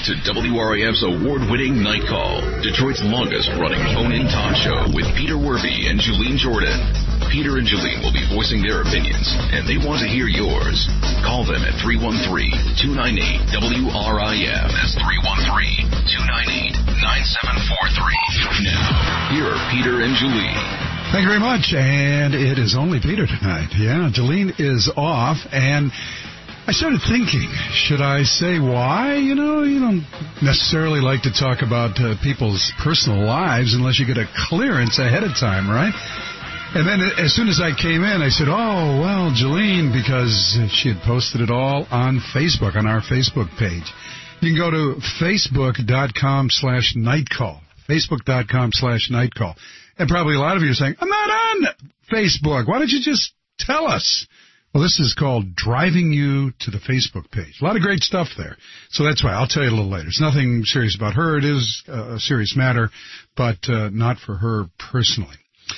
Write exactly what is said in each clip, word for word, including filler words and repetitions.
to W R I F's award-winning Night Call, Detroit's longest-running phone-in talk show with Peter Werby and Julene Jordan. Peter and Julene will be voicing their opinions, and they want to hear yours. Call them at three one three, two nine eight, W R I F. That's three one three, two nine eight, nine seven four three. Now, here are Peter and Julene. Thank you very much, and it is only Peter tonight. Yeah, Julene is off, and I started thinking, should I say why? You know, you don't necessarily like to talk about uh, people's personal lives unless you get a clearance ahead of time, right? And then as soon as I came in, I said, oh, well, Julene, because she had posted it all on Facebook, on our Facebook page. You can go to facebook.com slash nightcall, facebook.com slash nightcall. And probably a lot of you are saying, I'm not on Facebook. Why don't you just tell us? Well, this is called Driving You to the Facebook page. A lot of great stuff there. So that's why. I'll tell you a little later. It's nothing serious about her. It is a serious matter, but uh, not for her personally.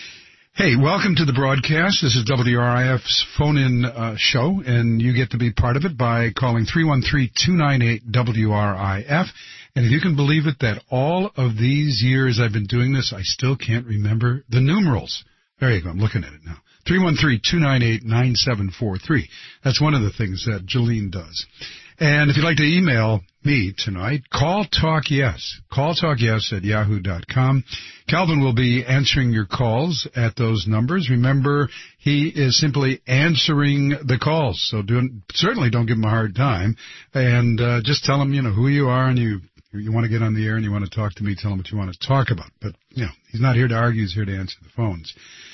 Hey, welcome to the broadcast. This is W R I F's phone-in uh, show, and you get to be part of it by calling three one three, two nine eight, W R I F. And if you can believe it, that all of these years I've been doing this, I still can't remember the numerals. There you go. I'm looking at it now. three one three, two nine eight, nine seven four three. That's one of the things that Julene does. And if you'd like to email me tonight, call talk yes. call talk yes at yahoo dot com. Calvin will be answering your calls at those numbers. Remember, he is simply answering the calls. So do, certainly don't give him a hard time. And uh, just tell him, you know, who you are and you you want to get on the air and you want to talk to me. Tell him what you want to talk about. But, you know, he's not here to argue. He's here to answer the phones.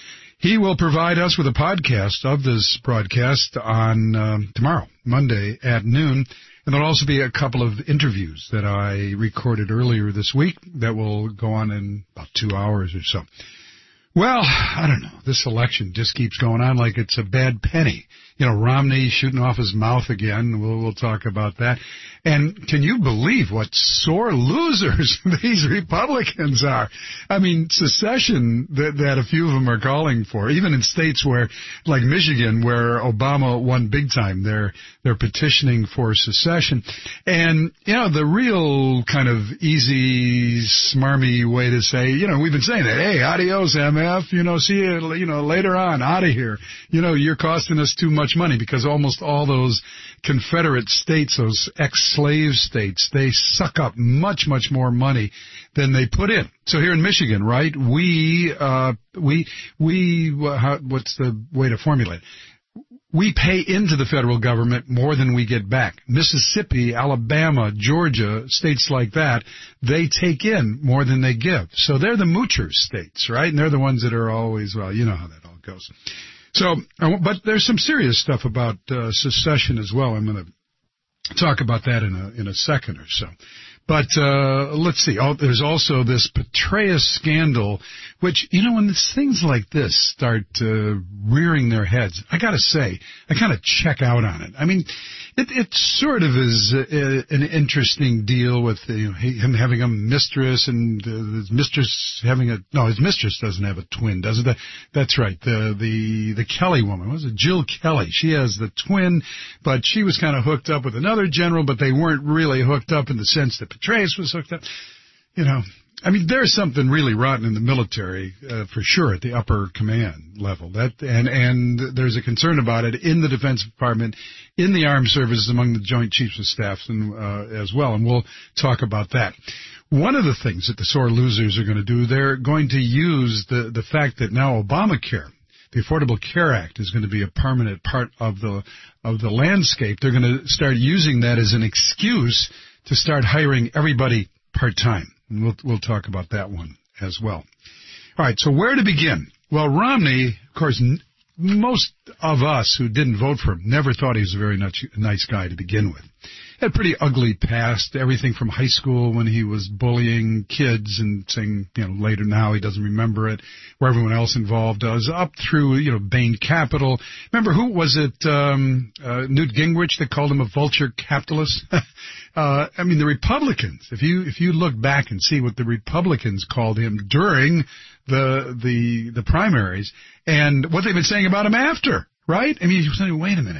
He will provide us with a podcast of this broadcast on um, tomorrow, Monday at noon. And there'll also be a couple of interviews that I recorded earlier this week that will go on in about two hours or so. Well, I don't know. This election just keeps going on like it's a bad penny. You know, Romney shooting off his mouth again. We'll, we'll talk about that. And can you believe what sore losers these Republicans are? I mean, secession that, that a few of them are calling for, even in states where, like Michigan, where Obama won big time, they're, they're petitioning for secession. And, you know, the real kind of easy, smarmy way to say, you know, we've been saying that, hey, adios, M F, you know, see you, you know, later on, out of here. You know, you're costing us too much money, because almost all those Confederate states, those ex-slave states, they suck up much, much more money than they put in. So here in Michigan, right, we, uh, we, we, uh, how, what's the way to formulate it? We pay into the federal government more than we get back. Mississippi, Alabama, Georgia, states like that, they take in more than they give. So they're the moocher states, right? And they're the ones that are always, well, you know how that all goes. So, but there's some serious stuff about uh, secession as well. I'm going to talk about that in a in a second or so. But uh let's see. Oh, there's also this Petraeus scandal, which, you know, when this, things like this start uh, rearing their heads, I got to say, I kind of check out on it. I mean, it, it sort of is a, an interesting deal with, you know, him having a mistress and uh, his mistress having a, no, his mistress doesn't have a twin, does it? That, that's right. The, the, the Kelly woman, what was it? Jill Kelly. She has the twin, but she was kind of hooked up with another general, but they weren't really hooked up in the sense that Petraeus was hooked up. You know, I mean, there's something really rotten in the military, uh, for sure, at the upper command level. That and and there's a concern about it in the Defense Department, in the armed services, among the Joint Chiefs of Staff, and uh, as well. And we'll talk about that. One of the things that the sore losers are going to do, they're going to use the the fact that now Obamacare, the Affordable Care Act, is going to be a permanent part of the of the landscape. They're going to start using that as an excuse to start hiring everybody part-time. And we'll, we'll talk about that one as well. All right, so where to begin? Well, Romney, of course, n- most of us who didn't vote for him never thought he was a very nice, nice guy to begin with. Had a pretty ugly past, everything from high school when he was bullying kids and saying, you know, later now he doesn't remember it, where everyone else involved does, up through, you know, Bain Capital. Remember, who was it, um, uh, Newt Gingrich that called him a vulture capitalist? uh, I mean, the Republicans, if you, if you look back and see what the Republicans called him during the, the, the primaries and what they've been saying about him after, right? I mean, you're saying, wait a minute.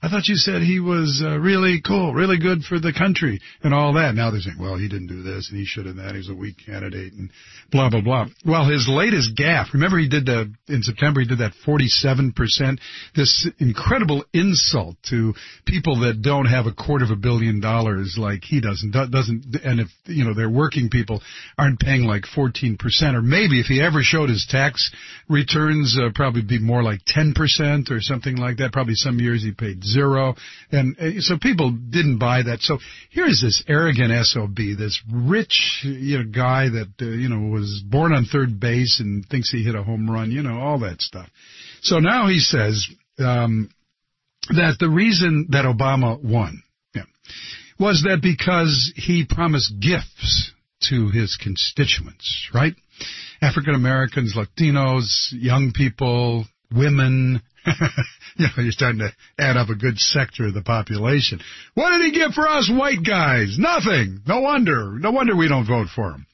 I thought you said he was uh, really cool, really good for the country and all that. Now they're saying, well, he didn't do this and he should have that. He's a weak candidate and blah, blah, blah. Well, his latest gaffe, remember he did the, in September, he did that forty-seven percent, this incredible insult to people that don't have a quarter of a billion dollars like he doesn't, doesn't, and if, you know, their working people aren't paying like fourteen percent, or maybe if he ever showed his tax returns, uh, probably be more like ten percent or something like that. Probably some years he paid zero. And uh, so people didn't buy that. So here's this arrogant S O B, this rich, you know, guy that, uh, you know, was born on third base and thinks he hit a home run, you know, all that stuff. So now he says, um, that the reason that Obama won, yeah, was that because he promised gifts to his constituents, right? African Americans, Latinos, young people, women. You know, you're starting to add up a good sector of the population. What did he give for us white guys? Nothing. No wonder. No wonder we don't vote for him.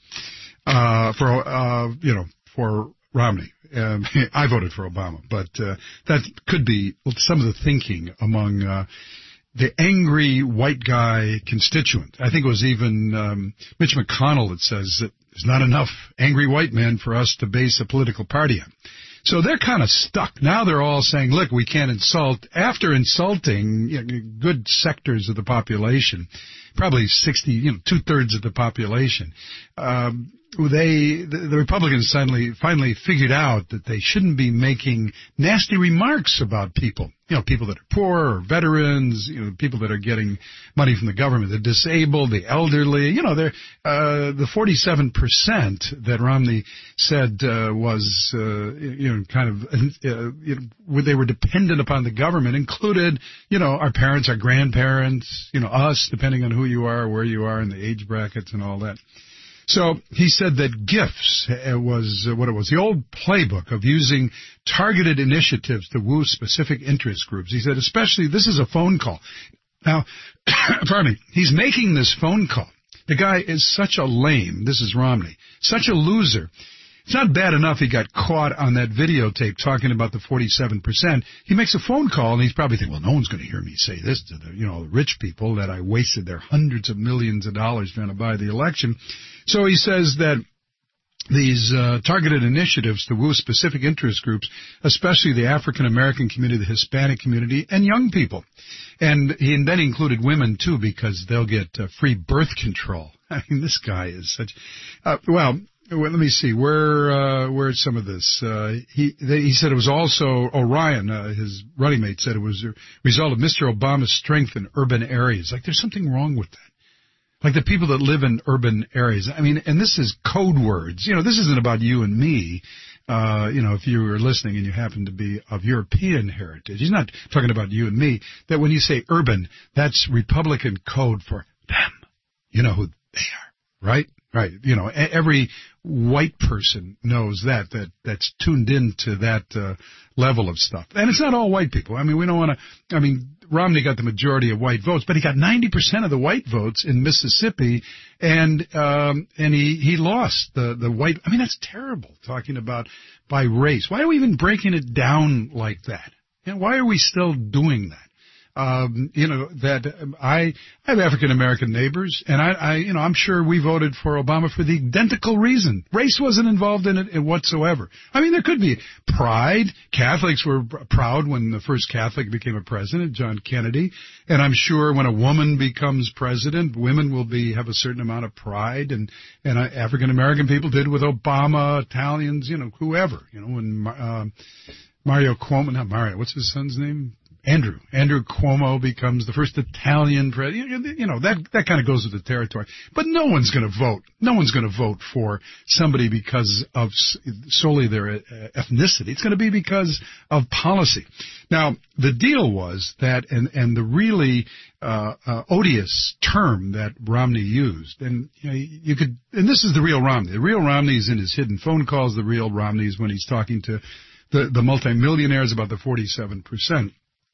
Uh, for, uh, you know, for Romney. Um, I voted for Obama, but, uh, that could be some of the thinking among, uh, the angry white guy constituent. I think it was even, um, Mitch McConnell that says that there's not enough angry white men for us to base a political party on. So they're kind of stuck. Now they're all saying, look, we can't insult. After insulting you know, good sectors of the population, probably sixty, you know, two-thirds of the population, um, they, the, the Republicans finally, finally figured out that they shouldn't be making nasty remarks about people. You know, people that are poor or veterans, you know, people that are getting money from the government, the disabled, the elderly, you know, they're, uh, the forty-seven percent that Romney said, uh, was, uh, you know, kind of, uh, you know, they were dependent upon the government included, you know, our parents, our grandparents, you know, us, depending on who you are, where you are in the age brackets and all that. So he said that gifts was what it was, the old playbook of using targeted initiatives to woo specific interest groups. He said, especially, this is a phone call. Now, pardon me, he's making this phone call. The guy is such a lame, this is Romney, such a loser. It's not bad enough he got caught on that videotape talking about the forty-seven percent. He makes a phone call, and he's probably thinking, well, no one's going to hear me say this to the, you know, the rich people that I wasted their hundreds of millions of dollars trying to buy the election. So he says that these uh, targeted initiatives to woo specific interest groups, especially the African American community, the Hispanic community, and young people. And he and then included women, too, because they'll get uh, free birth control. I mean, this guy is such... Uh, well... Well, let me see. Where uh, where's some of this? Uh, he they, he said it was also Orion, uh, his running mate, said it was a result of Mister Obama's strength in urban areas. Like there's something wrong with that. Like the people that live in urban areas. I mean, and this is code words. You know, this isn't about you and me. Uh, you know, if you were listening and you happen to be of European heritage, he's not talking about you and me. That when you say urban, that's Republican code for them. You know who they are, right? Right. You know, every white person knows that, that that's tuned into that uh, level of stuff. And it's not all white people. I mean, we don't want to, I mean, Romney got the majority of white votes, but he got ninety percent of the white votes in Mississippi, and um, and he, he lost the, the white. I mean, that's terrible, talking about by race. Why are we even breaking it down like that? You know, why are we still doing that? Um, you know, that I, I have African American neighbors, and I, I, you know, I'm sure we voted for Obama for the identical reason. Race wasn't involved in it whatsoever. I mean, there could be pride. Catholics were proud when the first Catholic became a president, John Kennedy. And I'm sure when a woman becomes president, women will be, have a certain amount of pride. And, and African American people did with Obama, Italians, you know, whoever, you know, when, uh, Mario Cuomo, not Mario, what's his son's name? Andrew. Andrew Cuomo becomes the first Italian president. You know, that, that kind of goes with the territory. But no one's going to vote. No one's going to vote for somebody because of solely their ethnicity. It's going to be because of policy. Now, the deal was that, and, and the really, uh, uh, odious term that Romney used, and, you know, you could, and this is the real Romney. The real Romney is in his hidden phone calls. The real Romney is when he's talking to the, the multimillionaires about the forty-seven percent.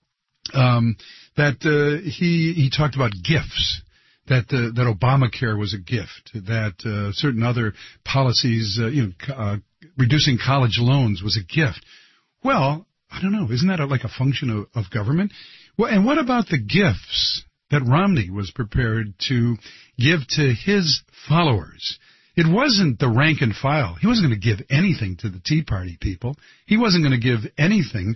Um, that, uh, he, he talked about gifts, that, uh, that Obamacare was a gift, that, uh, certain other policies, uh, you know, uh, reducing college loans was a gift. Well, I don't know. Isn't that a, like a function of, of government? Well, and what about the gifts that Romney was prepared to give to his followers? It wasn't the rank and file. He wasn't going to give anything to the Tea Party people. He wasn't going to give anything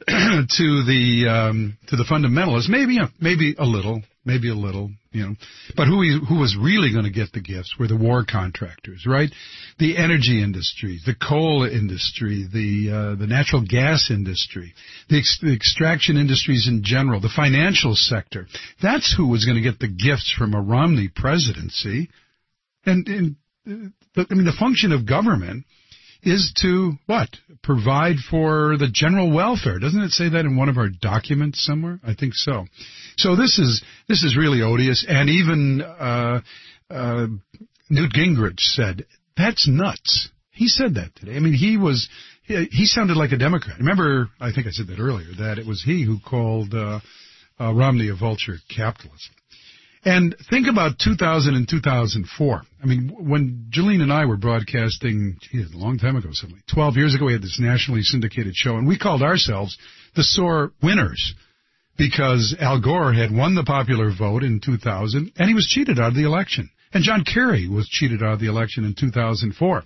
to the um, to the fundamentalists. Maybe you know, maybe a little, maybe a little, you know. But who he, who was really going to get the gifts were the war contractors, right? The energy industry, the coal industry, the uh, the natural gas industry, the, ex- the extraction industries in general, the financial sector. That's who was going to get the gifts from a Romney presidency. And, and uh, I mean, the function of government is to, what, provide for the general welfare. Doesn't it say that in one of our documents somewhere? I think so. So this is this is really odious. And even uh, uh, Newt Gingrich said, that's nuts. He said that today. I mean, he was, he, he sounded like a Democrat. Remember, I think I said that earlier, that it was he who called uh, uh, Romney a vulture capitalist. And think about two thousand and two thousand four. I mean, when Jolene and I were broadcasting, geez, a long time ago, something, twelve years ago, we had this nationally syndicated show, and we called ourselves the sore winners because Al Gore had won the popular vote in two thousand, and he was cheated out of the election. And John Kerry was cheated out of the election in two thousand four.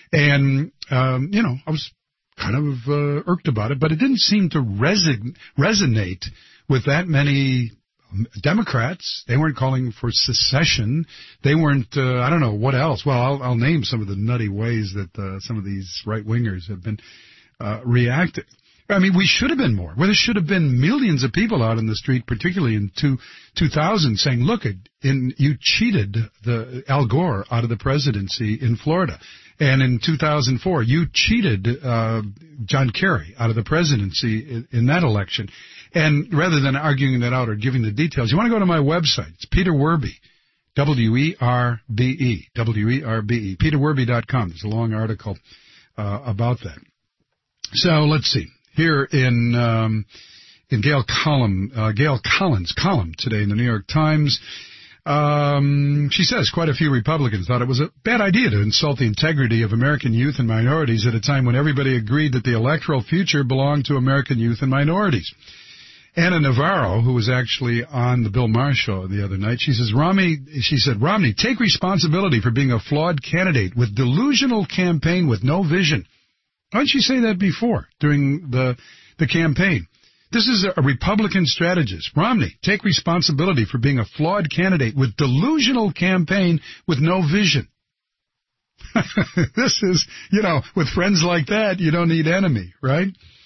And, um, you know, I was kind of uh, irked about it, but it didn't seem to reson- resonate with that many Democrats. They weren't calling for secession. They weren't, uh, I don't know, what else? Well, I'll, I'll name some of the nutty ways that uh, some of these right-wingers have been uh, reacting. I mean, we should have been more. Well, there should have been millions of people out in the street, particularly in two, 2000, saying, look, in, you cheated the Al Gore out of the presidency in Florida. And in two thousand four, you cheated uh, John Kerry out of the presidency in, in that election. And rather than arguing that out or giving the details, you want to go to my website. It's Peter Werby, W E R B E, W E R B E, peter werby dot com. There's a long article uh, about that. So let's see. Here in um, in Gail Collins, uh, Gail Collins' column today in the New York Times, um, she says quite a few Republicans thought it was a bad idea to insult the integrity of American youth and minorities at a time when everybody agreed that the electoral future belonged to American youth and minorities. Anna Navarro, who was actually on the Bill Maher show the other night, she says, Romney, she said, Romney, take responsibility for being a flawed candidate with delusional campaign with no vision. Why didn't she say that before, during the the campaign? This is a Republican strategist. Romney, take responsibility for being a flawed candidate with delusional campaign with no vision. This is, you know, with friends like that, you don't need enemy, right?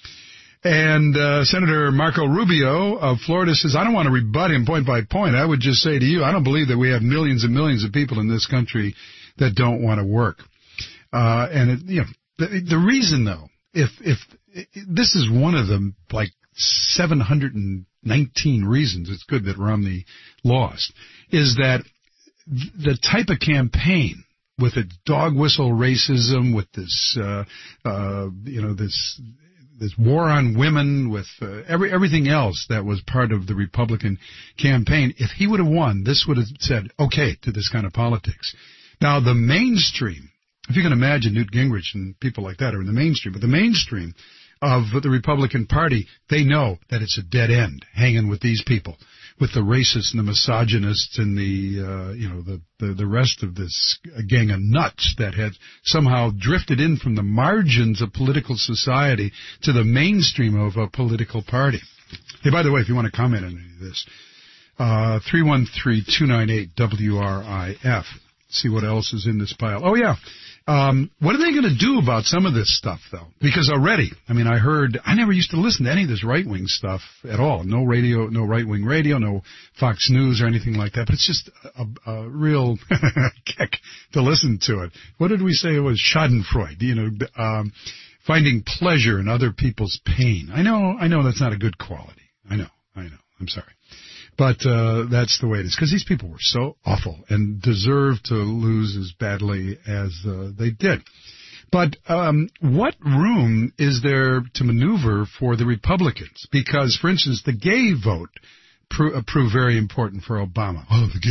And uh, Senator Marco Rubio of Florida says, I don't want to rebut him point by point. I would just say to you, I don't believe that we have millions and millions of people in this country that don't want to work. Uh, and, it, you know, the, the reason, though, if if this is one of them, like seven hundred nineteen reasons it's good that Romney lost, is that the type of campaign with its dog whistle racism, with this, uh, uh, you know, this... this war on women, with uh, every everything else that was part of the Republican campaign, if he would have won, this would have said, okay, to this kind of politics. Now, the mainstream, if you can imagine Newt Gingrich and people like that are in the mainstream, but the mainstream of the Republican Party, they know that it's a dead end hanging with these people, with the racists and the misogynists and the, uh, you know, the, the, the rest of this gang of nuts that had somehow drifted in from the margins of political society to the mainstream of a political party. Hey, by the way, if you want to comment on any of this, uh, three one three, two nine eight, W R I F. See what else is in this pile. Oh, yeah. Um, what are they going to do about some of this stuff, though? Because already, I mean, I heard, I never used to listen to any of this right-wing stuff at all. No radio, no right-wing radio, no Fox News or anything like that. But it's just a, a real kick to listen to it. What did we say it was? Schadenfreude, you know, um, finding pleasure in other people's pain. I know, I know that's not a good quality. I know, I know. I'm sorry. But uh, that's the way it is, because these people were so awful and deserved to lose as badly as uh, they did. But um, what room is there to maneuver for the Republicans? Because, for instance, the gay vote pro- proved very important for Obama. Oh, the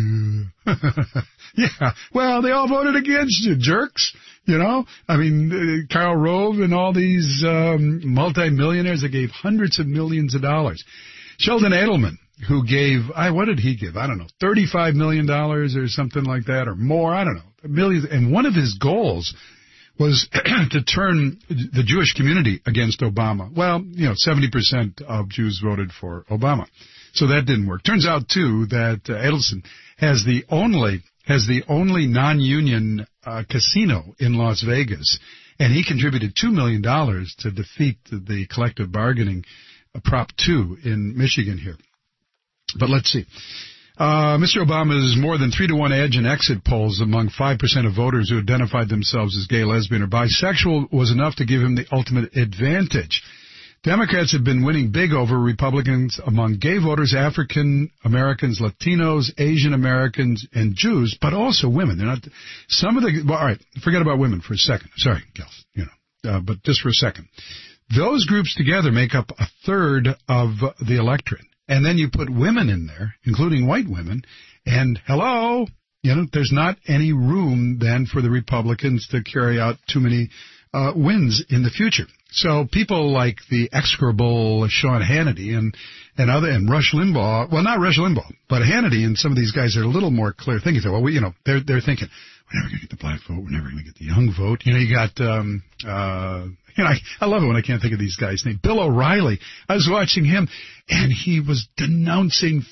gays, yeah. Yeah, well, they all voted against you, jerks. You know, I mean, uh, Karl Rove and all these um, multimillionaires that gave hundreds of millions of dollars. Sheldon Adelman, who gave, I what did he give? I don't know, thirty-five million dollars or something like that, or more, I don't know, millions. And one of his goals was to turn the Jewish community against Obama. Well, you know, seventy percent of Jews voted for Obama. So that didn't work. Turns out, too, that uh, Adelson has the only has the only non-union uh, casino in Las Vegas, and he contributed two million dollars to defeat the collective bargaining uh, Prop two in Michigan here. But let's see. Uh, Mister Obama's more than three to one edge in exit polls among five percent of voters who identified themselves as gay, lesbian, or bisexual was enough to give him the ultimate advantage. Democrats have been winning big over Republicans among gay voters, African Americans, Latinos, Asian Americans, and Jews, but also women. They're not some of the. Well, all right, forget about women for a second. Sorry, gals, you know, uh, but just for a second. Those groups together make up a third of the electorate. And then you put women in there, including white women, and hello, you know, there's not any room then for the Republicans to carry out too many uh, wins in the future. So people like the execrable Sean Hannity and and other and Rush Limbaugh, well, not Rush Limbaugh, but Hannity and some of these guys are a little more clear thinking. So, well, we, you know, they're they're thinking we're never going to get the black vote, we're never going to get the young vote. You know, you got. um uh You know, I, I love it when I can't think of these guys' names. Bill O'Reilly. I was watching him, and he was denouncing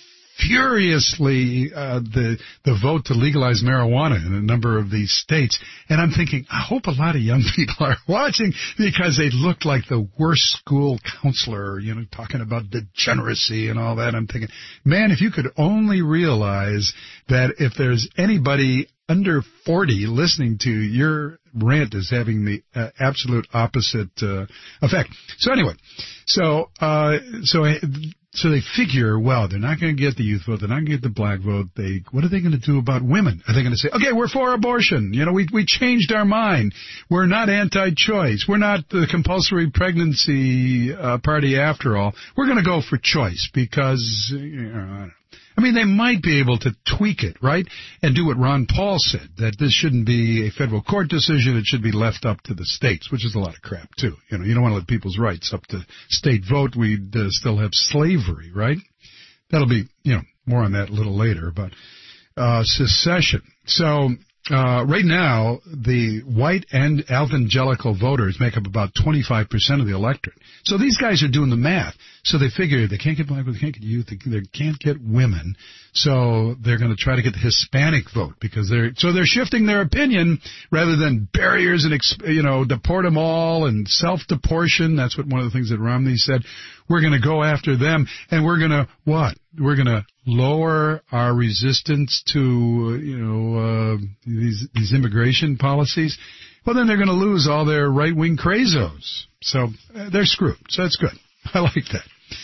furiously uh, the the vote to legalize marijuana in a number of these states. And I'm thinking, I hope a lot of young people are watching because they look like the worst school counselor, you know, talking about degeneracy and all that. I'm thinking, man, if you could only realize that if there's anybody under forty listening to your rant is having the uh, absolute opposite uh, effect. So anyway, so uh, so so they figure, well, they're not going to get the youth vote, they're not going to get the black vote. They what are they going to do about women? Are they going to say, okay, we're for abortion? You know, we we changed our mind. We're not anti-choice. We're not the compulsory pregnancy uh, party after all. We're going to go for choice because you know, I don't know. I mean, they might be able to tweak it, right, and do what Ron Paul said, that this shouldn't be a federal court decision. It should be left up to the states, which is a lot of crap, too. You know, you don't want to let people's rights up to state vote. We'd uh, still have slavery, right? That'll be, you know, more on that a little later, but uh, secession. So uh, right now, the white and evangelical voters make up about twenty-five percent of the electorate. So these guys are doing the math. So they figure they can't get black, they can't get youth, they can't get women. So they're going to try to get the Hispanic vote because they're so they're shifting their opinion rather than barriers and you know deport them all and self-deportion. That's what one of the things that Romney said. We're going to go after them and we're going to what? We're going to lower our resistance to you know uh, these these immigration policies. Well, then they're going to lose all their right-wing crazos. So uh, they're screwed. So that's good. I like that.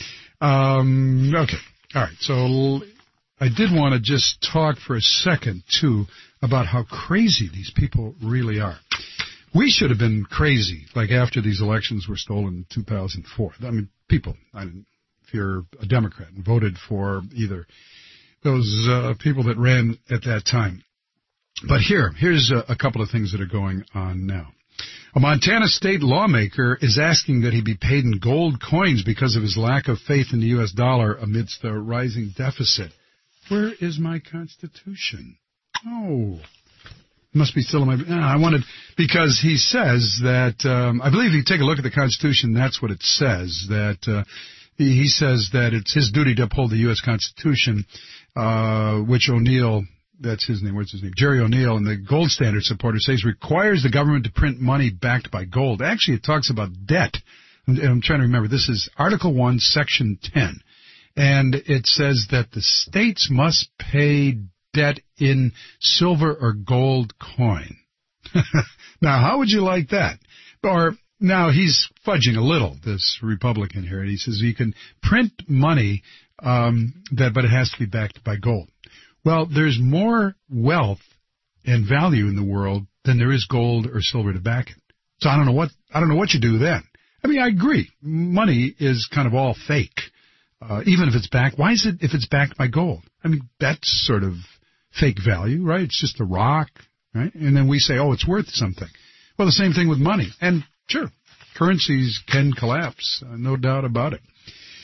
Um, okay. All right. So I did want to just talk for a second, too, about how crazy these people really are. We should have been crazy, like after these elections were stolen in two thousand four. I mean, people, I mean, if you're a Democrat and voted for either those uh, people that ran at that time. But here, here's a, a couple of things that are going on now. A Montana state lawmaker is asking that he be paid in gold coins because of his lack of faith in the U S dollar amidst the rising deficit. Where is my Constitution? Oh, it must be still in my... Uh, I wanted... Because he says that... Um, I believe if you take a look at the Constitution, that's what it says. That uh, he, he says that it's his duty to uphold the U S Constitution, uh, which O'Neill... That's his name. What's his name? Jerry O'Neill and the gold standard supporter says requires the government to print money backed by gold. Actually, it talks about debt. And I'm trying to remember. This is Article one, Section ten. And it says that the states must pay debt in silver or gold coin. Now, how would you like that? Or now he's fudging a little, this Republican here. He says you can print money, um, that, but it has to be backed by gold. Well, there's more wealth and value in the world than there is gold or silver to back it. So I don't know what I don't know what you do then. I mean, I agree. Money is kind of all fake, uh, even if it's backed. Why is it if it's backed by gold? I mean, that's sort of fake value, right? It's just a rock, right? And then we say, oh, it's worth something. Well, the same thing with money. And sure, currencies can collapse, uh, no doubt about it.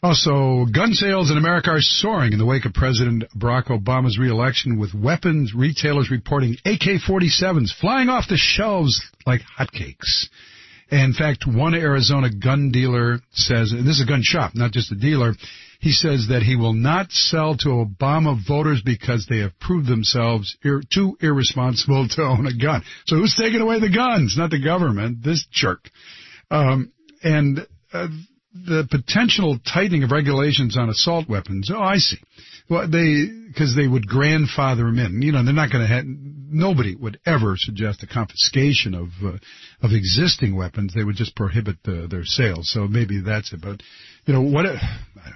Also, gun sales in America are soaring in the wake of President Barack Obama's re-election, with weapons retailers reporting A K forty-sevens flying off the shelves like hotcakes. In fact, one Arizona gun dealer says, and this is a gun shop, not just a dealer, he says that he will not sell to Obama voters because they have proved themselves ir- too irresponsible to own a gun. So who's taking away the guns? Not the government, this jerk. Um, and uh, the potential tightening of regulations on assault weapons, oh, I see. Well, they, because they would grandfather them in. You know, they're not going to have, nobody would ever suggest a confiscation of, uh, of existing weapons. They would just prohibit the, their sales. So maybe that's it. But, you know, what, I don't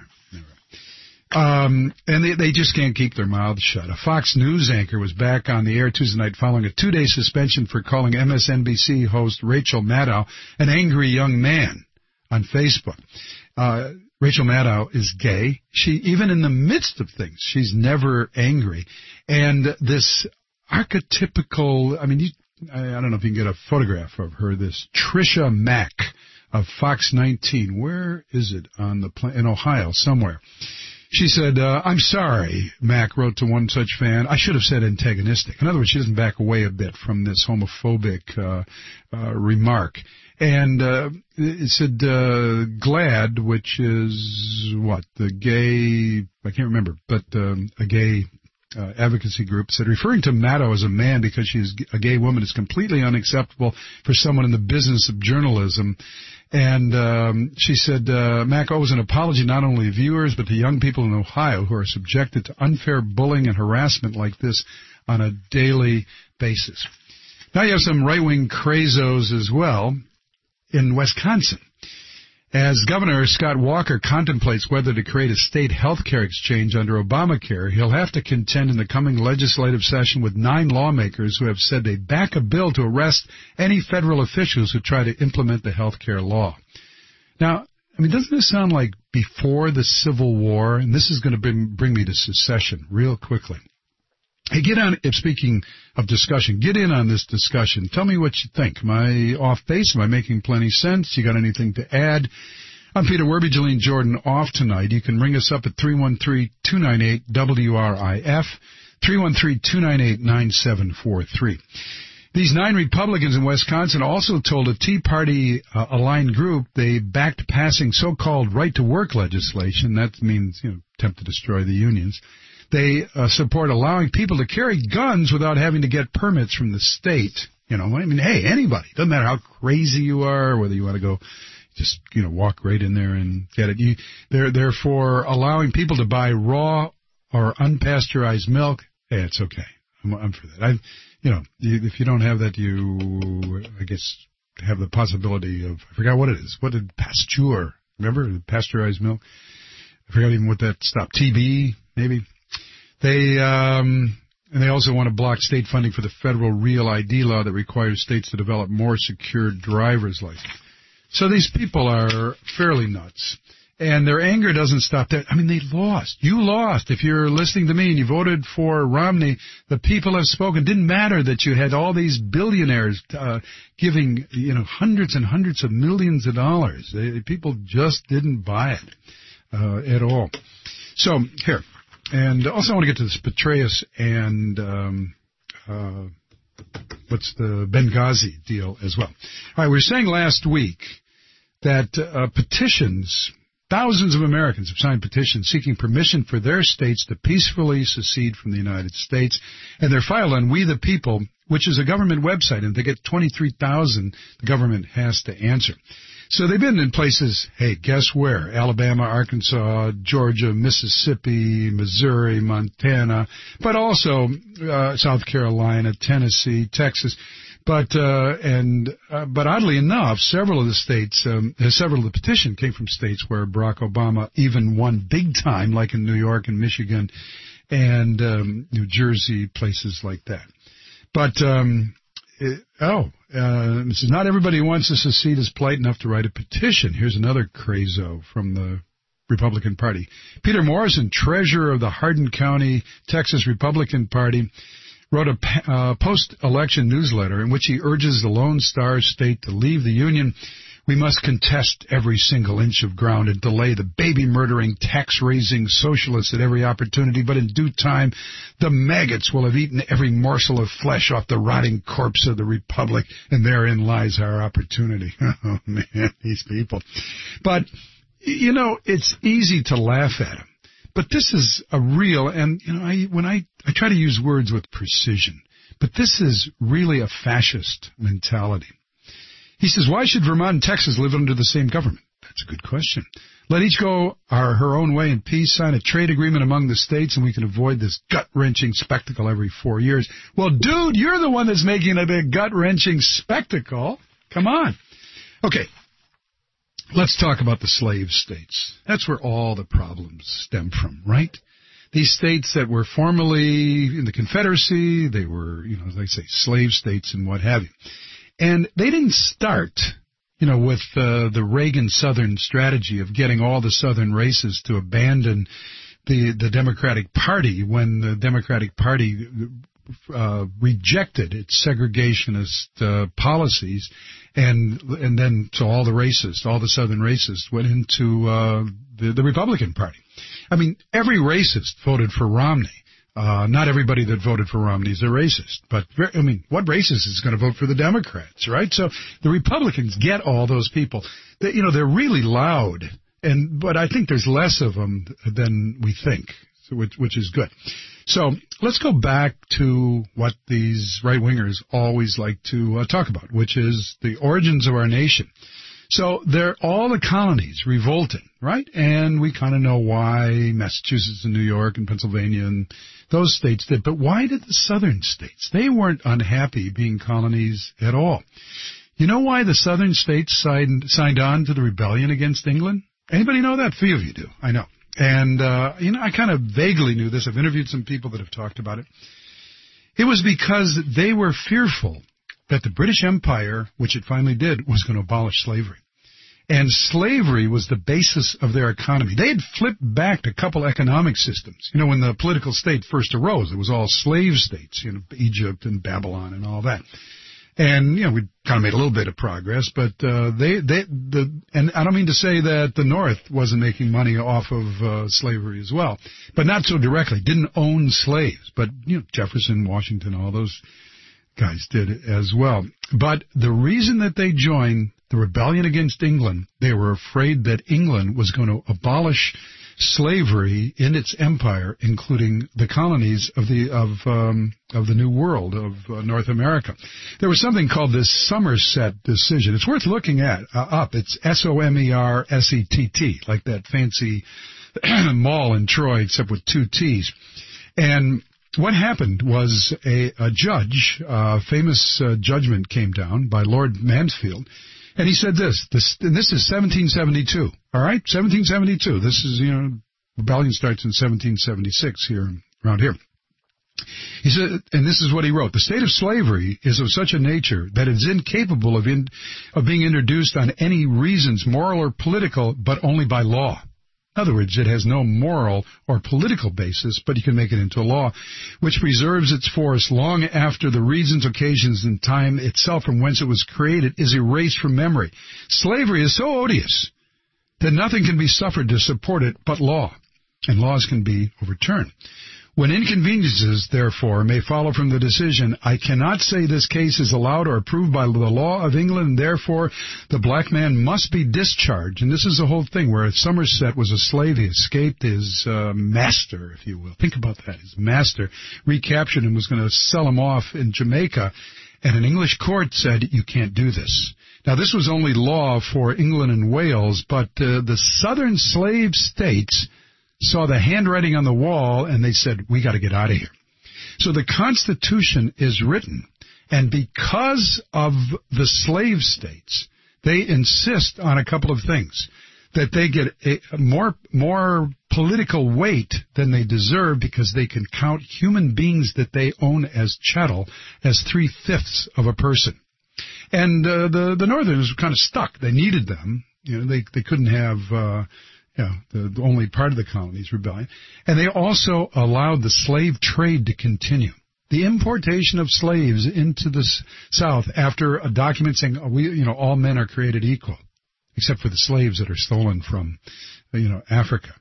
know. Um, and they, they just can't keep their mouths shut. A Fox News anchor was back on the air Tuesday night following a two-day suspension for calling M S N B C host Rachel Maddow an angry young man on Facebook. Uh, Rachel Maddow is gay. She, even in the midst of things, she's never angry. And this archetypical, I mean, you, I, I don't know if you can get a photograph of her, this Tricia Mack of Fox nineteen. Where is it on the pla- in Ohio, somewhere? She said, uh, I'm sorry, Mack wrote to one such fan. I should have said antagonistic. In other words, she doesn't back away a bit from this homophobic uh, uh, remark. And uh, it said uh, GLAAD, which is, what, the gay, I can't remember, but um, a gay uh, advocacy group, said referring to Maddow as a man because she's a gay woman is completely unacceptable for someone in the business of journalism. And um, she said, uh, Mack owes an apology not only to viewers, but to young people in Ohio who are subjected to unfair bullying and harassment like this on a daily basis. Now you have some right-wing crazos as well in Wisconsin. As Governor Scott Walker contemplates whether to create a state health care exchange under Obamacare, he'll have to contend in the coming legislative session with nine lawmakers who have said they back a bill to arrest any federal officials who try to implement the health care law. Now, I mean, doesn't this sound like before the Civil War? And this is going to bring, bring me to secession real quickly. Hey, get on, if speaking of discussion, get in on this discussion. Tell me what you think. Am I off base? Am I making plenty sense? You got anything to add? I'm Peter Werby, Jolene Jordan off tonight. You can ring us up at three one three, two nine eight, W R I F, three one three, two nine eight, nine seven four three. These nine Republicans in Wisconsin also told a Tea Party-aligned uh, group they backed passing so-called right-to-work legislation. That means, you know, attempt to destroy the unions. They uh, support allowing people to carry guns without having to get permits from the state. You know, I mean, hey, anybody. Doesn't matter how crazy you are, whether you want to go just, you know, walk right in there and get it. You, they're, they're for allowing people to buy raw or unpasteurized milk. Hey, it's okay. I'm, I'm for that. I, you know, you, if you don't have that, you, I guess, have the possibility of, I forgot what it is. What did Pasteur, remember, pasteurized milk? I forgot even what that stopped. T B, maybe. They um, and they also want to block state funding for the federal Real I D law that requires states to develop more secure driver's license. So these people are fairly nuts, and their anger doesn't stop there. I mean, they lost. You lost. If you're listening to me and you voted for Romney, the people have spoken. It didn't matter that you had all these billionaires uh, giving, you know, hundreds and hundreds of millions of dollars. They, people just didn't buy it uh, at all. So here. And also I want to get to this Petraeus and um, uh, what's the Benghazi deal as well. All right, we were saying last week that uh, petitions, thousands of Americans have signed petitions seeking permission for their states to peacefully secede from the United States, and they're filed on We the People, which is a government website, and they get twenty-three thousand the government has to answer. So they've been in places, hey, guess where? Alabama, Arkansas, Georgia, Mississippi, Missouri, Montana, but also uh, South Carolina, Tennessee, Texas. But uh, and uh, but oddly enough, several of the states, um, several of the petition came from states where Barack Obama even won big time, like in New York and Michigan and um, New Jersey, places like that. But um, it, oh. Uh, this is not everybody who wants to secede is polite enough to write a petition. Here's another crazo from the Republican Party. Peter Morrison, treasurer of the Hardin County, Texas Republican Party, wrote a uh, post-election newsletter in which he urges the Lone Star State to leave the Union We must contest every single inch of ground and delay the baby-murdering, tax-raising socialists at every opportunity, but in due time, the maggots will have eaten every morsel of flesh off the rotting corpse of the Republic, and therein lies our opportunity. Oh, man, these people. But, you know, it's easy to laugh at them. But this is a real, and, you know, I, when I, I try to use words with precision, but this is really a fascist mentality. He says, why should Vermont and Texas live under the same government? That's a good question. Let each go our, her own way in peace, sign a trade agreement among the states, and we can avoid this gut-wrenching spectacle every four years. Well, dude, you're the one that's making it a gut-wrenching spectacle. Come on. Okay, let's talk about the slave states. That's where all the problems stem from, right? These states that were formerly in the Confederacy, they were, you know, as I say, slave states and what have you. And they didn't start, you know, with uh, the Reagan Southern strategy of getting all the Southern races to abandon the the Democratic Party when the Democratic Party uh, rejected its segregationist uh, policies, and and then so all the racists, all the Southern racists went into uh, the, the Republican Party. I mean, every racist voted for Romney. Uh, not everybody that voted for Romney is a racist, but, I mean, what racist is going to vote for the Democrats, right? So the Republicans get all those people. They, you know, they're really loud, and but I think there's less of them than we think, so which, which is good. So let's go back to what these right-wingers always like to uh, talk about, which is the origins of our nation. So they're all the colonies revolting, right? And we kind of know why Massachusetts and New York and Pennsylvania and those states did. But why did the southern states? They weren't unhappy being colonies at all. You know why the southern states signed, signed on to the rebellion against England? Anybody know that? A few of you do. I know. And, uh, you know, I kind of vaguely knew this. I've interviewed some people that have talked about it. It was because they were fearful that the British Empire, which it finally did, was going to abolish slavery. And slavery was the basis of their economy. They had flipped back to a couple economic systems. You know, when the political state first arose, it was all slave states, you know, Egypt and Babylon and all that. And, you know, we kind of made a little bit of progress, but uh, they, they, the, and I don't mean to say that the North wasn't making money off of uh, slavery as well, but not so directly. Didn't own slaves, but, you know, Jefferson, Washington, all those guys did it as well. But the reason that they joined the rebellion against England, they were afraid that England was going to abolish slavery in its empire, including the colonies of the of um, of the New World of uh, North America. There was something called the Somerset Decision. It's worth looking at uh, up. It's S O M E R S E T T, like that fancy mall in Troy, except with two T's. And what happened was a, a judge, a famous uh, judgment came down by Lord Mansfield. And he said this, this, and this is seventeen seventy-two, all right? seventeen seventy-two. This is, you know, rebellion starts in seventeen seventy-six here, around here. He said, and this is what he wrote, the state of slavery is of such a nature that it is incapable of, in, of being introduced on any reasons, moral or political, but only by law. In other words, it has no moral or political basis, but you can make it into a law, which preserves its force long after the reasons, occasions, and time itself from whence it was created is erased from memory. Slavery is so odious that nothing can be suffered to support it but law, and laws can be overturned. When inconveniences, therefore, may follow from the decision, I cannot say this case is allowed or approved by the law of England, and therefore the black man must be discharged. And this is the whole thing, where Somerset was a slave, he escaped his uh, master, if you will. Think about that. His master recaptured him, was going to sell him off in Jamaica, and an English court said, you can't do this. Now, this was only law for England and Wales, but uh, the southern slave states saw the handwriting on the wall, and they said, we got to get out of here. So the Constitution is written, and because of the slave states, they insist on a couple of things, that they get a more, more political weight than they deserve because they can count human beings that they own as chattel as three-fifths of a person. And uh, the, the Northerners were kind of stuck. They needed them. You know, they, they couldn't have... Uh, Yeah, the, the only part of the colonies rebellion. And they also allowed the slave trade to continue. The importation of slaves into the South after a document saying, we, you know, all men are created equal. except for the slaves that are stolen from, you know, Africa.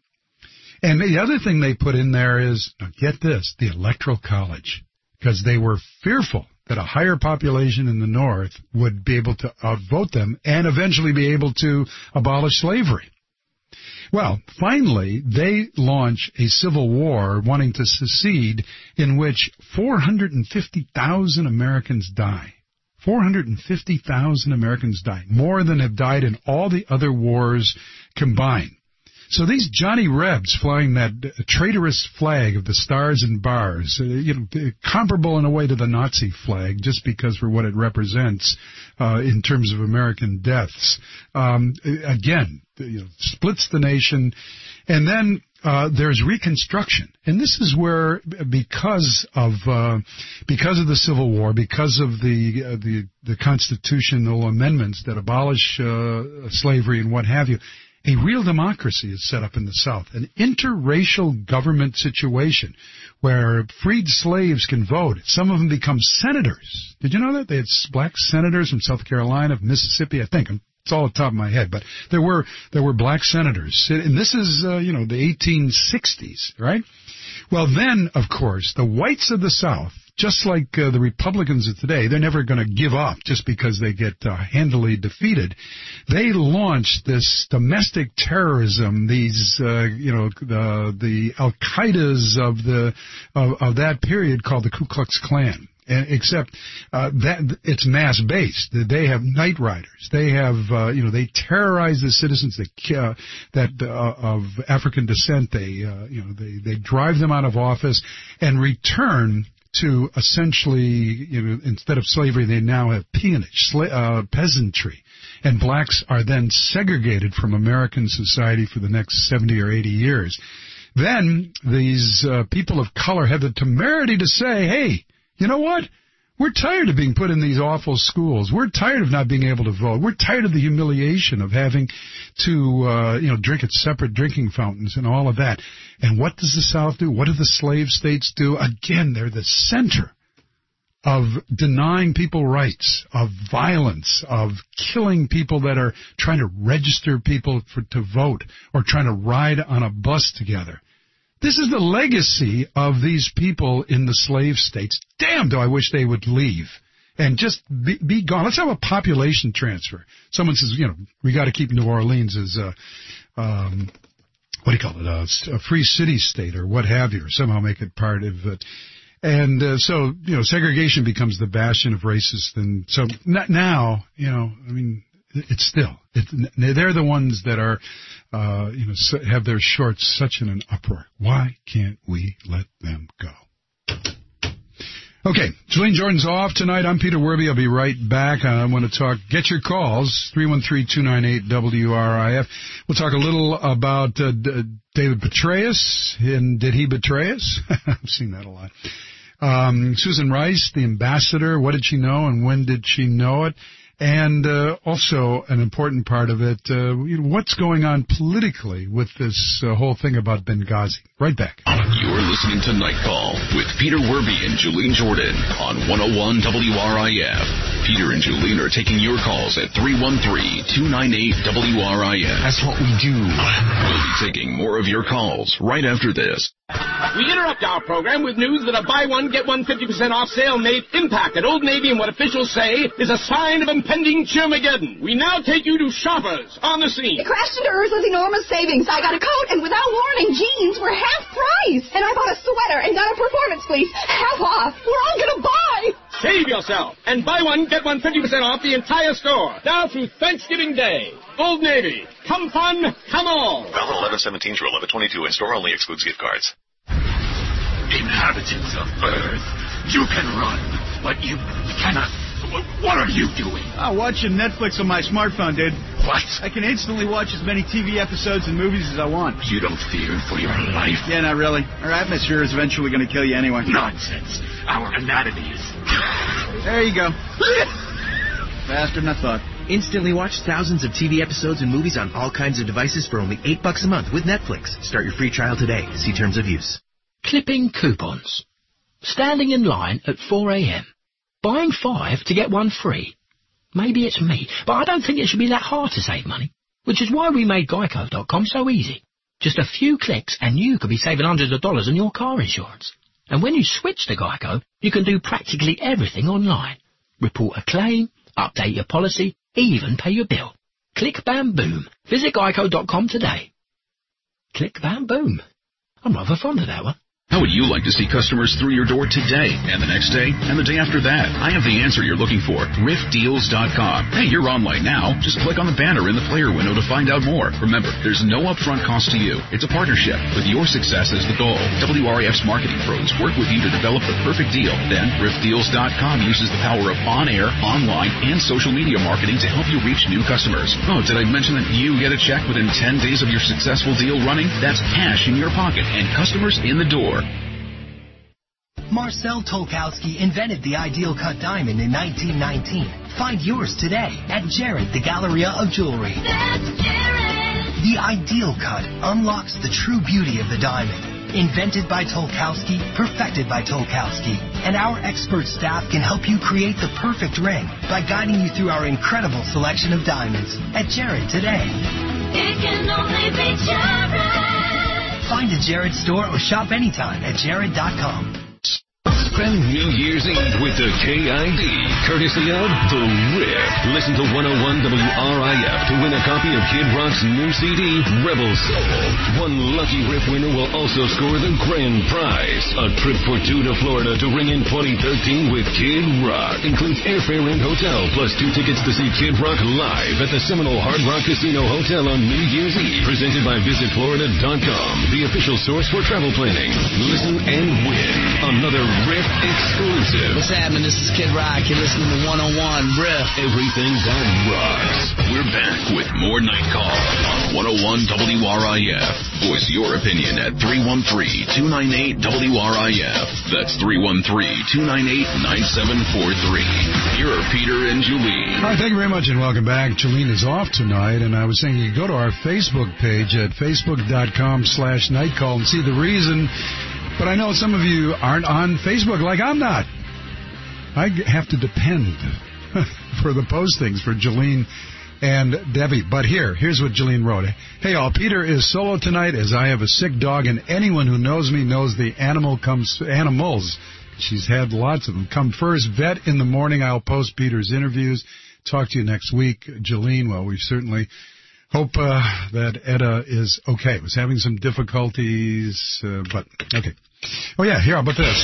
And the other thing they put in there is, now get this, the Electoral College, because they were fearful that a higher population in the North would be able to outvote them and eventually be able to abolish slavery. Well, finally, they launch a civil war wanting to secede in which four hundred fifty thousand Americans die. four hundred fifty thousand Americans die, more than have died in all the other wars combined. So these Johnny Rebs flying that traitorous flag of the stars and bars, uh, you know, comparable in a way to the Nazi flag, just because for what it represents uh, in terms of American deaths, um, again, you know, splits the nation. And then uh, there's Reconstruction, and this is where, because of uh, because of the Civil War, because of the uh, the the constitutional amendments that abolish uh, slavery and what have you, a real democracy is set up in the South, an interracial government situation where freed slaves can vote. Some of them become senators. Did you know that? They had black senators from South Carolina, Mississippi, I think. It's all off the top of my head, but there were there were black senators. And this is, uh, you know, the eighteen sixties, right? Well, then, of course, the whites of the South, just like uh, the Republicans of today, they're never going to give up just because they get uh, handily defeated. They launched this domestic terrorism, these, uh, you know, the the Al-Qaedas of the of, of that period called the Ku Klux Klan. Except uh, that it's mass-based. They have night riders. They have, uh, you know, they terrorize the citizens that uh, that uh, of African descent. They, uh, you know, they they drive them out of office and return to essentially, you know, instead of slavery, they now have peonage, sla- uh, peasantry, and blacks are then segregated from American society for the next seventy or eighty years. Then these uh, people of color have the temerity to say, hey, you know what? We're tired of being put in these awful schools. We're tired of not being able to vote. We're tired of the humiliation of having to, uh, you know, drink at separate drinking fountains and all of that. And what does the South do? What do the slave states do? Again, they're the center of denying people rights, of violence, of killing people that are trying to register people for, to vote or trying to ride on a bus together. This is the legacy of these people in the slave states. Damn, do I wish they would leave and just be, be gone. Let's have a population transfer. Someone says, you know, we got to keep New Orleans as a, um, what do you call it, a, a free city state or what have you, or somehow make it part of it. And uh, so, you know, segregation becomes the bastion of racists. And so not now, you know, I mean, it's still, it, they're the ones that are, uh, you know, have their shorts such in an uproar. Why can't we let them go? Okay, Jolene Jordan's off tonight. I'm Peter Werby. I'll be right back. I want to talk, get your calls, three one three, two nine eight, W R I F. We'll talk a little about uh, D- David Petraeus, and did he betray us? I've seen that a lot. Um, Susan Rice, the ambassador, what did she know and when did she know it? And uh, also an important part of it, uh, what's going on politically with this uh, whole thing about Benghazi. Right back. You're listening to Night Call with Peter Werby and Jolene Jordan on one oh one W R I F. Peter and Jolene are taking your calls at three one three, two nine eight, W R I F. That's what we do. We'll be taking more of your calls right after this. We interrupt our program with news that a buy one, get one fifty percent off sale made impact at Old Navy in what officials say is a sign of impending Cheermageddon. We now take you to shoppers on the scene. It crashed into earth with enormous savings. I got a coat, and without warning, jeans were half price. And I bought a sweater and got a performance fleece half off. We're all going to buy. Save yourself and buy one, get one fifty percent off the entire store. Now through Thanksgiving Day. Old Navy. Come fun, come all. Valid eleven seventeen through eleven twenty-two and store only excludes gift cards. Inhabitants of Earth, you can run, but you cannot. What are you doing? I'm watching Netflix on my smartphone, dude. What? I can instantly watch as many T V episodes and movies as I want. You don't fear for your life? Yeah, not really. Our atmosphere is eventually going to kill you anyway. Nonsense. Our anatomy is... There you go. Faster than I thought. Instantly watch thousands of T V episodes and movies on all kinds of devices for only eight bucks a month with Netflix. Start your free trial today. See terms of use. Clipping coupons. Standing in line at four a.m. Buying five to get one free. Maybe it's me, but I don't think it should be that hard to save money. which is why we made Geico dot com so easy. Just a few clicks and you could be saving hundreds of dollars on your car insurance. And when you switch to Geico, you can do practically everything online. Report a claim, update your policy, even pay your bill. Click, bam, boom. Visit Geico dot com today. Click, bam, boom. I'm rather fond of that one. How would you like to see customers through your door today, and the next day, and the day after that? I have the answer you're looking for. Riff Deals dot com. Hey, you're online now. Just click on the banner in the player window to find out more. Remember, there's no upfront cost to you. It's a partnership with your success as the goal. W R I F's marketing pros work with you to develop the perfect deal. Then, Riff Deals dot com uses the power of on-air, online, and social media marketing to help you reach new customers. Oh, did I mention that you get a check within ten days of your successful deal running? That's cash in your pocket and customers in the door. Marcel Tolkowski invented the Ideal Cut diamond in nineteen nineteen. Find yours today at Jared, the Galleria of Jewelry. That's Jared. The Ideal Cut unlocks the true beauty of the diamond. Invented by Tolkowski, perfected by Tolkowski. And our expert staff can help you create the perfect ring by guiding you through our incredible selection of diamonds at Jared today. It can only be Jared. Find a Jared store or shop anytime at Jared dot com. Spend New Year's Eve with the K I D, courtesy of The Riff. Listen to one oh one W R I F to win a copy of Kid Rock's new C D, Rebel Soul. One lucky Riff winner will also score the grand prize, a trip for two to Florida to ring in twenty thirteen with Kid Rock. Includes airfare and hotel, plus two tickets to see Kid Rock live at the Seminole Hard Rock Casino Hotel on New Year's Eve. Presented by Visit Florida dot com, the official source for travel planning. Listen and win another Riff exclusive. What's happening? This is Kid Rock. You're listening to one oh one Riff. Everything that rocks. We're back with more Night Call on one oh one W R I F. Voice your opinion at three one three, two nine eight, W R I F. That's three one three, two nine eight, nine seven four three. Here are Peter and Julene. All right, thank you very much and welcome back. Julene is off tonight, and I was saying you go to our Facebook page at facebook dot com slash nightcall and see the reason. But I know some of you aren't on Facebook like I'm not. I have to depend for the postings for Julene and Debbie. But here, here's what Julene wrote. Hey, all, Peter is solo tonight as I have a sick dog, and anyone who knows me knows the animal comes, animals, she's had lots of them, come first. Vet in the morning. I'll post Peter's interviews. Talk to you next week, Julene. Well, we certainly hope uh, that Etta is okay. Was having some difficulties, uh, but okay. Oh, yeah, here, how about this?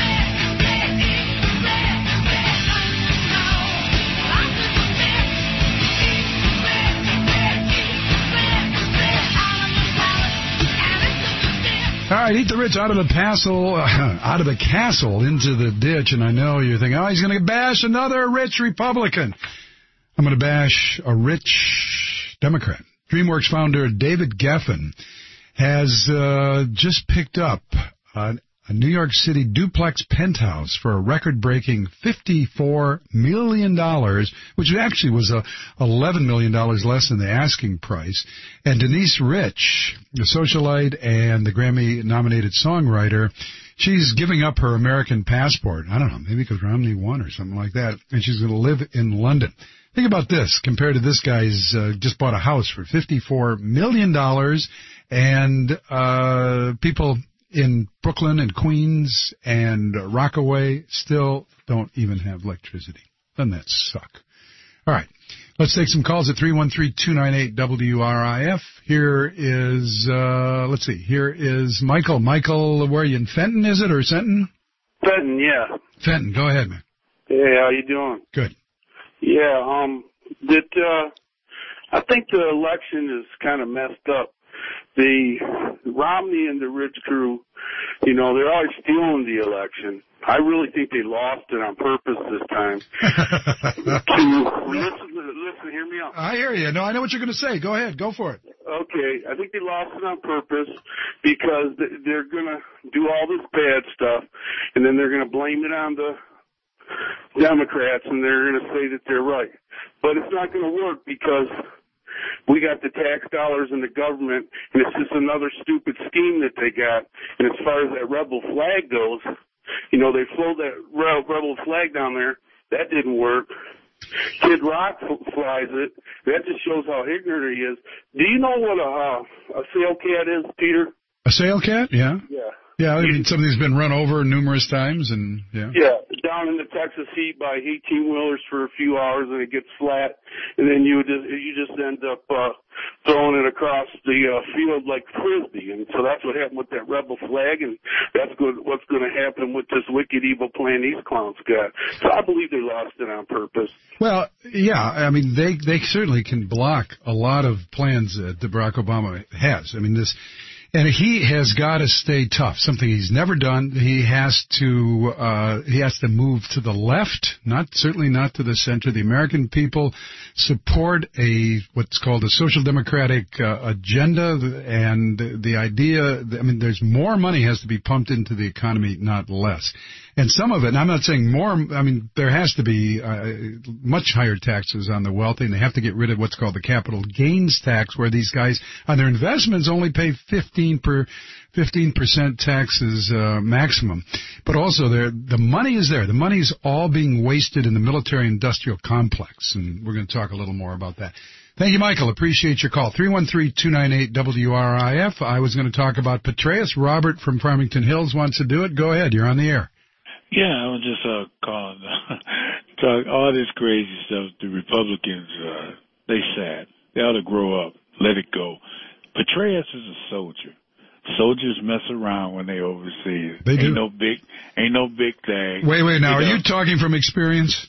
All right, eat the rich out of the castle, uh, out of the castle into the ditch, and I know you're thinking, oh, he's going to bash another rich Republican. I'm going to bash a rich Democrat. DreamWorks founder David Geffen has uh, just picked up uh, a New York City duplex penthouse for a record-breaking fifty-four million dollars, which actually was uh, eleven million dollars less than the asking price. And Denise Rich, the socialite and the Grammy-nominated songwriter, she's giving up her American passport. I don't know, maybe because Romney won or something like that, and she's going to live in London. Think about this, compared to this guy's uh, just bought a house for fifty-four million dollars, and uh people in Brooklyn and Queens and Rockaway still don't even have electricity. Doesn't that suck? All right, let's take some calls at three one three, two nine eight, W R I F. Here is, uh let's see, here is Michael. Michael, where are you, in Fenton, is it, or Senton? Fenton, yeah. Fenton, go ahead, man. Hey, how you doing? Good. Yeah, um, that, uh, I think the election is kind of messed up. The Romney and the Rich crew, you know, they're always stealing the election. I really think they lost it on purpose this time. to, listen, listen, hear me out. I hear you. No, I know what you're going to say. Go ahead. Go for it. Okay. I think they lost it on purpose because they're going to do all this bad stuff, and then they're going to blame it on the Democrats, and they're going to say that they're right. But it's not going to work because we got the tax dollars in the government, and it's just another stupid scheme that they got. And as far as that rebel flag goes, you know, they flew that rebel flag down there. That didn't work. Kid Rock f- flies it. That just shows how ignorant he is. Do you know what a uh, a sail cat is, Peter? A sail cat? Yeah. Yeah. Yeah, I mean, something that's been run over numerous times, and yeah. Yeah, down in the Texas heat by eighteen-wheelers for a few hours, and it gets flat, and then you just you just end up uh, throwing it across the uh, field like frisbee, and so that's what happened with that rebel flag, and that's good, what's going to happen with this wicked, evil plan these clowns got. So I believe they lost it on purpose. Well, yeah, I mean, they they certainly can block a lot of plans that Barack Obama has. I mean, this. And he has got to stay tough, something he's never done. He has to, uh, he has to move to the left, not, certainly not to the center. The American people support a, what's called a social democratic, uh, agenda, and the idea, I mean, there's more money has to be pumped into the economy, not less. And some of it, and I'm not saying more, I mean, there has to be uh, much higher taxes on the wealthy, and they have to get rid of what's called the capital gains tax, where these guys, on their investments, only pay fifteen per fifteen percent taxes uh, maximum. But also, the money is there. The money is all being wasted in the military-industrial complex, and we're going to talk a little more about that. Thank you, Michael. Appreciate your call. three one three, two nine eight, W R I F. I was going to talk about Petraeus. Robert from Farmington Hills wants to do it. Go ahead. You're on the air. Yeah, I was just uh, calling. Talk all this crazy stuff. The Republicans, uh, they sad. They ought to grow up. Let it go. Petraeus is a soldier. Soldiers mess around when they overseas. They do. Ain't no big, ain't no big thing. Wait, wait. Now, you are know? you talking from experience?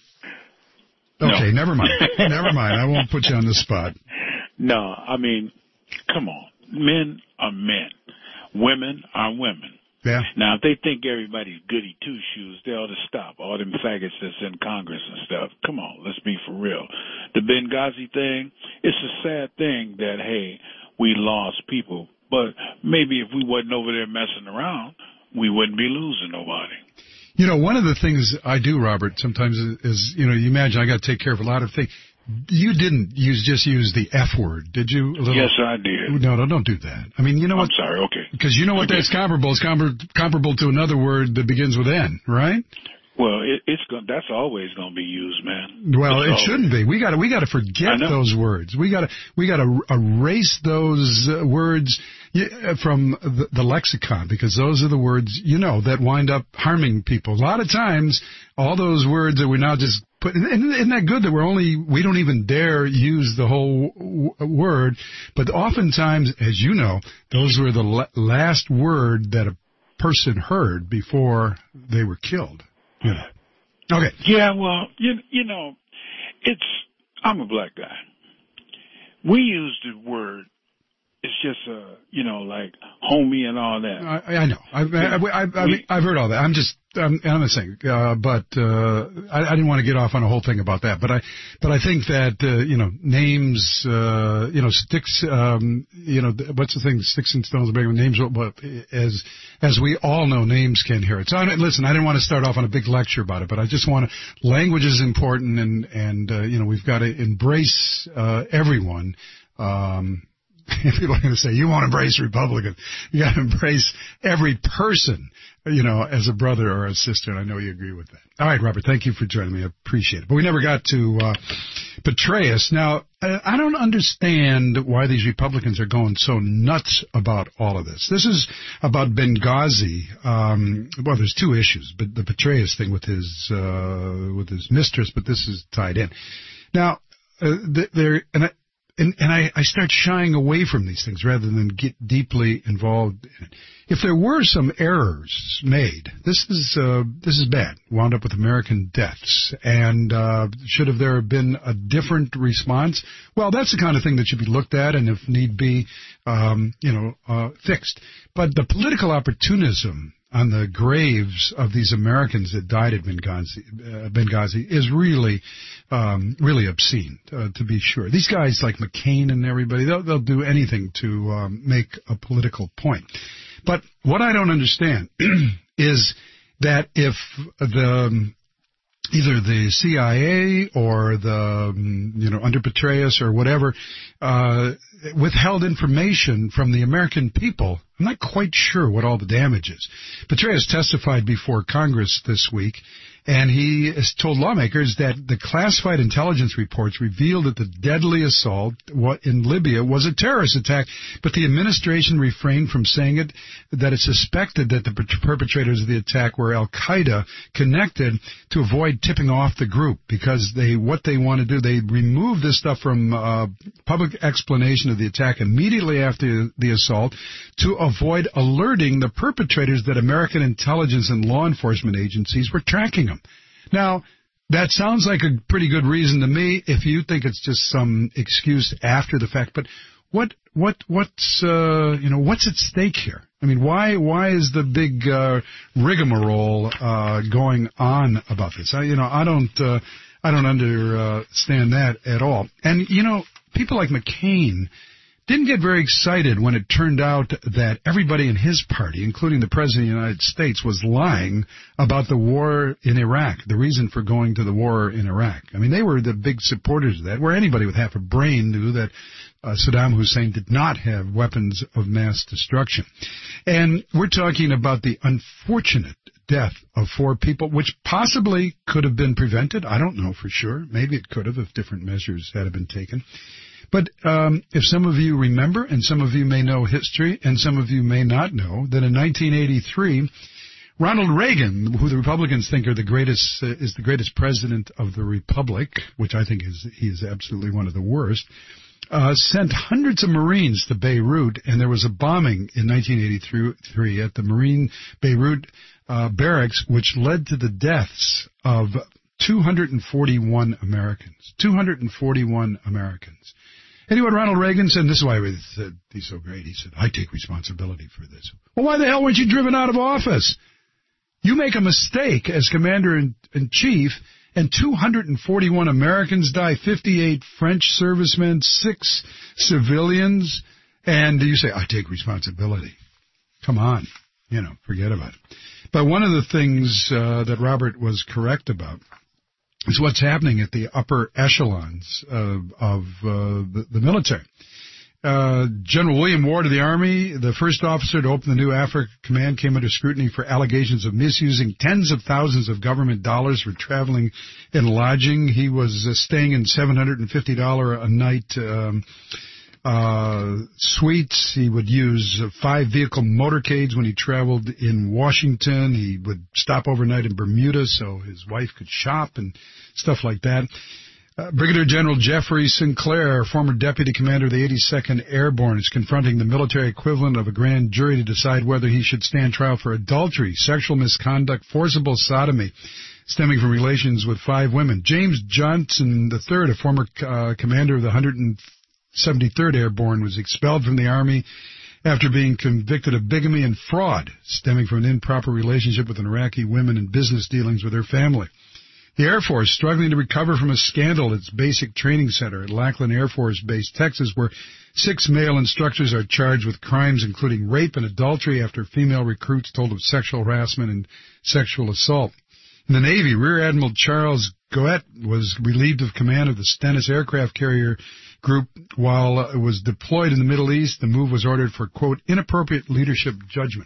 Okay, no. never mind. Never mind. I won't put you on the spot. No, I mean, come on. Men are men. Women are women. Yeah. Now, if they think everybody's goody two-shoes, they ought to stop. All them faggots that's in Congress and stuff. Come on, let's be for real. The Benghazi thing, it's a sad thing that, hey, we lost people. But maybe if we wasn't over there messing around, we wouldn't be losing nobody. You know, one of the things I do, Robert, sometimes is, is you know, you imagine I got to take care of a lot of things. You didn't use just use the F word, did you? A little? Yes, I did. No, no, don't do that. I mean, you know what? I'm sorry, okay. Because you know what okay. that's comparable. It's compar- comparable to another word that begins with N, right? Well, it, it's go- that's always going to be used, man. Well, it's it always. shouldn't be. We got to we got to forget those words. We got to we got to erase those uh, words from the, the lexicon, because those are the words, you know, that wind up harming people. A lot of times, all those words that we now just put, and isn't that good that we're only, we don't even dare use the whole w- word, but oftentimes, as you know, those were the la- last word that a person heard before they were killed. You know. Okay. Yeah, well, you, you know, it's, I'm a black guy. We use the word, it's just, uh, you know, like homie and all that. I, I know. I've, I've, I've, I've, I've heard all that. I'm just, I'm, I'm not saying, uh, but, uh, I, I didn't want to get off on a whole thing about that. But I, but I think that, uh, you know, names, uh, you know, sticks, um, you know, what's the thing, sticks and stones, names, but as, as we all know, names can hear it. So I, listen, I didn't want to start off on a big lecture about it, but I just want to, language is important, and, and, uh, you know, we've got to embrace, uh, everyone, um, people are going to say, you won't embrace Republicans. You got to embrace every person, you know, as a brother or a sister, and I know you agree with that. All right, Robert, thank you for joining me. I appreciate it. But we never got to uh, Petraeus. Now, I don't understand why these Republicans are going so nuts about all of this. This is about Benghazi. Um, well, there's two issues, but the Petraeus thing with his uh, with his mistress, but this is tied in. Now, uh, there and. I, And, and I, I start shying away from these things rather than get deeply involved in it. If there were some errors made, this is uh, this is bad. Wound up with American deaths. And uh, should have there been a different response? Well, that's the kind of thing that should be looked at and, if need be, um, you know, uh, fixed. But the political opportunism on the graves of these Americans that died at Benghazi, uh, Benghazi is really, um, really obscene, uh, to be sure. These guys like McCain and everybody, they'll, they'll do anything to um, make a political point. But what I don't understand is that if the um, either the C I A or the, um, you know, under Petraeus or whatever, uh, withheld information from the American people, I'm not quite sure what all the damage is. Petraeus testified before Congress this week, And he has told lawmakers that the classified intelligence reports revealed that the deadly assault in Libya was a terrorist attack, but the administration refrained from saying it, that it suspected that the perpetrators of the attack were Al-Qaeda connected to avoid tipping off the group, because they what they want to do, they remove this stuff from uh, public explanation of the attack immediately after the assault to avoid alerting the perpetrators that American intelligence and law enforcement agencies were tracking them. Now, that sounds like a pretty good reason to me if you think it's just some excuse after the fact. But what what what's uh, you know what's at stake here? I mean, why why is the big uh, rigmarole uh, going on about this? I, you know, I don't uh, I don't understand that at all. And you know, people like McCain didn't get very excited when it turned out that everybody in his party, including the President of the United States, was lying about the war in Iraq, the reason for going to the war in Iraq. I mean, they were the big supporters of that, where anybody with half a brain knew that uh, Saddam Hussein did not have weapons of mass destruction. And we're talking about the unfortunate death of four people, which possibly could have been prevented. I don't know for sure. Maybe it could have if different measures had been taken. But um, if some of you remember, and some of you may know history, and some of you may not know, that in nineteen eighty-three, Ronald Reagan, who the Republicans think are the greatest, uh, is the greatest president of the Republic, which I think is he is absolutely one of the worst, uh, sent hundreds of Marines to Beirut, and there was a bombing in nineteen eighty-three at the Marine Beirut uh, barracks, which led to the deaths of two hundred forty-one Americans. two hundred forty-one Americans. And you know what Ronald Reagan said? And this is why he said he's so great. He said, I take responsibility for this. Well, why the hell weren't you driven out of office? You make a mistake as commander-in-chief, and two hundred forty-one Americans die, fifty-eight French servicemen, six civilians, and you say, I take responsibility. Come on. You know, forget about it. But one of the things uh, that Robert was correct about is what's happening at the upper echelons of, of uh, the, the military. Uh, General William Ward of the Army, the first officer to open the new Africa Command, came under scrutiny for allegations of misusing tens of thousands of government dollars for traveling and lodging. He was uh, staying in seven hundred fifty dollars a night um, uh suites. He would use uh, five vehicle motorcades when he traveled in Washington. He would stop overnight in Bermuda so his wife could shop and stuff like that. Uh, Brigadier General Jeffrey Sinclair, former deputy commander of the eighty-second Airborne, is confronting the military equivalent of a grand jury to decide whether he should stand trial for adultery, sexual misconduct, forcible sodomy, stemming from relations with five women. James Johnson the third, a former uh, commander of the one hundred seventy-third Airborne, was expelled from the Army after being convicted of bigamy and fraud stemming from an improper relationship with an Iraqi woman and business dealings with her family. The Air Force, struggling to recover from a scandal at its basic training center at Lackland Air Force Base, Texas, where six male instructors are charged with crimes including rape and adultery after female recruits told of sexual harassment and sexual assault. In the Navy, Rear Admiral Charles Goet was relieved of command of the Stennis aircraft carrier group while it was deployed in the Middle East. The move was ordered for, quote, inappropriate leadership judgment.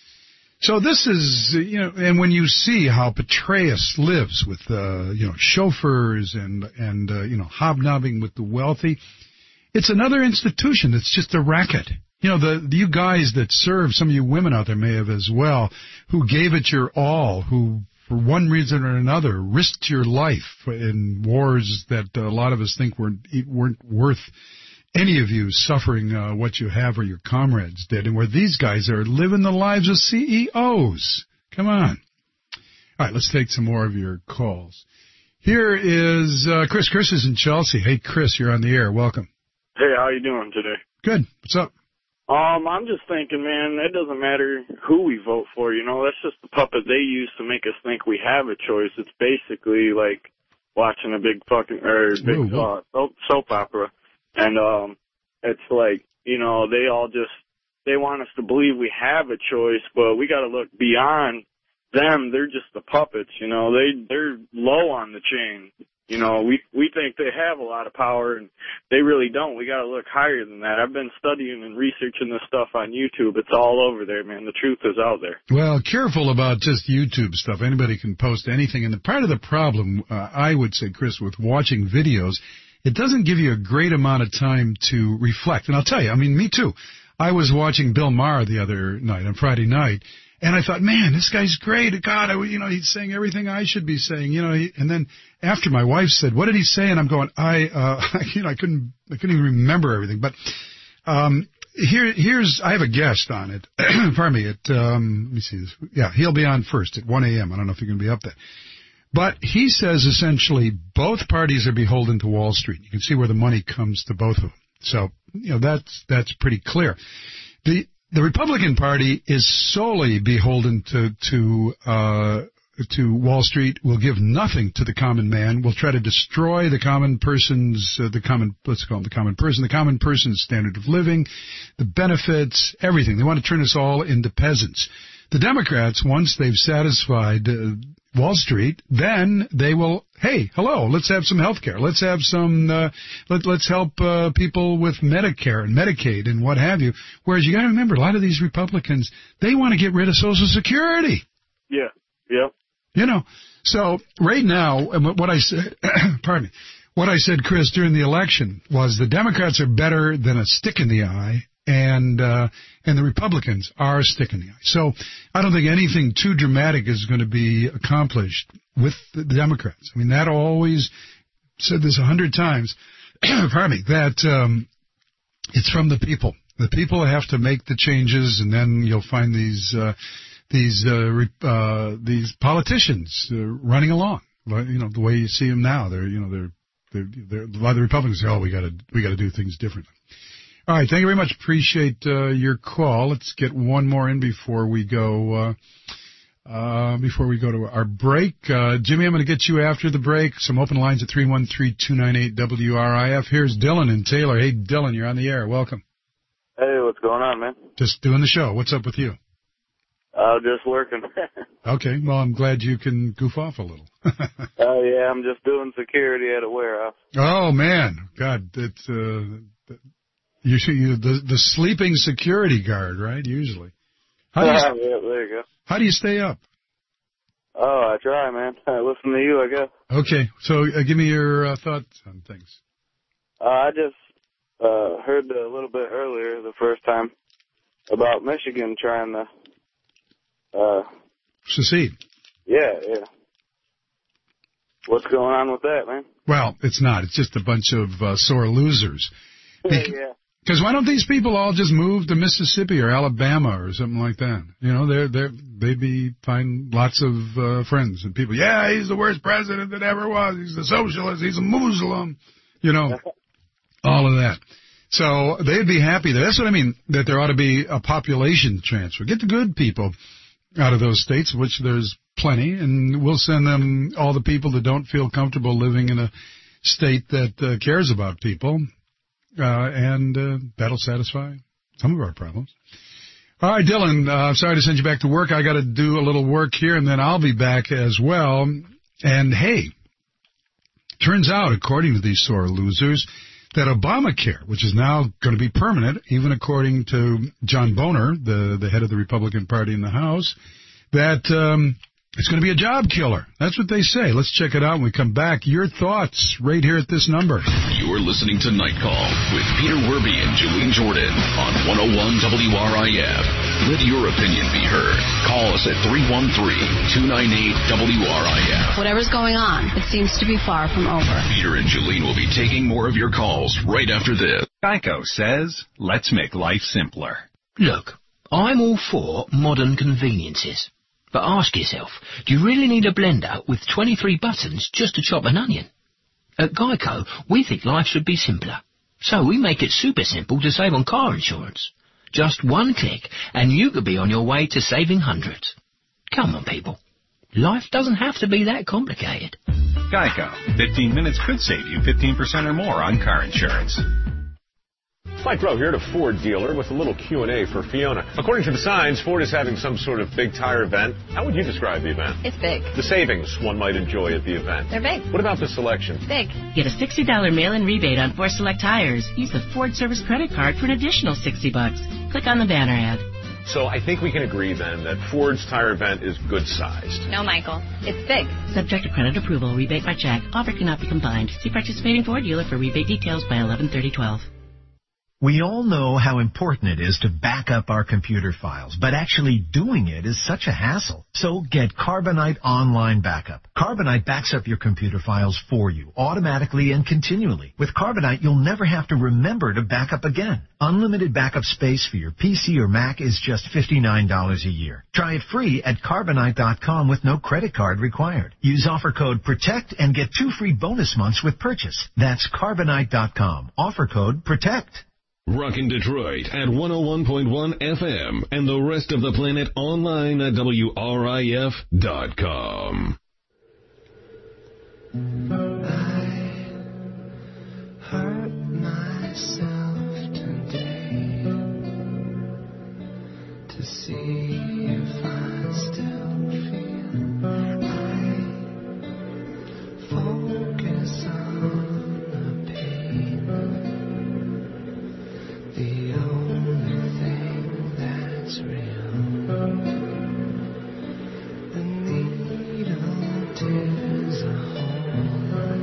So this is, you know, and when you see how Petraeus lives with, uh, you know, chauffeurs and, and uh, you know, hobnobbing with the wealthy, it's another institution that's just a racket. You know, the, the you guys that serve, some of you women out there may have as well, who gave it your all, who for one reason or another risked your life in wars that a lot of us think weren't, weren't worth any of you suffering uh, what you have or your comrades did, and where these guys are living the lives of C E Os. Come on. All right, let's take some more of your calls. Here is uh, Chris. Chris is in Chelsea. Hey, Chris, you're on the air. Welcome. Hey, how you doing today? Good. What's up? Um, I'm just thinking, man, it doesn't matter who we vote for, you know, that's just the puppet they use to make us think we have a choice. It's basically like watching a big fucking, or big whoa, whoa. Uh, soap, soap opera. And, um, it's like, you know, they all just, they want us to believe we have a choice, but we gotta look beyond them. They're just the puppets, you know, they, they're low on the chain. You know, we we think they have a lot of power, and they really don't. We got to look higher than that. I've been studying and researching this stuff on YouTube. It's all over there, man. The truth is out there. Well, careful about just YouTube stuff. Anybody can post anything. And the part of the problem, uh, I would say, Chris, with watching videos, it doesn't give you a great amount of time to reflect. And I'll tell you, I mean, me too. I was watching Bill Maher the other night, on Friday night, and I thought, man, this guy's great. God, I, you know, he's saying everything I should be saying, you know. He, and then after my wife said, "What did he say?" and I'm going, I, uh, you know, I couldn't, I couldn't even remember everything. But um, here, here's, I have a guest on it. Pardon me. At um, let me see this. Yeah, he'll be on first at one a.m. I don't know if you're going to be up there. But he says essentially both parties are beholden to Wall Street. You can see where the money comes to both of them. So, you know, that's that's pretty clear. The the Republican Party is solely beholden to to uh to Wall Street, will give nothing to the common man, will try to destroy the common person's uh, the common let's call it the common person, the common person's standard of living, the benefits, everything. They want to turn us all into peasants. The Democrats, once they've satisfied uh, Wall Street, then they will, hey, hello, let's have some health care. Let's have some, uh, let, let's help uh, people with Medicare and Medicaid and what have you. Whereas you got to remember, a lot of these Republicans, they want to get rid of Social Security. Yeah, yeah. You know, so right now, what I said, pardon me, what I said, Chris, during the election was the Democrats are better than a stick in the eye, and uh, and the Republicans are a stick in the eye. So I don't think anything too dramatic is going to be accomplished with the Democrats. I mean, that always said this a hundred times, pardon me, that um, it's from the people. The people have to make the changes, and then you'll find these uh, these uh, uh, these politicians uh, running along. You know, the way you see them now, they're you know they're they're, they're a lot of the Republicans say, oh, we got to we got to do things differently. All right, thank you very much. Appreciate uh, your call. Let's get one more in before we go. Uh, uh, before we go to our break, uh, Jimmy, I'm going to get you after the break. Some open lines at three one three, two nine eight, W R I F. Here's Dylan and Taylor. Hey, Dylan, you're on the air. Welcome. Hey, what's going on, man? Just doing the show. What's up with you? Uh, just working. Okay, well, I'm glad you can goof off a little. Oh, yeah, I'm just doing security at a warehouse. Oh, man. God, it's, uh, you see, you, the, the sleeping security guard, right, usually. How do you, uh, yeah, there you go. How do you stay up? Oh, I try, man. I listen to you, I guess. Okay, so uh, give me your uh, thoughts on things. Uh, I just uh, heard a little bit earlier, the first time, about Michigan trying to uh, secede. Yeah, yeah. What's going on with that, man? Well, it's not. It's just a bunch of uh, sore losers. Be- yeah. Because why don't these people all just move to Mississippi or Alabama or something like that? You know, they're they're they'd be find lots of uh, friends and people. Yeah, he's the worst president that ever was. He's a socialist. He's a Muslim. You know, all of that. So they'd be happy there. That's what I mean. That there ought to be a population transfer. Get the good people out of those states, which there's plenty, and we'll send them all the people that don't feel comfortable living in a state that uh, cares about people. Uh, and uh, that'll satisfy some of our problems. All right, Dylan, uh, I'm sorry to send you back to work. I got to do a little work here, and then I'll be back as well. And, hey, turns out, according to these sore losers, that Obamacare, which is now going to be permanent, even according to John Boehner, the, the head of the Republican Party in the House, that um, it's going to be a job killer. That's what they say. Let's check it out when we come back. Your thoughts right here at this number. You're listening to Night Call with Peter Werby and Julene Jordan on one oh one W R I F. Let your opinion be heard. Call us at three one three, two nine eight, W R I F. Whatever's going on, it seems to be far from over. Peter and Julene will be taking more of your calls right after this. Geico says, let's make life simpler. Look, I'm all for modern conveniences. But ask yourself, do you really need a blender with twenty-three buttons just to chop an onion? At Geico, we think life should be simpler. So we make it super simple to save on car insurance. Just one click and you could be on your way to saving hundreds. Come on, people. Life doesn't have to be that complicated. Geico. fifteen minutes could save you fifteen percent or more on car insurance. Mike Rowe here at a Ford dealer with a little Q and A for Fiona. According to the signs, Ford is having some sort of big tire event. How would you describe the event? It's big. The savings one might enjoy at the event. They're big. What about the selection? Big. Get a sixty dollars mail-in rebate on Ford Select tires. Use the Ford Service credit card for an additional sixty bucks. Click on the banner ad. So I think we can agree then that Ford's tire event is good-sized. No, Michael. It's big. Subject to credit approval. Rebate by check. Offer cannot be combined. See participating Ford dealer for rebate details by eleven thirty twelve. We all know how important it is to back up our computer files, but actually doing it is such a hassle. So get Carbonite Online Backup. Carbonite backs up your computer files for you, automatically and continually. With Carbonite, you'll never have to remember to back up again. Unlimited backup space for your P C or Mac is just fifty-nine dollars a year. Try it free at Carbonite dot com with no credit card required. Use offer code PROTECT and get two free bonus months with purchase. That's Carbonite dot com. Offer code PROTECT. Rockin' Detroit at one oh one point one F M and the rest of the planet online at W R I F dot com. I hurt myself today to see if I still feel. I focus on the pain. The only thing that's real, the needle tears a hole,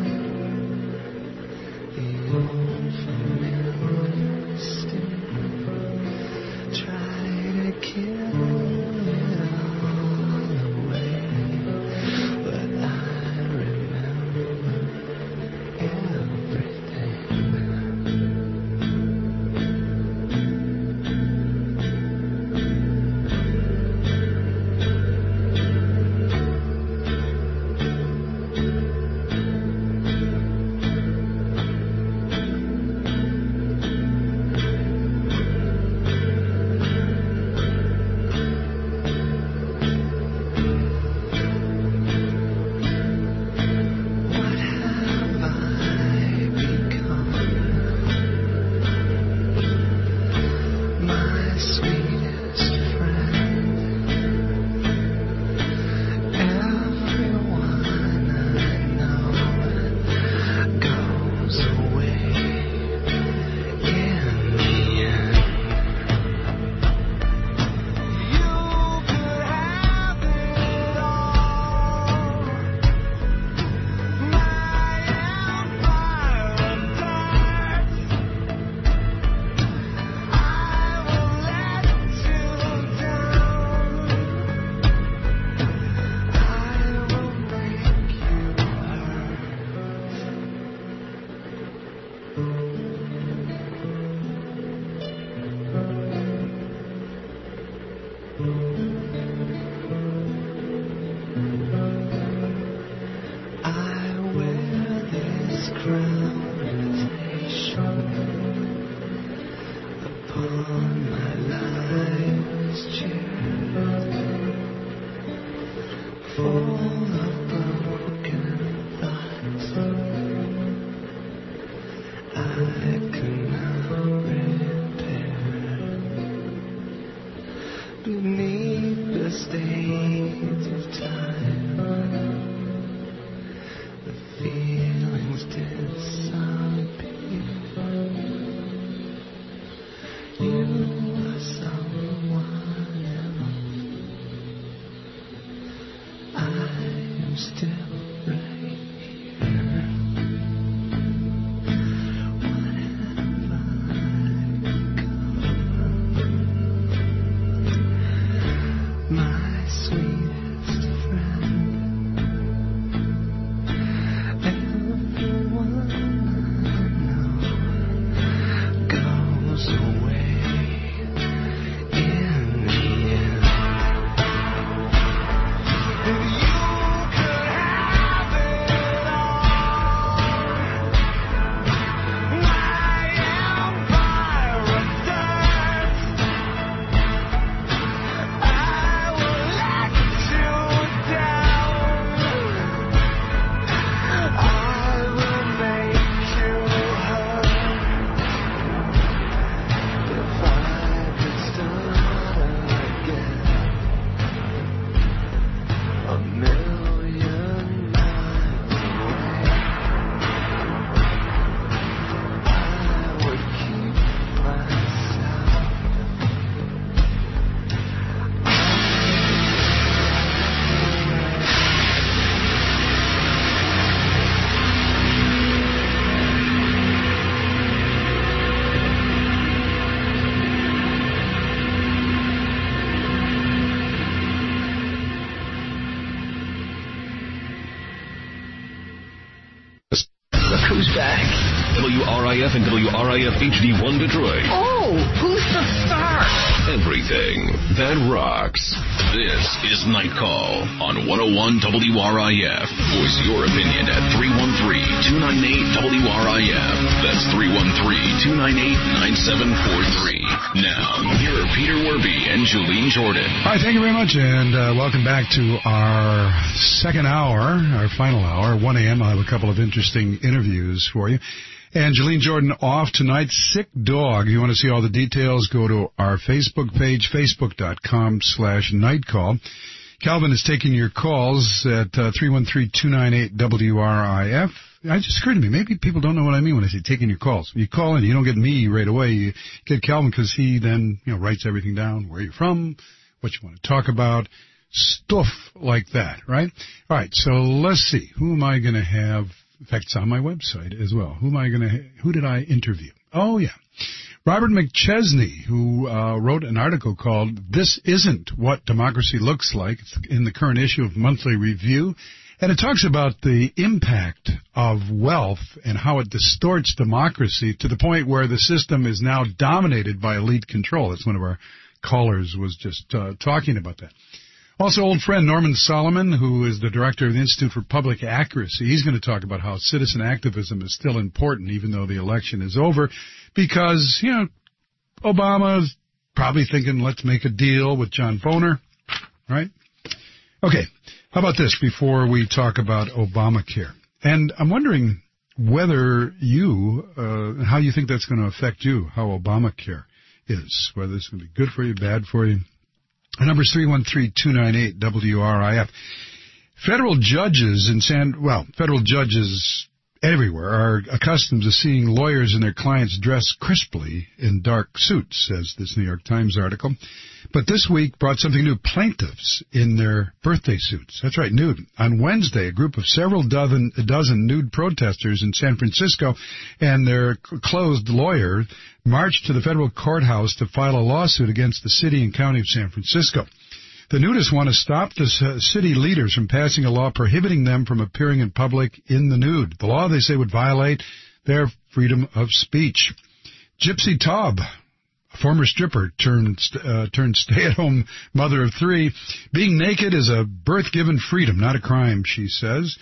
the old familiar sting, try to kill it all away, but I remember everything. Still right here. What Look who's back. W R I F and W R I F H D one Detroit. Oh, who's the star? Everything that rocks. This is Night Call on one oh one W R I F. Voice your opinion at three one three, two nine eight, W R I F. That's three one three, two nine eight, nine seven four three. Now, here are Peter Werby and Julene Jordan. All right, thank you very much, and uh, welcome back to our second hour, our final hour, one a.m. I'll have a couple of interesting interviews for you. And Julene Jordan off tonight, sick dog. If you want to see all the details, go to our Facebook page, facebook.com slash nightcall. Calvin is taking your calls at uh, three one three, two nine eight, W R I F. It just occurred to me, maybe people don't know what I mean when I say taking your calls. You call in, you don't get me right away. You get Calvin because he then, you know, writes everything down, where you're from, what you want to talk about, stuff like that, right? All right, so let's see. Who am I going to have? In fact, it's on my website as well. Who am I going to, who did I interview? Oh, yeah. Robert McChesney, who uh, wrote an article called This Isn't What Democracy Looks Like. It's in the current issue of Monthly Review. And it talks about the impact of wealth and how it distorts democracy to the point where the system is now dominated by elite control. That's one of our callers was just uh, talking about that. Also, old friend Norman Solomon, who is the director of the Institute for Public Accuracy, he's going to talk about how citizen activism is still important, even though the election is over, because, you know, Obama's probably thinking, let's make a deal with John Boehner, right? Okay, how about this before we talk about Obamacare? And I'm wondering whether you, uh, how you think that's going to affect you, how Obamacare is, whether it's going to be good for you, bad for you. The number is three one three, two nine eight, W R I F. Federal judges in San, well, federal judges everywhere are accustomed to seeing lawyers and their clients dress crisply in dark suits, says this New York Times article. But this week brought something new, plaintiffs in their birthday suits. That's right, nude. On Wednesday, a group of several dozen, a dozen nude protesters in San Francisco and their clothed lawyer marched to the federal courthouse to file a lawsuit against the city and county of San Francisco. The nudists want to stop the city leaders from passing a law prohibiting them from appearing in public in the nude. The law, they say, would violate their freedom of speech. Gypsy Taub, a former stripper turned uh, turned stay-at-home mother of three. Being naked is a birth-given freedom, not a crime, she says.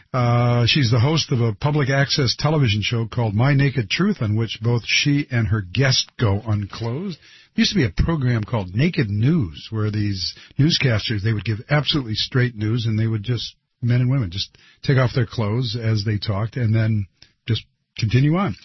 Uh, she's the host of a public access television show called My Naked Truth, on which both she and her guest go unclothed. There used to be a program called Naked News, where these newscasters, they would give absolutely straight news, and they would just, men and women, just take off their clothes as they talked, and then just continue on.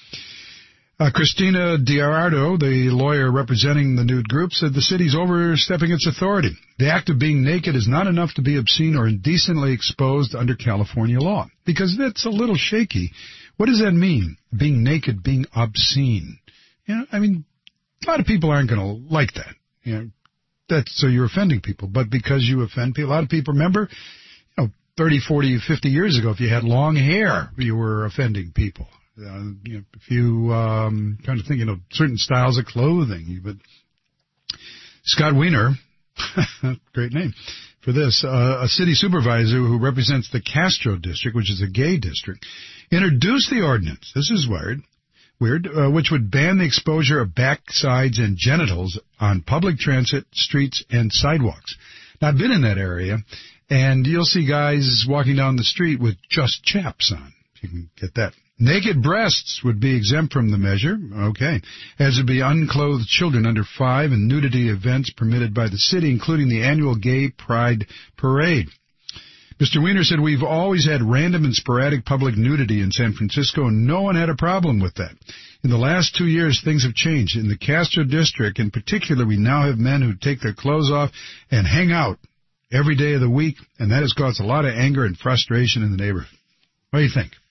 Uh, Christina Diardo, the lawyer representing the nude group, said the city's overstepping its authority. The act of being naked is not enough to be obscene or indecently exposed under California law, because that's a little shaky. What does that mean, being naked, being obscene? You know, I mean, a lot of people aren't going to like that. You know, that's, so you're offending people. But because you offend people, a lot of people remember, you know, thirty, forty, fifty years ago, if you had long hair, you were offending people. Uh, you know, if you um, kind of think, you know, certain styles of clothing. But Scott Wiener, great name for this, uh, a city supervisor who represents the Castro district, which is a gay district, introduced the ordinance. This is weird. Weird, uh, which would ban the exposure of backsides and genitals on public transit, streets, and sidewalks. Now, I've been in that area, and you'll see guys walking down the street with just chaps on, if you can get that. Naked breasts would be exempt from the measure, okay, as would be unclothed children under five and nudity events permitted by the city, including the annual Gay Pride Parade. Mister Wiener said, we've always had random and sporadic public nudity in San Francisco, and no one had a problem with that. In the last two years, things have changed. In the Castro district, in particular, we now have men who take their clothes off and hang out every day of the week, and that has caused a lot of anger and frustration in the neighborhood. What do you think?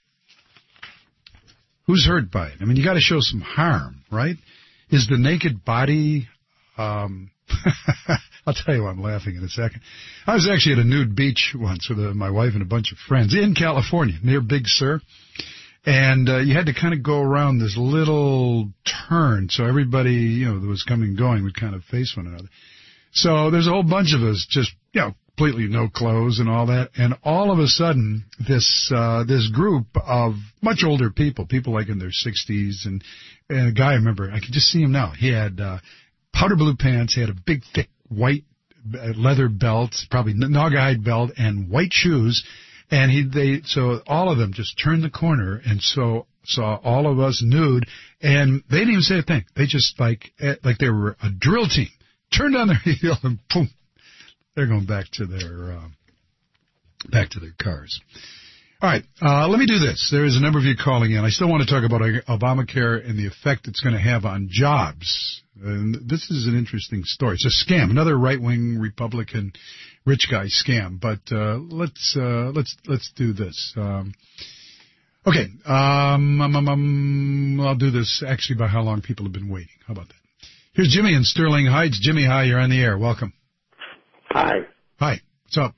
Who's hurt by it? I mean, you got to show some harm, right? Is the naked body... Um, I'll tell you why I'm laughing in a second. I was actually at a nude beach once with uh, my wife and a bunch of friends in California, near Big Sur. And uh, you had to kind of go around this little turn, so everybody, you know, that was coming and going would kind of face one another. So there's a whole bunch of us just, you know, completely no clothes and all that. And all of a sudden, this uh, this group of much older people, people like in their sixties, and, and a guy, I remember, I can just see him now. He had uh, powder blue pants. He had a big, thick, white leather belt, probably naugahyde belt, and white shoes. And he, they, so all of them just turned the corner and so saw all of us nude, and they didn't even say a thing. They just like, like they were a drill team, turned on their heel and boom, they're going back to their, uh, back to their cars. All right, uh, let me do this. There is a number of you calling in. I still want to talk about Obamacare and the effect it's going to have on jobs. And this is an interesting story. It's a scam, another right-wing Republican rich guy scam. But uh, let's uh, let's let's do this. Um, okay, um, um, um, um, I'll do this actually by how long people have been waiting. How about that? Here's Jimmy in Sterling Heights. Jimmy, hi, you're on the air. Welcome. Hi. Hi. What's up?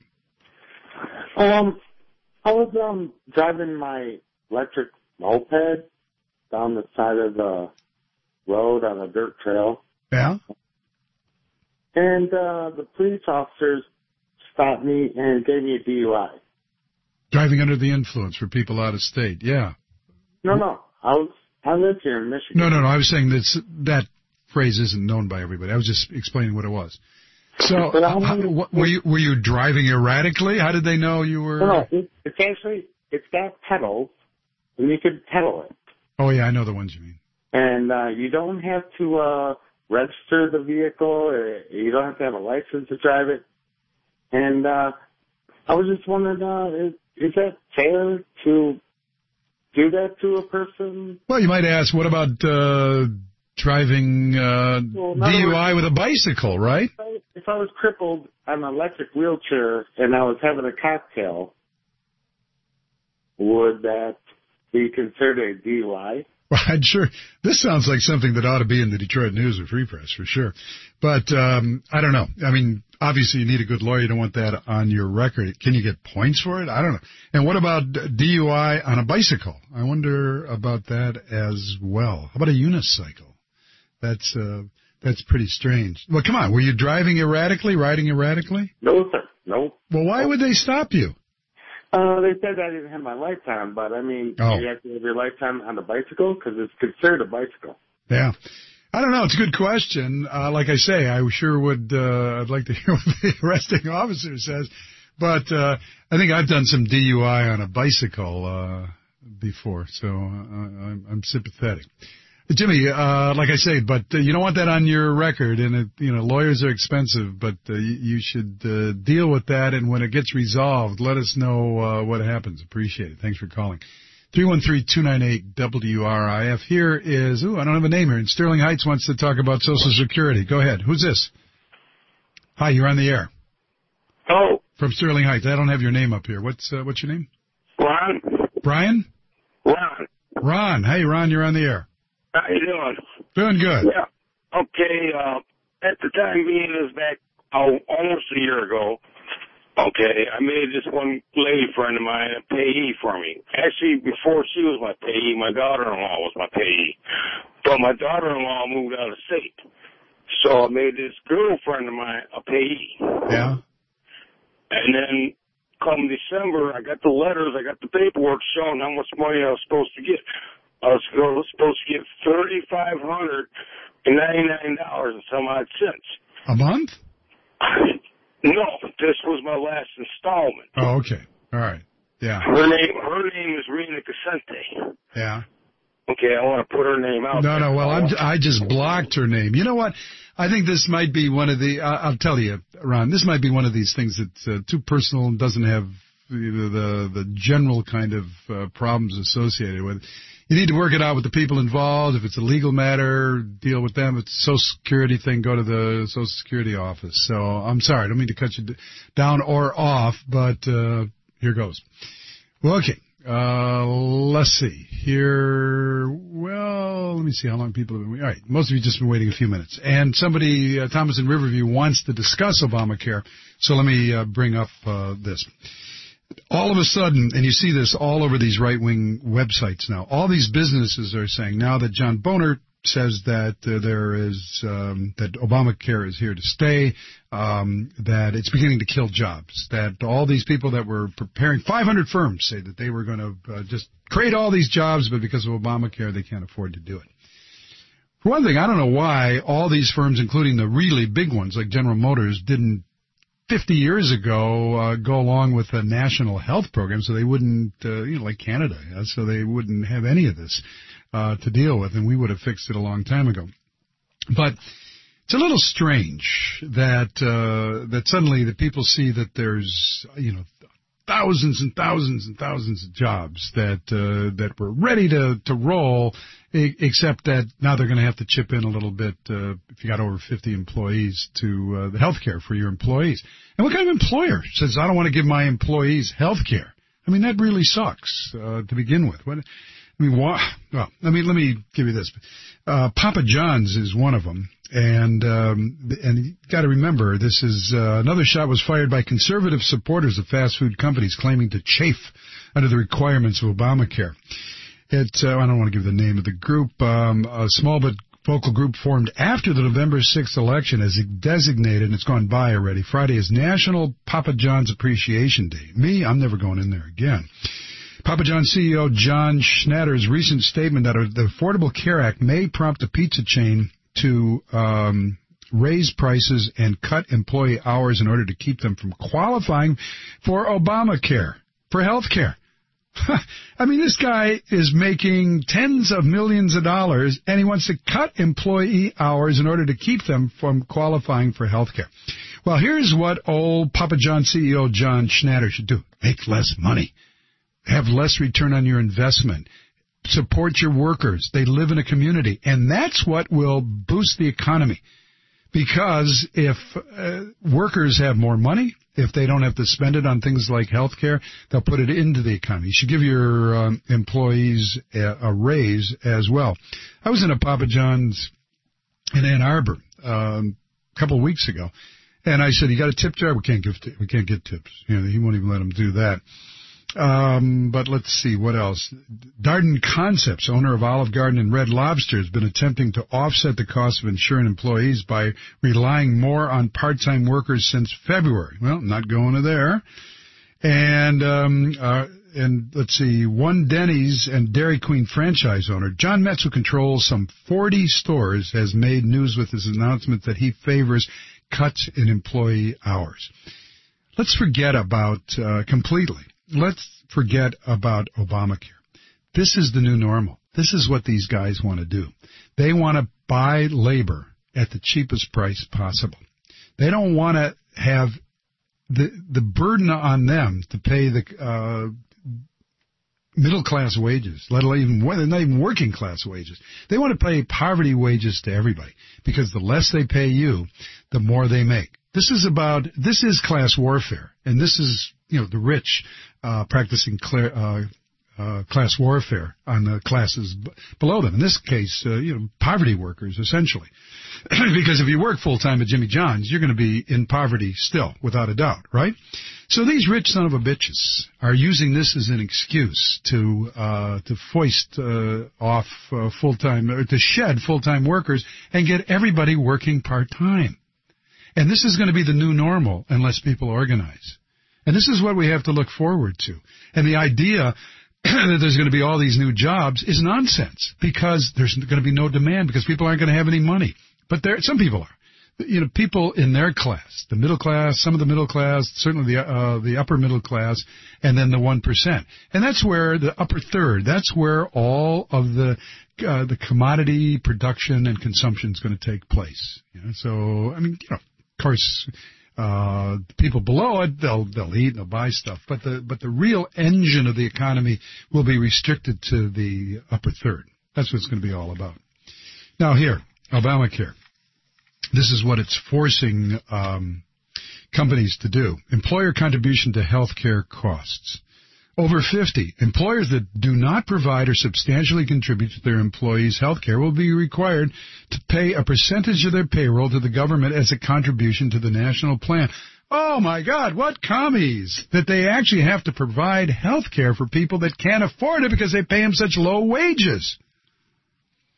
Um, I was um driving my electric moped down the side of the road on a dirt trail. Yeah. And uh, the police officers stopped me and gave me a D U I. Driving under the influence for people out of state. Yeah. No, no. I was I live here in Michigan. No, no, no. I was saying that that phrase isn't known by everybody. I was just explaining what it was. So, But how, I'm- what, were you were you driving erratically? How did they know you were? No, no, it, it's actually, it's got pedals, and you can pedal it. Oh yeah, I know the ones you mean. And uh, you don't have to uh, register the vehicle. Uh, you don't have to have a license to drive it. And uh, I was just wondering, uh, is, is that fair to do that to a person? Well, you might ask, what about uh, driving uh, Well, in D other U I words- with a bicycle, right? If I, if I was crippled on an electric wheelchair and I was having a cocktail, would that be considered a D U I? Well, I'm sure this sounds like something that ought to be in the Detroit News or Free Press for sure. But um, I don't know. I mean, obviously you need a good lawyer. You don't want that on your record. Can you get points for it? I don't know. And what about D U I on a bicycle? I wonder about that as well. How about a unicycle? That's uh, that's pretty strange. Well, come on. Were you driving erratically, riding erratically? No, sir. No. Well, why would they stop you? Uh, they said I didn't have my lifetime, but I mean, Oh. you have to have your lifetime on the bicycle because it's considered a bicycle. Yeah. I don't know. It's a good question. Uh, like I say, I sure would, uh, I'd like to hear what the arresting officer says. But, uh, I think I've done some D U I on a bicycle, uh, before. So, uh, I'm, I'm sympathetic. Jimmy, uh, like I say, but uh, you don't want that on your record, and it, you know, lawyers are expensive, but uh, you, you should uh, deal with that, and when it gets resolved, let us know uh, what happens. Appreciate it. Thanks for calling. three one three, two nine eight, W R I F. Here is, ooh, I don't have a name here, and Sterling Heights wants to talk about Social Security. Go ahead. Who's this? Hi, you're on the air. Oh. From Sterling Heights. I don't have your name up here. What's uh, what's your name? Ron? Brian? Ron. Ron. Hey, Ron, you're on the air. How you doing? Doing good. Yeah. Okay, uh, at the time being, it was back oh, almost a year ago. Okay, I made this one lady friend of mine a payee for me. Actually, before she was my payee, my daughter-in-law was my payee. But my daughter-in-law moved out of state. So I made this girlfriend of mine a payee. Yeah. And then come December, I got the letters, I got the paperwork showing how much money I was supposed to get. I was supposed to get thirty-five hundred ninety-nine dollars and some odd cents. A month? No, this was my last installment. Oh, okay. All right. Yeah. Her name, her name is Rena Casente. Yeah. Okay, I want to put her name out No, there. no. Well, I'm, I just blocked her name. You know what? I think this might be one of the. Uh, I'll tell you, Ron. This might be one of these things that's uh, too personal and doesn't have the the, the general kind of uh, problems associated with it. You need to work it out with the people involved. If it's a legal matter, deal with them. If it's a Social Security thing, go to the Social Security office. So I'm sorry, I don't mean to cut you d- down or off, but uh, here goes. Well, okay. Uh, let's see. Here, well, let me see how long people have been waiting. All right, most of you just been waiting a few minutes. And somebody, uh, Thomas in Riverview, wants to discuss Obamacare, so let me uh, bring up uh, this. All of a sudden, and you see this all over these right-wing websites now, all these businesses are saying now that John Boner says that uh, there is um, that Obamacare is here to stay, um, that it's beginning to kill jobs, that all these people that were preparing, five hundred firms say that they were going to uh, just create all these jobs, but because of Obamacare, they can't afford to do it. For one thing, I don't know why all these firms, including the really big ones like General Motors, didn't fifty years ago uh, go along with a national health program so they wouldn't, uh, you know, like Canada, yeah, so they wouldn't have any of this uh, to deal with, and we would have fixed it a long time ago. But it's a little strange that uh, that suddenly the people see that there's, you know, thousands and thousands and thousands of jobs that uh, that were ready to, to roll, except that now they're going to have to chip in a little bit uh, if you got over fifty employees to uh, the health care for your employees. And what kind of employer says, I don't want to give my employees health care? I mean, that really sucks uh, to begin with. What, I mean, why? Well, I mean, let me give you this. Uh, Papa John's is one of them. And um, and you got to remember, this is uh, another shot was fired by conservative supporters of fast food companies claiming to chafe under the requirements of Obamacare. It, uh, I don't want to give the name of the group. Um, a small but vocal group formed after the November sixth election as designated, and it's gone by already. Friday is National Papa John's Appreciation Day. Me, I'm never going in there again. Papa John's C E O John Schnatter's recent statement that the Affordable Care Act may prompt a pizza chain to um, raise prices and cut employee hours in order to keep them from qualifying for Obamacare, for health care. I mean, this guy is making tens of millions of dollars, and he wants to cut employee hours in order to keep them from qualifying for health care. Well, here's what old Papa John C E O John Schnatter should do. Make less money. Have less return on your investment. Support your workers. They live in a community. And that's what will boost the economy. Because if uh, workers have more money, if they don't have to spend it on things like health care, they'll put it into the economy. You should give your um, employees a, a raise as well. I was in a Papa John's in Ann Arbor um, a couple of weeks ago, and I said, "You got a tip jar? We can't give t- we can't get tips. You know, he won't even let them do that." Um, but let's see, what else? Darden Concepts, owner of Olive Garden and Red Lobster, has been attempting to offset the cost of insuring employees by relying more on part-time workers since February. Well, not going to there. And, um, uh, and let's see, one Denny's and Dairy Queen franchise owner, John Metz, who controls some forty stores, has made news with his announcement that he favors cuts in employee hours. Let's forget about, uh, completely. Let's forget about Obamacare. This is the new normal. This is what these guys want to do. They want to buy labor at the cheapest price possible. They don't want to have the the burden on them to pay the uh, middle-class wages, let alone even, they're not even working-class wages. They want to pay poverty wages to everybody because the less they pay you, the more they make. This is about, this is class warfare, and this is, you know, the rich uh, practicing clear, uh, uh, class warfare on the classes b- below them. In this case, uh, you know, poverty workers, essentially. Because if you work full-time at Jimmy John's, you're going to be in poverty still, without a doubt, right? So these rich son of a bitches are using this as an excuse to uh, to foist uh, off uh, full-time, or to shed full-time workers and get everybody working part-time. And this is going to be the new normal unless people organize. And this is what we have to look forward to. And the idea that there's going to be all these new jobs is nonsense because there's going to be no demand because people aren't going to have any money. But there, some people are. You know, people in their class, the middle class, some of the middle class, certainly the uh, the upper middle class, and then the one percent. And that's where the upper third, that's where all of the uh, the commodity production and consumption is going to take place. You know, so, I mean, you know, of course, uh, the people below it, they'll they'll eat and they'll buy stuff. But the but the real engine of the economy will be restricted to the upper third. That's what it's going to be all about. Now here, Obamacare. This is what it's forcing um, companies to do. Employer contribution to health care costs. Over fifty, employers that do not provide or substantially contribute to their employees' health care will be required to pay a percentage of their payroll to the government as a contribution to the national plan. Oh, my God, what commies that they actually have to provide health care for people that can't afford it because they pay them such low wages.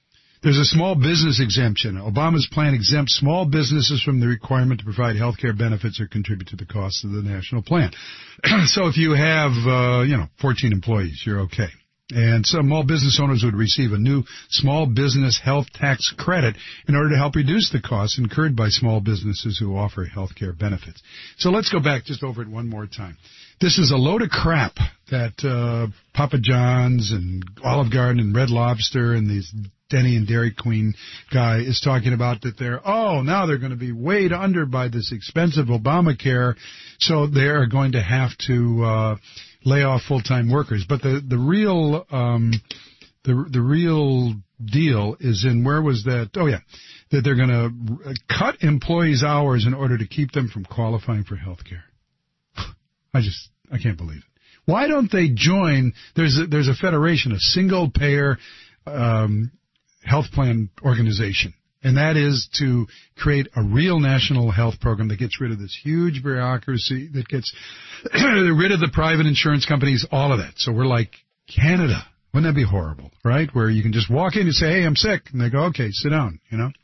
There's a small business exemption. Obama's plan exempts small businesses from the requirement to provide health care benefits or contribute to the cost of the national plan. So if you have, uh, you know, fourteen employees, you're okay. And some small business owners would receive a new small business health tax credit in order to help reduce the costs incurred by small businesses who offer health care benefits. So let's go back just over it one more time. This is a load of crap that uh, Papa John's and Olive Garden and Red Lobster and these Denny and Dairy Queen guy is talking about, that they're, oh, now they're going to be weighed under by this expensive Obamacare, so they are going to have to uh, lay off full-time workers. But the the real um, the the real deal is in, where was that? Oh yeah, that they're going to cut employees' hours in order to keep them from qualifying for health care. I just, I can't believe it. Why don't they join? There's a, there's a federation, a single payer um, health plan organization, and that is to create a real national health program that gets rid of this huge bureaucracy, that gets rid of the private insurance companies, all of that. So we're like Canada. Wouldn't that be horrible, right? Where you can just walk in and say, hey, I'm sick, and they go, okay, sit down, you know?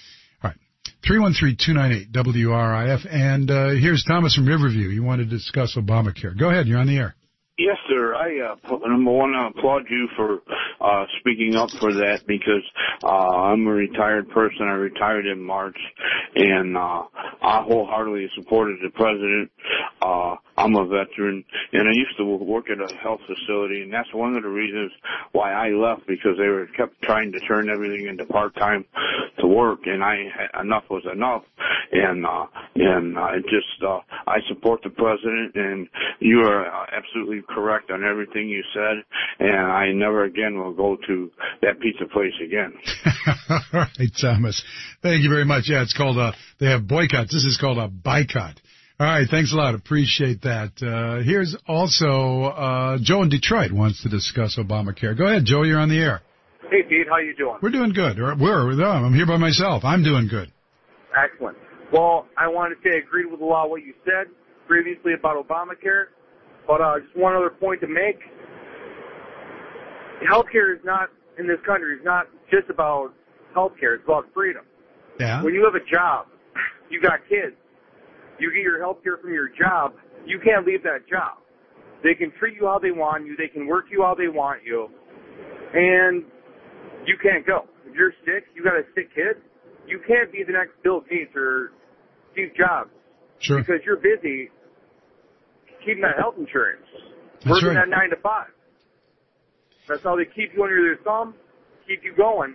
three one three, two nine eight, W R I F. And uh, here's Thomas from Riverview. You want to discuss Obamacare. Go ahead. You're on the air. Yes, sir. I uh, number one, I applaud you for uh, speaking up for that, because uh, I'm a retired person. I retired in March, and uh, I wholeheartedly supported the president. Uh, I'm a veteran, and I used to work at a health facility, and that's one of the reasons why I left, because they were kept trying to turn everything into part-time to work, and I enough was enough, and uh, and I just uh, I support the president, and you are uh, absolutely correct on everything you said, and I never again will go to that pizza place again. All right, Thomas. Thank you very much. Yeah, it's called a, they have boycotts. This is called a boycott. All right, thanks a lot. Appreciate that. Uh, here's also uh, Joe in Detroit wants to discuss Obamacare. Go ahead, Joe. You're on the air. Hey, Pete. How you doing? We're doing good. We're, we're I'm here by myself. I'm doing good. Excellent. Well, I wanted to say I agreed with a lot of what you said previously about Obamacare, but uh, just one other point to make. Healthcare is not, in this country, is not just about healthcare. It's about freedom. Yeah. When you have a job, you got kids, you get your healthcare from your job, you can't leave that job. They can treat you how they want you. They can work you how they want you. And you can't go. If you're sick, you got a sick kid, you can't be the next Bill Gates or Steve Jobs. Sure. Because you're busy keeping that health insurance. That's working right. that nine to five. That's how they keep you under their thumb, keep you going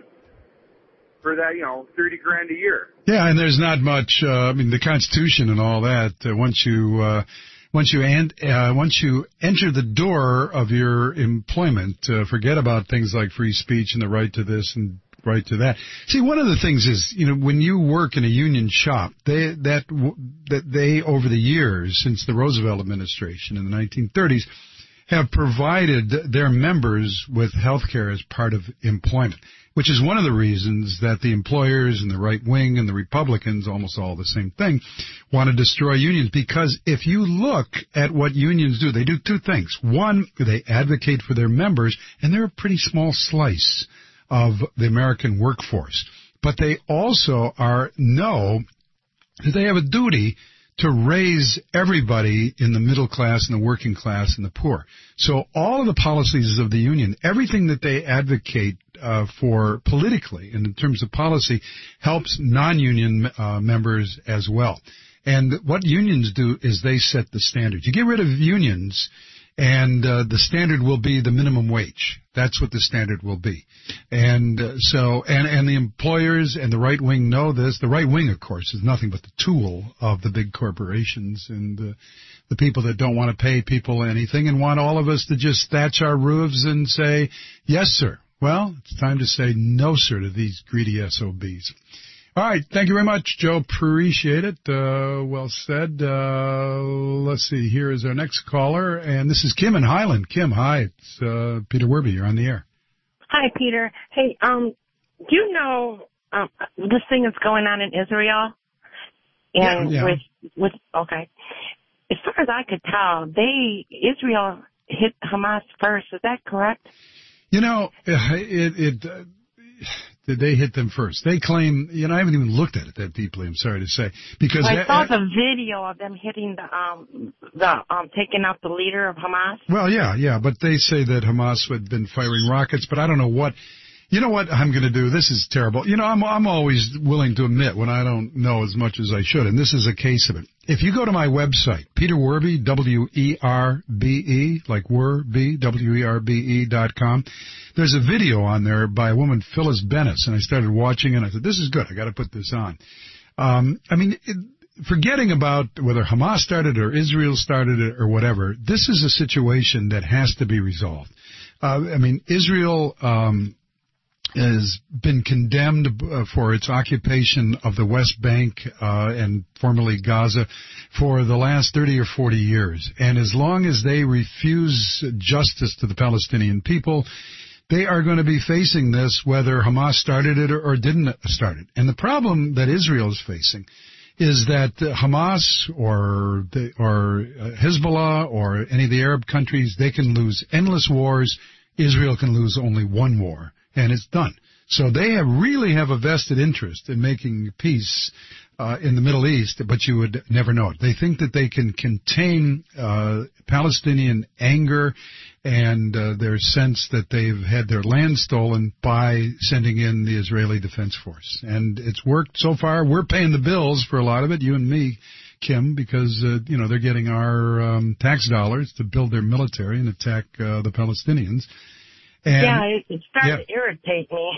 for that, you know, thirty grand a year. Yeah, and there's not much, uh, I mean, the Constitution and all that, uh, once you, uh, once you, and, uh, once you enter the door of your employment, uh, forget about things like free speech and the right to this and right to that. See, one of the things is, you know, when you work in a union shop, they, that, that they, over the years, since the Roosevelt administration in the nineteen thirties, have provided their members with health care as part of employment, which is one of the reasons that the employers and the right wing and the Republicans, almost all the same thing, want to destroy unions. Because if you look at what unions do, they do two things. One, they advocate for their members, and they're a pretty small slice of the American workforce. But they also are know that they have a duty to raise everybody in the middle class and the working class and the poor. So all of the policies of the union, everything that they advocate uh, for politically and in terms of policy, helps non-union uh, members as well. And what unions do is they set the standards. You get rid of unions, and uh, the standard will be the minimum wage. That's what the standard will be. And uh, so, and, and the employers and the right wing know this. The right wing, of course, is nothing but the tool of the big corporations and uh, the people that don't want to pay people anything and want all of us to just thatch our roofs and say, yes, sir. Well, it's time to say no, sir, to these greedy S O Bs. All right. Thank you very much, Joe. Appreciate it. Uh, well said. Uh, let's see. Here is our next caller, and this is Kim in Highland. Kim, hi. It's uh, Peter Werby. You're on the air. Hi, Peter. Hey, um, do you know um, this thing that's going on in Israel? And yeah, yeah. with with okay, as far as I could tell, they Israel hit Hamas first. Is that correct? You know, it. it uh, They hit them first. They claim, you know, I haven't even looked at it that deeply, I'm sorry to say. Because I saw uh, the video of them hitting the, um, the, um, taking out the leader of Hamas. Well, yeah, yeah, but they say that Hamas had been firing rockets, but I don't know what, you know what I'm going to do? This is terrible. You know, I'm, I'm always willing to admit when I don't know as much as I should, and this is a case of it. If you go to my website, Peter Werbe, W E R B E, like Werbe, W E R B E dot com, there's a video on there by a woman, Phyllis Bennis, and I started watching it, and I said, this is good, I got to put this on. Um, I mean, it, forgetting about whether Hamas started or Israel started it or whatever, this is a situation that has to be resolved. Uh, I mean, Israel um, has been condemned uh, for its occupation of the West Bank uh, and formerly Gaza for the last thirty or forty years. And as long as they refuse justice to the Palestinian people, they are going to be facing this whether Hamas started it or, or didn't start it. And the problem that Israel is facing is that uh, Hamas or the, or uh, Hezbollah or any of the Arab countries, they can lose endless wars. Israel can lose only one war, and it's done. So they have really have a vested interest in making peace uh, in the Middle East, but you would never know it. They think that they can contain uh, Palestinian anger and uh, their sense that they've had their land stolen by sending in the Israeli Defense Force. And it's worked so far. We're paying the bills for a lot of it, you and me, Kim, because, uh, you know, they're getting our um, tax dollars to build their military and attack uh, the Palestinians. And, yeah, it, it started yeah. to irritate me.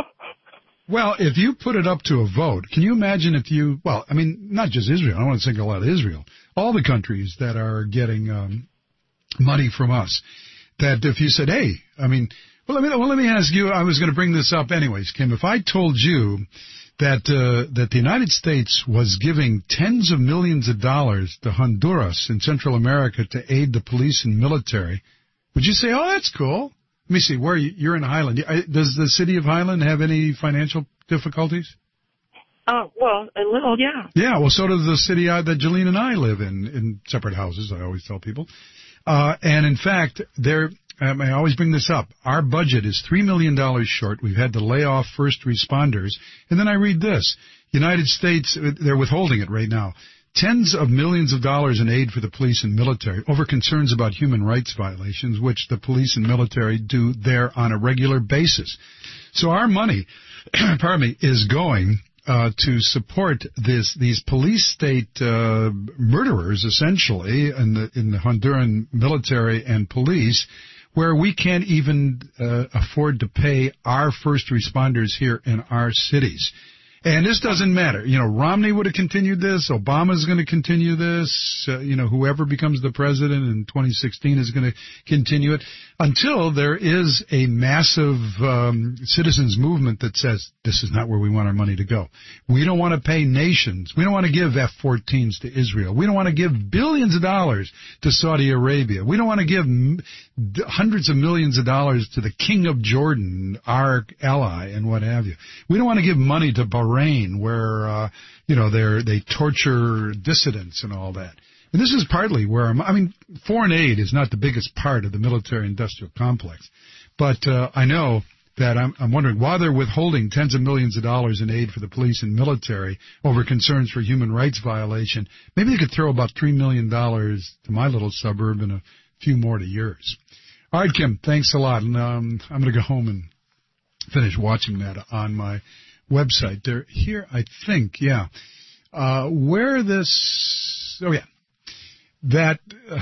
Well, if you put it up to a vote, can you imagine if you, well, I mean, not just Israel, I don't want to single out Israel, all the countries that are getting um, money from us, that if you said, hey, I mean, well, let me, well, let me ask you, I was going to bring this up anyways, Kim, if I told you that uh, that the United States was giving tens of millions of dollars to Honduras in Central America to aid the police and military, would you say, oh, that's cool? Let me see, where are you? You're in Highland. Does the city of Highland have any financial difficulties? Oh, well, a little, yeah. Yeah, well, so does the city uh, that Jolene and I live in, in separate houses, I always tell people. Uh, and in fact, there, um, I always bring this up, our budget is three million dollars short. We've had to lay off first responders. And then I read this, United States, they're withholding it right now. Tens of millions of dollars in aid for the police and military over concerns about human rights violations, which the police and military do there on a regular basis. So our money, pardon me, is going uh, to support this these police state uh, murderers, essentially, in the in the Honduran military and police, where we can't even uh, afford to pay our first responders here in our cities. And this doesn't matter. You know, Romney would have continued this. Obama's going to continue this. Uh, you know, whoever becomes the president in twenty sixteen is going to continue it until there is a massive um, citizens movement that says this is not where we want our money to go. We don't want to pay nations. We don't want to give F fourteens to Israel. We don't want to give billions of dollars to Saudi Arabia. We don't want to give m- hundreds of millions of dollars to the King of Jordan, our ally, and what have you. We don't want to give money to Bahrain, where uh, you know they they torture dissidents and all that. And this is partly where I'm, I mean, foreign aid is not the biggest part of the military-industrial complex, but uh, I know that I'm, I'm wondering why they're withholding tens of millions of dollars in aid for the police and military over concerns for human rights violation. Maybe they could throw about three million dollars to my little suburb and a few more to yours. All right, Kim, thanks a lot. And um, I'm going to go home and finish watching that on my website. They're here, I think, yeah. Uh, where this, oh yeah, that,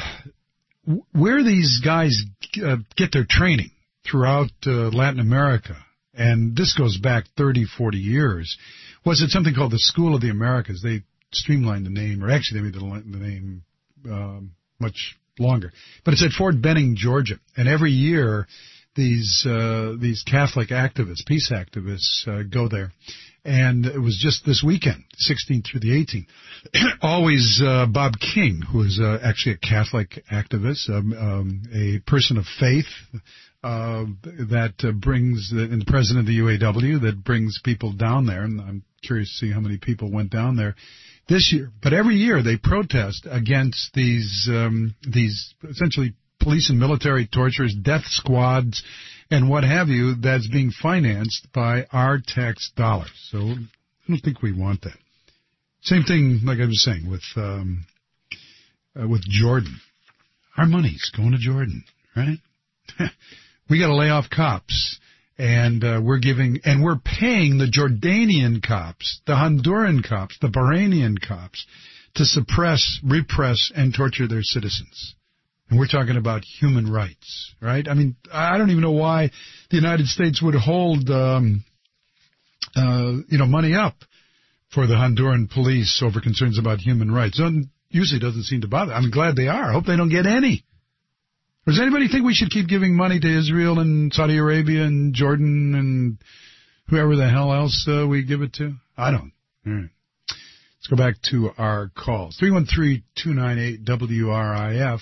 uh, where these guys uh, get their training throughout uh, Latin America, and this goes back thirty, forty years, was it something called the School of the Americas? They streamlined the name, or actually they made the, the name um, much longer. But it's at Fort Benning, Georgia, and every year these uh, these Catholic activists, peace activists, uh, go there. And it was just this weekend, sixteenth through the eighteenth. Always uh, Bob King, who is uh, actually a Catholic activist, um, um, a person of faith, uh, that uh, brings, the, and the president of the U A W, that brings people down there. And I'm curious to see how many people went down there this year. But every year they protest against these um, these essentially police and military tortures, death squads, and what have you that's being financed by our tax dollars. So I don't think we want that. Same thing, like I was saying, with um, uh, with Jordan. Our money's going to Jordan, right? We got to lay off cops, and uh, we're giving, and we're paying the Jordanian cops, the Honduran cops, the Bahrainian cops to suppress, repress, and torture their citizens. And we're talking about human rights, right? I mean, I don't even know why the United States would hold, um, uh, you know, money up for the Honduran police over concerns about human rights. It usually doesn't seem to bother. I'm glad they are. I hope they don't get any. Does anybody think we should keep giving money to Israel and Saudi Arabia and Jordan and whoever the hell else uh, we give it to? I don't. All right. Let's go back to our calls. three one three, two nine eight, W R I F.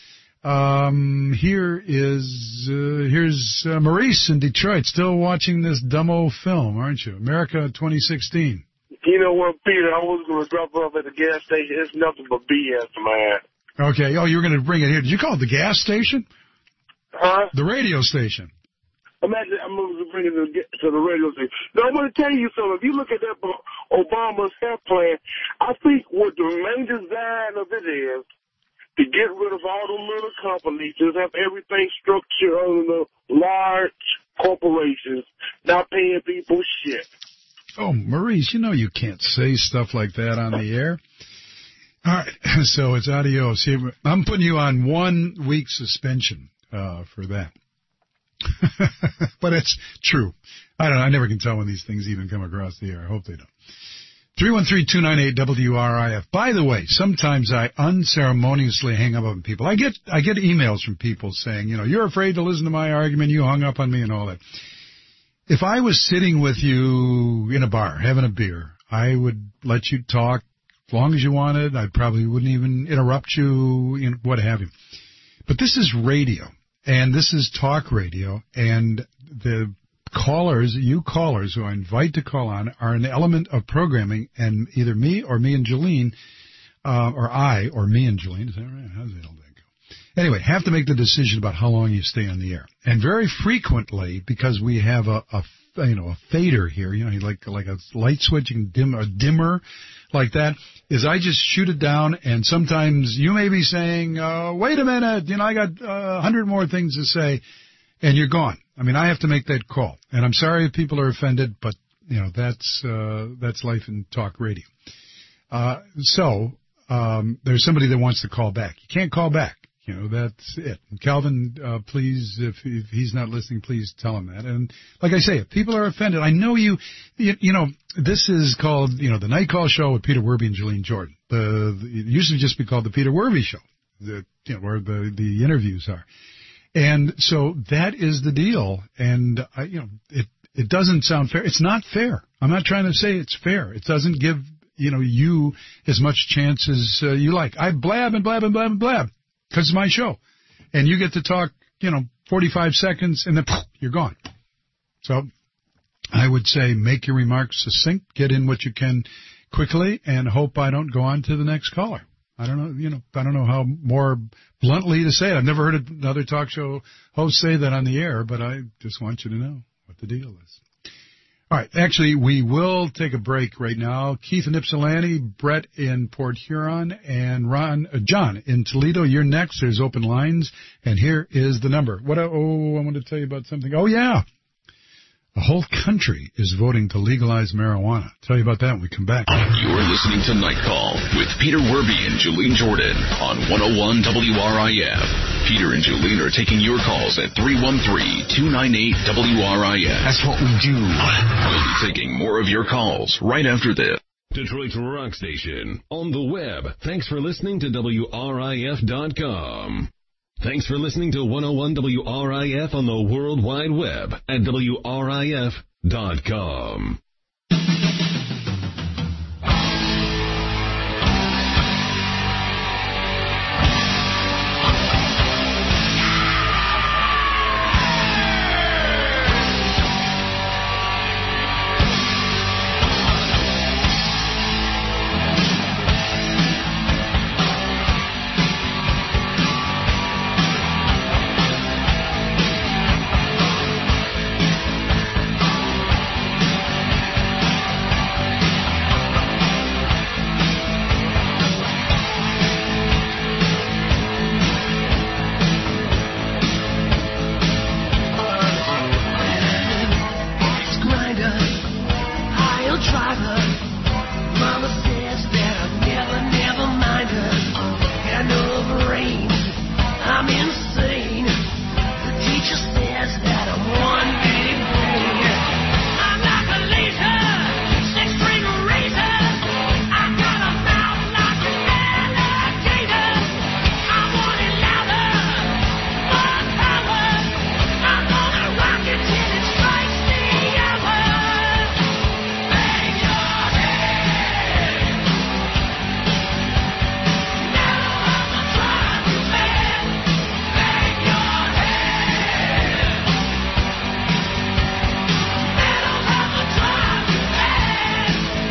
Um, here is, uh, here's uh, Maurice in Detroit, still watching this dumbo film, aren't you? America twenty sixteen. You know what, Peter, I was going to drop off at the gas station. It's nothing but B S, man. Okay. Oh, you were going to bring it here. Did you call it the gas station? Huh? The radio station. Imagine I'm going to bring it to, to the radio station. Now, I'm going to tell you something. If you look at that Obama's health plan, I think what the main design of it is to get rid of all the little companies, just have everything structured under the large corporations, not paying people shit. Oh, Maurice, you know you can't say stuff like that on the air. All right, so it's adios. I'm putting you on one week suspension uh, for that. But it's true. I don't know. I never can tell when these things even come across the air. I hope they don't. three one three, two nine eight, W R I F. By the way, sometimes I unceremoniously hang up on people. I get I get emails from people saying, you know, you're afraid to listen to my argument, you hung up on me and all that. If I was sitting with you in a bar having a beer, I would let you talk as long as you wanted. I probably wouldn't even interrupt you, you know, what have you. But this is radio, and this is talk radio, and the callers, you callers who I invite to call on, are an element of programming, and either me or me and Jolene, uh, or I or me and Jolene, is that right? How's that all that go? Anyway, have to make the decision about how long you stay on the air. And very frequently, because we have a, a you know, a fader here, you know, like like a light switch, you can dim a dimmer like that, is I just shoot it down, and sometimes you may be saying, uh, wait a minute, you know, I got uh, a hundred more things to say, and you're gone. I mean, I have to make that call. And I'm sorry if people are offended, but, you know, that's uh, that's life in talk radio. Uh, so um, there's somebody that wants to call back. You can't call back. You know, that's it. And Calvin, uh, please, if, if he's not listening, please tell him that. And like I say, if people are offended, I know you, you, you know, this is called, you know, the Night Call Show with Peter Werby and Jolene Jordan. The, the it used to just be called the Peter Werby Show, the, you know, where the, the interviews are. And so that is the deal. And, I, you know, it, it doesn't sound fair. It's not fair. I'm not trying to say it's fair. It doesn't give, you know, you as much chance as uh, you like. I blab and blab and blab and blab. Because it's my show. And you get to talk, you know, forty-five seconds, and then poof, you're gone. So I would say make your remarks succinct, get in what you can quickly, and hope I don't go on to the next caller. I don't know, you know, I don't know how more bluntly to say it. I've never heard another talk show host say that on the air, but I just want you to know what the deal is. All right, actually, we will take a break right now. Keith in Ypsilanti, Brett in Port Huron, and Ron, uh, John in Toledo. You're next. There's open lines, and here is the number. What? Oh, I want to tell you about something. Oh, yeah. The whole country is voting to legalize marijuana. I'll tell you about that when we come back. You're listening to Night Call with Peter Werby and Jolene Jordan on one oh one W R I F. Peter and Jolene are taking your calls at three one three, two nine eight, W R I F. That's what we do. We'll be taking more of your calls right after this. Detroit's rock station. On the web. Thanks for listening to W R I F dot com. Thanks for listening to one oh one W R I F on the World Wide Web at W R I F dot com. father. Mama says that I'll never, never mind her. Got no brain, I'm insane. The teacher says that I'm one big brain. I'm like a laser, six-string razor. I got a mouth like an alligator. I want it louder, more power. I'm gonna rock it till it strikes the hour. Bang your head. Never have to drive you mad. Bang your head. Never have to drive you mad.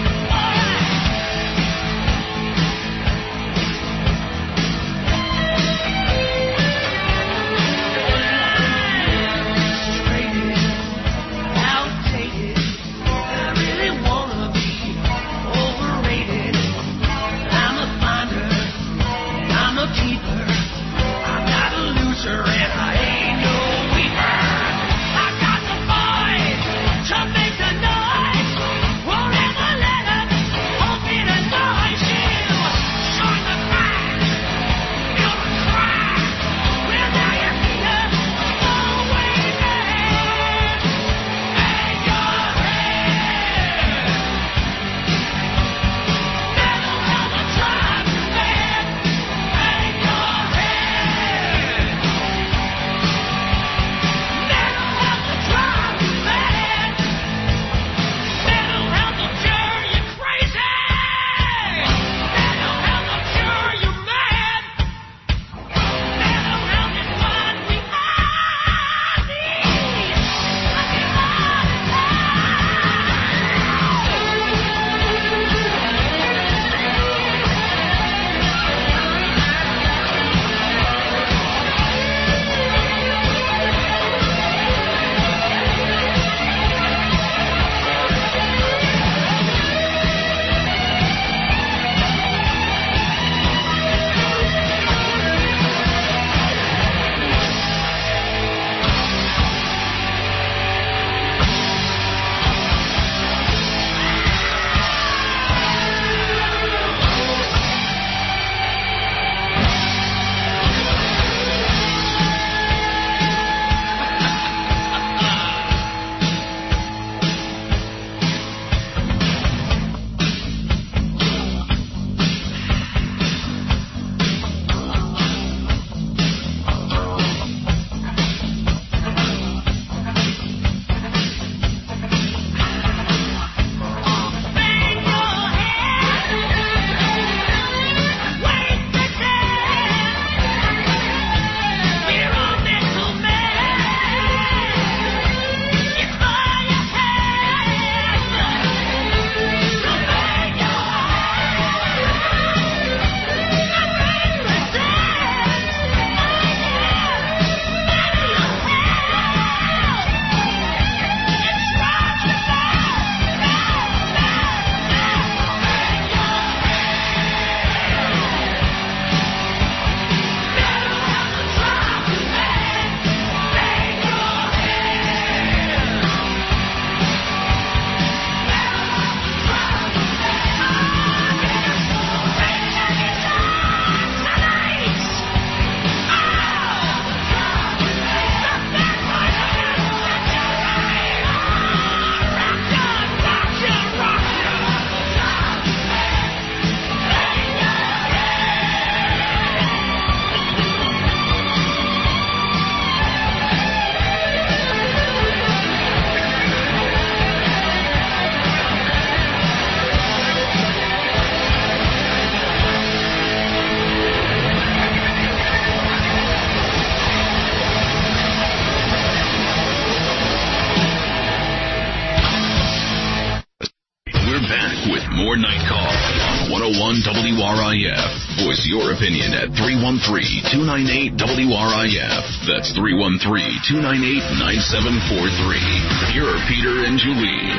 Outdated. I really wanna be overrated. I'm a finder, I'm a keeper. I'm not a loser and I ain't no weeper. I got the voice to make the noise. Won't ever let up, hope it annoys you. Short the crack, feel the crack. Well, now you're here, always there. Bang your head. Never have to drive you mad. Bang your head. Never have to drive you mad. Never have to cure you crazy. Never have to cure you mad. Never have to find me More Night Call on one oh one W R I F. Voice your opinion at three one three, two nine eight, W R I F. That's three one three, two nine eight, nine seven four three. Here are Peter and Julene.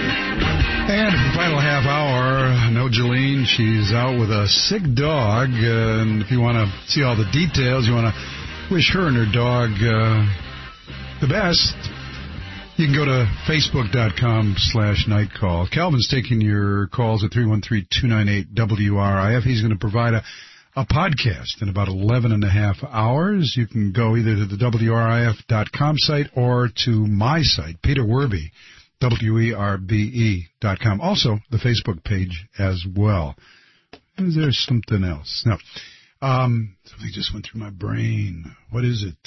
And for the final half hour, no Julene. She's out with a sick dog. Uh, and if you want to see all the details, you want to wish her and her dog uh, the best, You can go to facebook.com slash nightcall. Calvin's taking your calls at three one three, two nine eight, W R I F. He's going to provide a, a podcast in about eleven and a half hours. You can go either to the W R I F dot com site or to my site, Peter Werbe, W E R B E dot com. Also, the Facebook page as well. Is there something else? No. Um, something just went through my brain. What is it?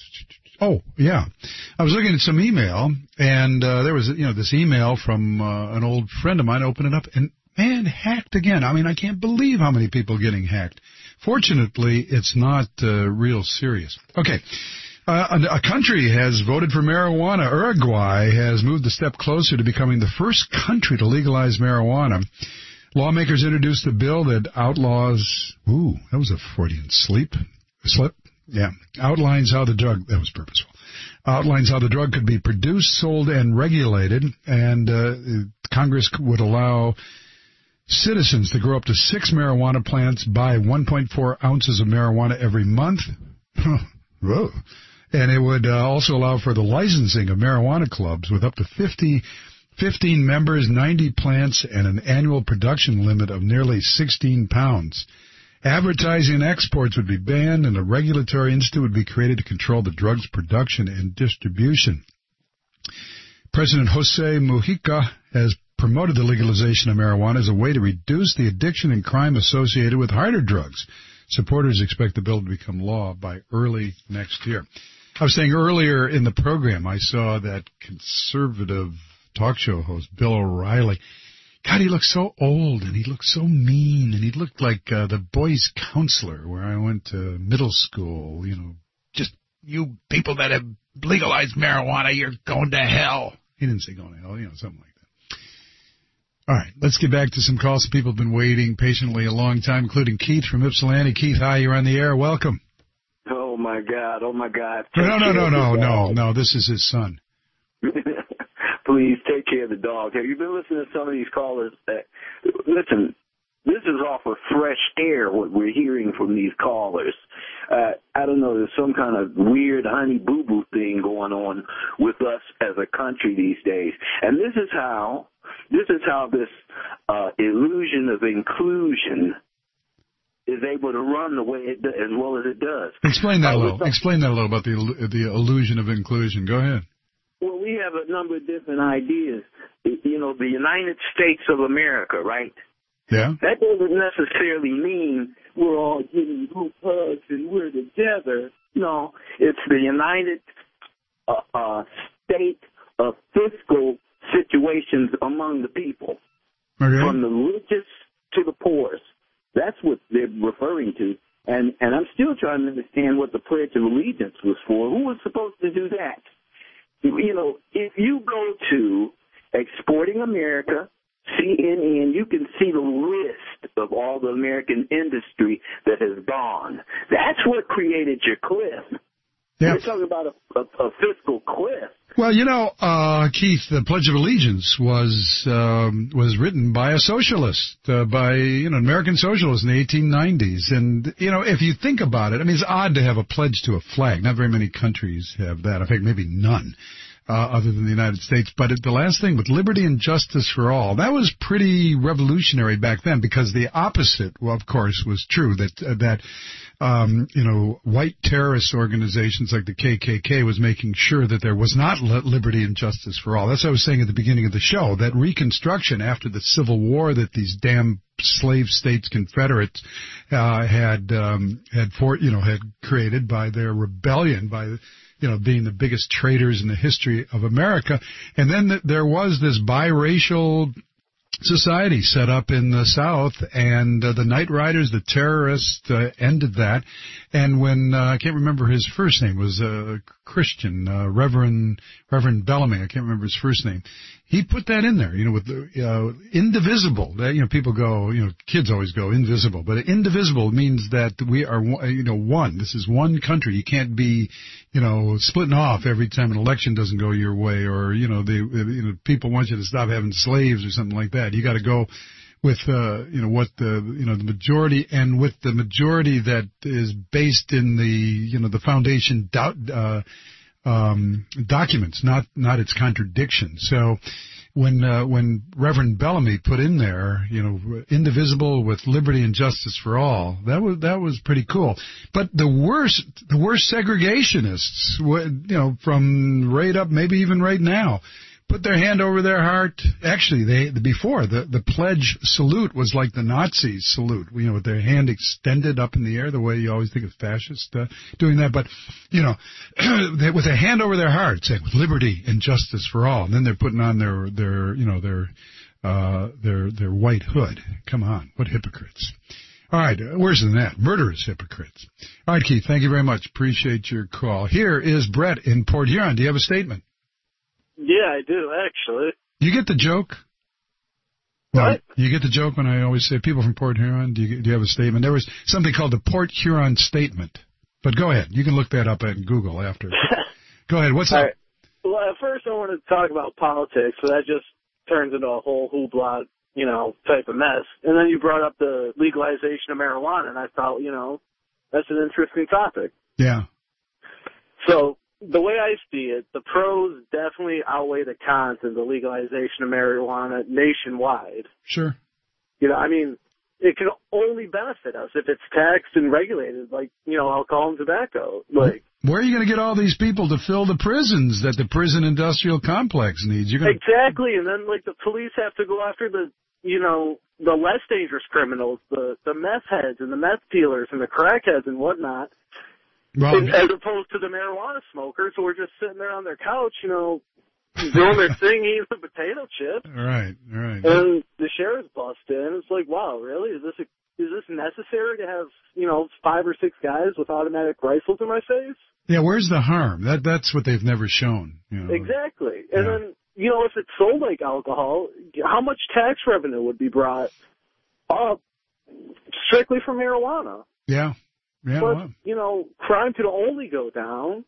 Oh, yeah. I was looking at some email, and uh, there was, you know, this email from uh, an old friend of mine. Opened it up, and, man, hacked again. I mean, I can't believe how many people are getting hacked. Fortunately, it's not uh, real serious. Okay. Uh, a country has voted for marijuana. Uruguay has moved a step closer to becoming the first country to legalize marijuana. Lawmakers introduced a bill that outlaws, ooh, that was a Freudian sleep, slip. Yeah. Outlines how the drug, that was purposeful, outlines how the drug could be produced, sold, and regulated, and uh, Congress would allow citizens to grow up to six marijuana plants, buy one point four ounces of marijuana every month. Whoa. And it would uh, also allow for the licensing of marijuana clubs with up to fifty, fifteen members, ninety plants, and an annual production limit of nearly sixteen pounds. Advertising and exports would be banned, and a regulatory institute would be created to control the drug's production and distribution. President Jose Mujica has promoted the legalization of marijuana as a way to reduce the addiction and crime associated with harder drugs. Supporters expect the bill to become law by early next year. I was saying earlier in the program, I saw that conservative talk show host, Bill O'Reilly. God, he looked so old, and he looked so mean, and he looked like uh, the boys' counselor where I went to middle school. You know, just you people that have legalized marijuana, you're going to hell. He didn't say going to hell, you know, something like that. All right, let's get back to some calls. People have been waiting patiently a long time, including Keith from Ypsilanti. Keith, hi, you're on the air. Welcome. Oh, my God. Oh, my God. No, no, no, no, no, no. This is his son. Please take care of the dog. Have you been listening to some of these callers? That, listen, this is off of fresh air what we're hearing from these callers. Uh, I don't know, there's some kind of weird honey boo-boo thing going on with us as a country these days. And this is how, this is how this uh, illusion of inclusion is able to run the way it does, as well as it does. Explain that uh, a little. Explain that a little about the the illusion of inclusion. Go ahead. Well, we have a number of different ideas. You know, the United States of America, right? Yeah. That doesn't necessarily mean we're all getting group hugs and we're together. No, it's the United uh, uh, State of fiscal situations among the people, okay. From the richest to the poorest. That's what they're referring to. And, and I'm still trying to understand what the Pledge of Allegiance was for. Who was supposed to do that? You know, if you go to Exporting America, C N N, you can see the list of all the American industry that has gone. That's what created your cliff. Yeah. We're talking about a, a, a fiscal cliff. Well, you know, uh, Keith, the Pledge of Allegiance was um, was written by a socialist, uh, by, you know, an American socialist in the eighteen nineties. And, you know, if you think about it, I mean, it's odd to have a pledge to a flag. Not very many countries have that. In fact, maybe none. Uh, other than the United States. But the last thing, with liberty and justice for all, that was pretty revolutionary back then, because the opposite, well, of course, was true, that, uh, that um, you know, white terrorist organizations like the K K K was making sure that there was not liberty and justice for all. That's what I was saying at the beginning of the show, that Reconstruction after the Civil War that these damn slave states Confederates uh, had, um, had, for, you know, had created by their rebellion, by you know, being the biggest traitors in the history of America. And then th- there was this biracial society set up in the South, and uh, the Night Riders, the terrorists, uh, ended that. And when, uh, I can't remember his first name, was a uh, Christian, uh, Reverend, Reverend Bellamy, I can't remember his first name. He put that in there, you know, with the, uh, indivisible. That, you know, people go, you know, kids always go invisible, but indivisible means that we are, you know, one. This is one country. You can't be, you know, splitting off every time an election doesn't go your way, or, you know, the, you know, people want you to stop having slaves or something like that. You got to go with, uh, you know, what the, you know, the majority, and with the majority that is based in the, you know, the foundation doubt, uh, um, documents, not not its contradictions. So when uh, when Reverend Bellamy put in there, you know, indivisible with liberty and justice for all, that was that was pretty cool. But the worst the worst segregationists, you know, from right up, maybe even right now, put their hand over their heart. Actually, they before the the pledge salute was like the Nazi salute, you know, with their hand extended up in the air, the way you always think of fascists uh, doing that. But you know, they, with their hand over their heart, saying with liberty and justice for all, and then they're putting on their their you know their uh, their their white hood. Come on, what hypocrites! All right, uh, worse than that, murderous hypocrites. All right, Keith, thank you very much. Appreciate your call. Here is Brett in Port Huron. Do you have a statement? Yeah, I do, actually. You get the joke? What? No, you get the joke when I always say people from Port Huron? Do you, do you have a statement? There was something called the Port Huron Statement. But go ahead. You can look that up at Google after. Go ahead. What's All up? right. Well, at first I wanted to talk about politics, so that just turns into a whole hoopla, you know, type of mess. And then you brought up the legalization of marijuana, and I thought, you know, that's an interesting topic. Yeah. So the way I see it, the pros definitely outweigh the cons in the legalization of marijuana nationwide. Sure. You know, I mean, it can only benefit us if it's taxed and regulated, like, you know, alcohol and tobacco. Like, where are you going to get all these people to fill the prisons that the prison industrial complex needs? You're gonna... Exactly, and then, like, the police have to go after the, you know, the less dangerous criminals, the, the meth heads and the meth dealers and the crackheads and whatnot. Well, as opposed to the marijuana smokers who are just sitting there on their couch, you know, doing their thing, eating the potato chips. All right, all right. And the sheriff's busted, and it's like, wow, really? Is this a, is this necessary to have, you know, five or six guys with automatic rifles in my face? Yeah, where's the harm? That that's what they've never shown. You know. Exactly. And Yeah. then, you know, if it's sold like alcohol, how much tax revenue would be brought up strictly from marijuana? Yeah. Yeah, but, well. you know, crime could only go down.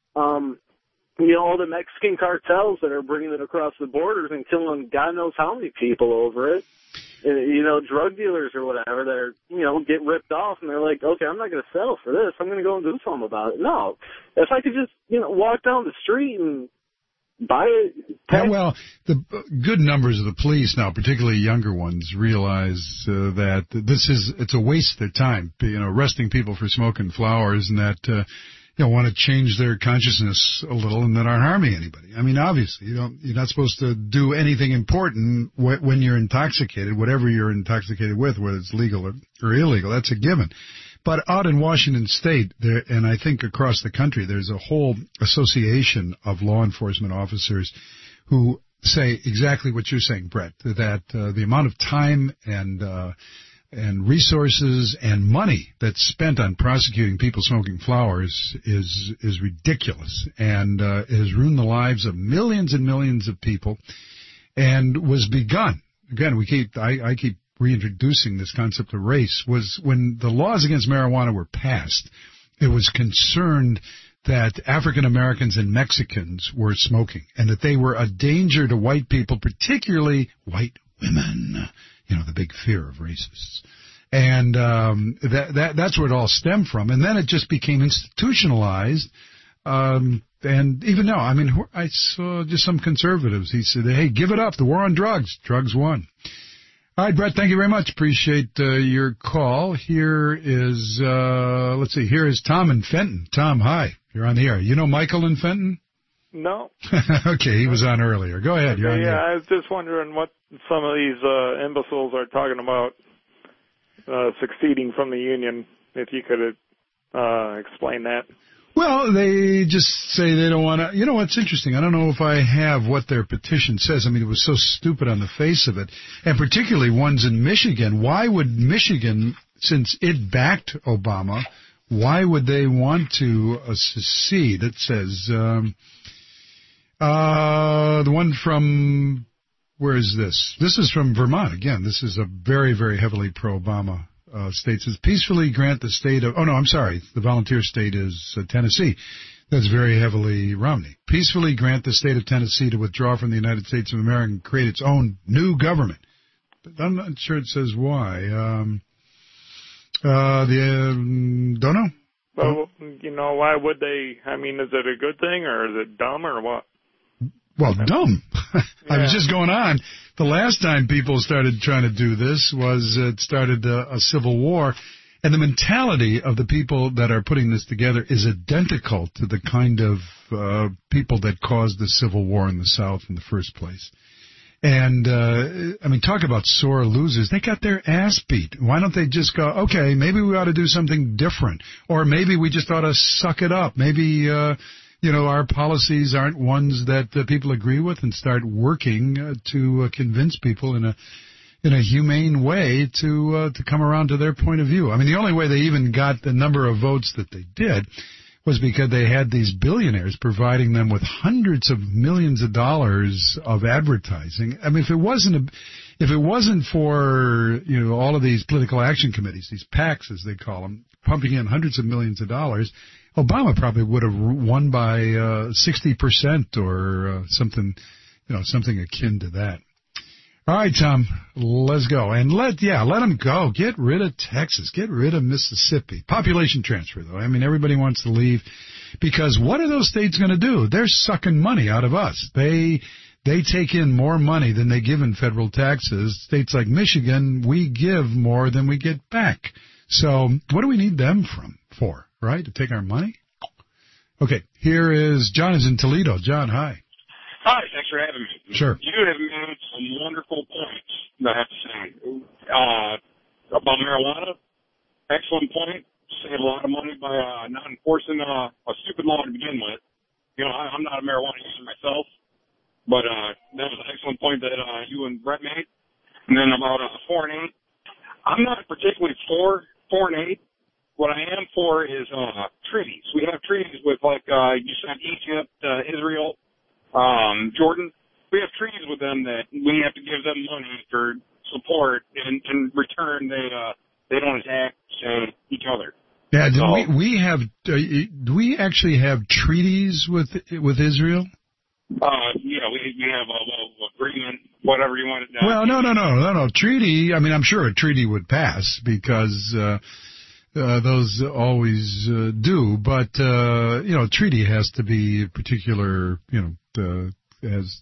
Um, you know, all the Mexican cartels that are bringing it across the borders and killing God knows how many people over it. And, you know, drug dealers or whatever that are, you know, get ripped off and they're like, okay, I'm not going to settle for this. I'm going to go and do something about it. No. If I could just, you know, walk down the street and buy it. Yeah, well, the good numbers of the police now, particularly younger ones, realize uh, that this is, it's a waste of their time, you know, arresting people for smoking flowers and that, uh, you know, want to change their consciousness a little and that aren't harming anybody. I mean, obviously, you don't, you're not supposed to do anything important wh- when you're intoxicated, whatever you're intoxicated with, whether it's legal or, or illegal. That's a given. But out in Washington State, there, and I think across the country, there's a whole association of law enforcement officers who say exactly what you're saying, Brett, that uh, the amount of time and uh, and resources and money that's spent on prosecuting people smoking flowers is is ridiculous and uh, has ruined the lives of millions and millions of people and was begun. Again, we keep I, I keep reintroducing this concept of race, was when the laws against marijuana were passed, it was concerned that African Americans and Mexicans were smoking and that they were a danger to white people, particularly white women, you know, the big fear of racists. And um, that, that that's where it all stemmed from. And then it just became institutionalized. Um, and even now, I mean, I saw just some conservatives. He said, hey, give it up. The war on drugs. Drugs won. All right, Brett, thank you very much. Appreciate uh, your call. Here is, uh, let's see, here is Tom in Fenton. Tom, hi. You're on the air. You know Michael in Fenton? No. Okay, he was on earlier. Go ahead. You're on yeah, the air. I was just wondering what some of these uh, imbeciles are talking about uh, succeeding from the Union, if you could uh, explain that. Well, they just say they don't want to. You know what's interesting? I don't know if I have what their petition says. I mean, it was so stupid on the face of it, and particularly ones in Michigan. Why would Michigan, since it backed Obama, why would they want to uh, secede? It says um, uh, the one from where is this? This is from Vermont. Again, this is a very, very heavily pro-Obama. Uh, state says peacefully grant the state of, oh no, I'm sorry, the volunteer state is uh, Tennessee. That's very heavily Romney. Peacefully grant the state of Tennessee to withdraw from the United States of America and create its own new government. But I'm not sure it says why. Um, uh, the, um, don't know. Well, you know, why would they? I mean, is it a good thing or is it dumb or what? Well, dumb. I was just going on. The last time people started trying to do this was uh, it started a, a civil war, and the mentality of the people that are putting this together is identical to the kind of uh, people that caused the civil war in the South in the first place. And, uh, I mean, talk about sore losers. They got their ass beat. Why don't they just go, okay, maybe we ought to do something different. Or maybe we just ought to suck it up. Maybe, uh, you know, our policies aren't ones that uh, people agree with, and start working uh, to uh, convince people in a in a humane way to uh, to come around to their point of view. I mean, the only way they even got the number of votes that they did was because they had these billionaires providing them with hundreds of millions of dollars of advertising. I mean, if it wasn't a, if it wasn't for, you know, all of these political action committees, these PACs as they call them, pumping in hundreds of millions of dollars, Obama probably would have won by uh, sixty percent or uh, something, you know, something akin to that. All right, Tom, let's go. And let, yeah, let them go. Get rid of Texas. Get rid of Mississippi. Population transfer, though. I mean, everybody wants to leave because what are those states going to do? They're sucking money out of us. They, they take in more money than they give in federal taxes. States like Michigan, we give more than we get back. So what do we need them from, for, right? To take our money? Okay, here is John is in Toledo. John, hi. Hi, thanks for having me. Sure. You have made some wonderful points, I have to say. Uh, about marijuana, excellent point. Save a lot of money by uh, not enforcing uh, a stupid law to begin with. You know, I, I'm not a marijuana user myself, but uh, that was an excellent point that uh, you and Brett made. And then about uh, foreign aid. I'm not particularly for foreign aid. What I am for is uh, treaties. We have treaties with, like uh, you said, Egypt, uh, Israel, Um, Jordan, we have treaties with them that we have to give them money for support, and in return they uh, they don't attack uh, each other. Yeah, do so, we we have uh, do we actually have treaties with with Israel? Uh, yeah, we we have a little agreement, whatever you want to. Uh, Well, no, no, no, no, no. Treaty. I mean, I'm sure a treaty would pass because uh, uh, those always uh, do. But uh, you know, a treaty has to be a particular, you know. Uh, as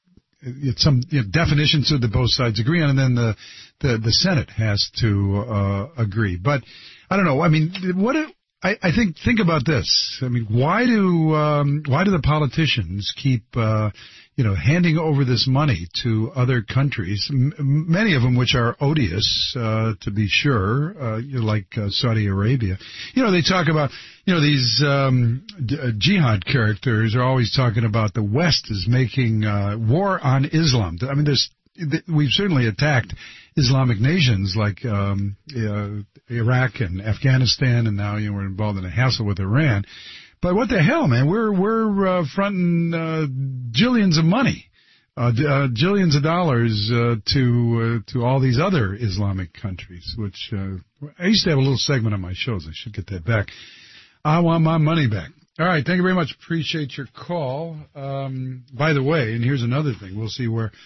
it's some you know, definitions so that both sides agree on, and then the the, the Senate has to uh, agree. But I don't know. I mean, what it, I, I think think about this. I mean, why do um, why do the politicians keep uh, you know handing over this money to other countries? M- many of them which are odious, uh, to be sure, uh, you know, like uh, Saudi Arabia. You know, they talk about. You know, these um, d- uh, jihad characters are always talking about the West is making uh, war on Islam. I mean, there's th- we've certainly attacked Islamic nations like um, uh, Iraq and Afghanistan, and now you know we're involved in a hassle with Iran. But what the hell, man? We're we're uh, fronting uh, jillions of money, uh, d- uh, jillions of dollars uh, to uh, to all these other Islamic countries. Which uh, I used to have a little segment on my shows. I should get that back. I want my money back. All right, thank you very much. Appreciate your call. Um, by the way, and here's another thing. We'll see where,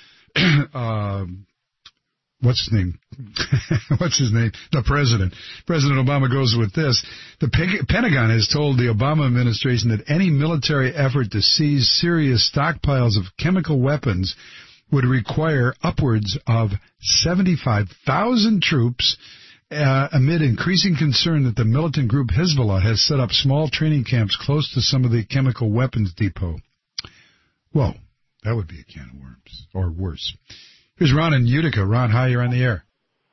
um, what's his name? what's his name? The president. President Obama goes with this. The Pe- Pentagon has told the Obama administration that any military effort to seize serious stockpiles of chemical weapons would require upwards of seventy-five thousand troops. Uh, amid increasing concern that the militant group Hezbollah has set up small training camps close to some of the chemical weapons depot. Whoa, that would be a can of worms, or worse. Here's Ron in Utica. Ron, hi, you're on the air.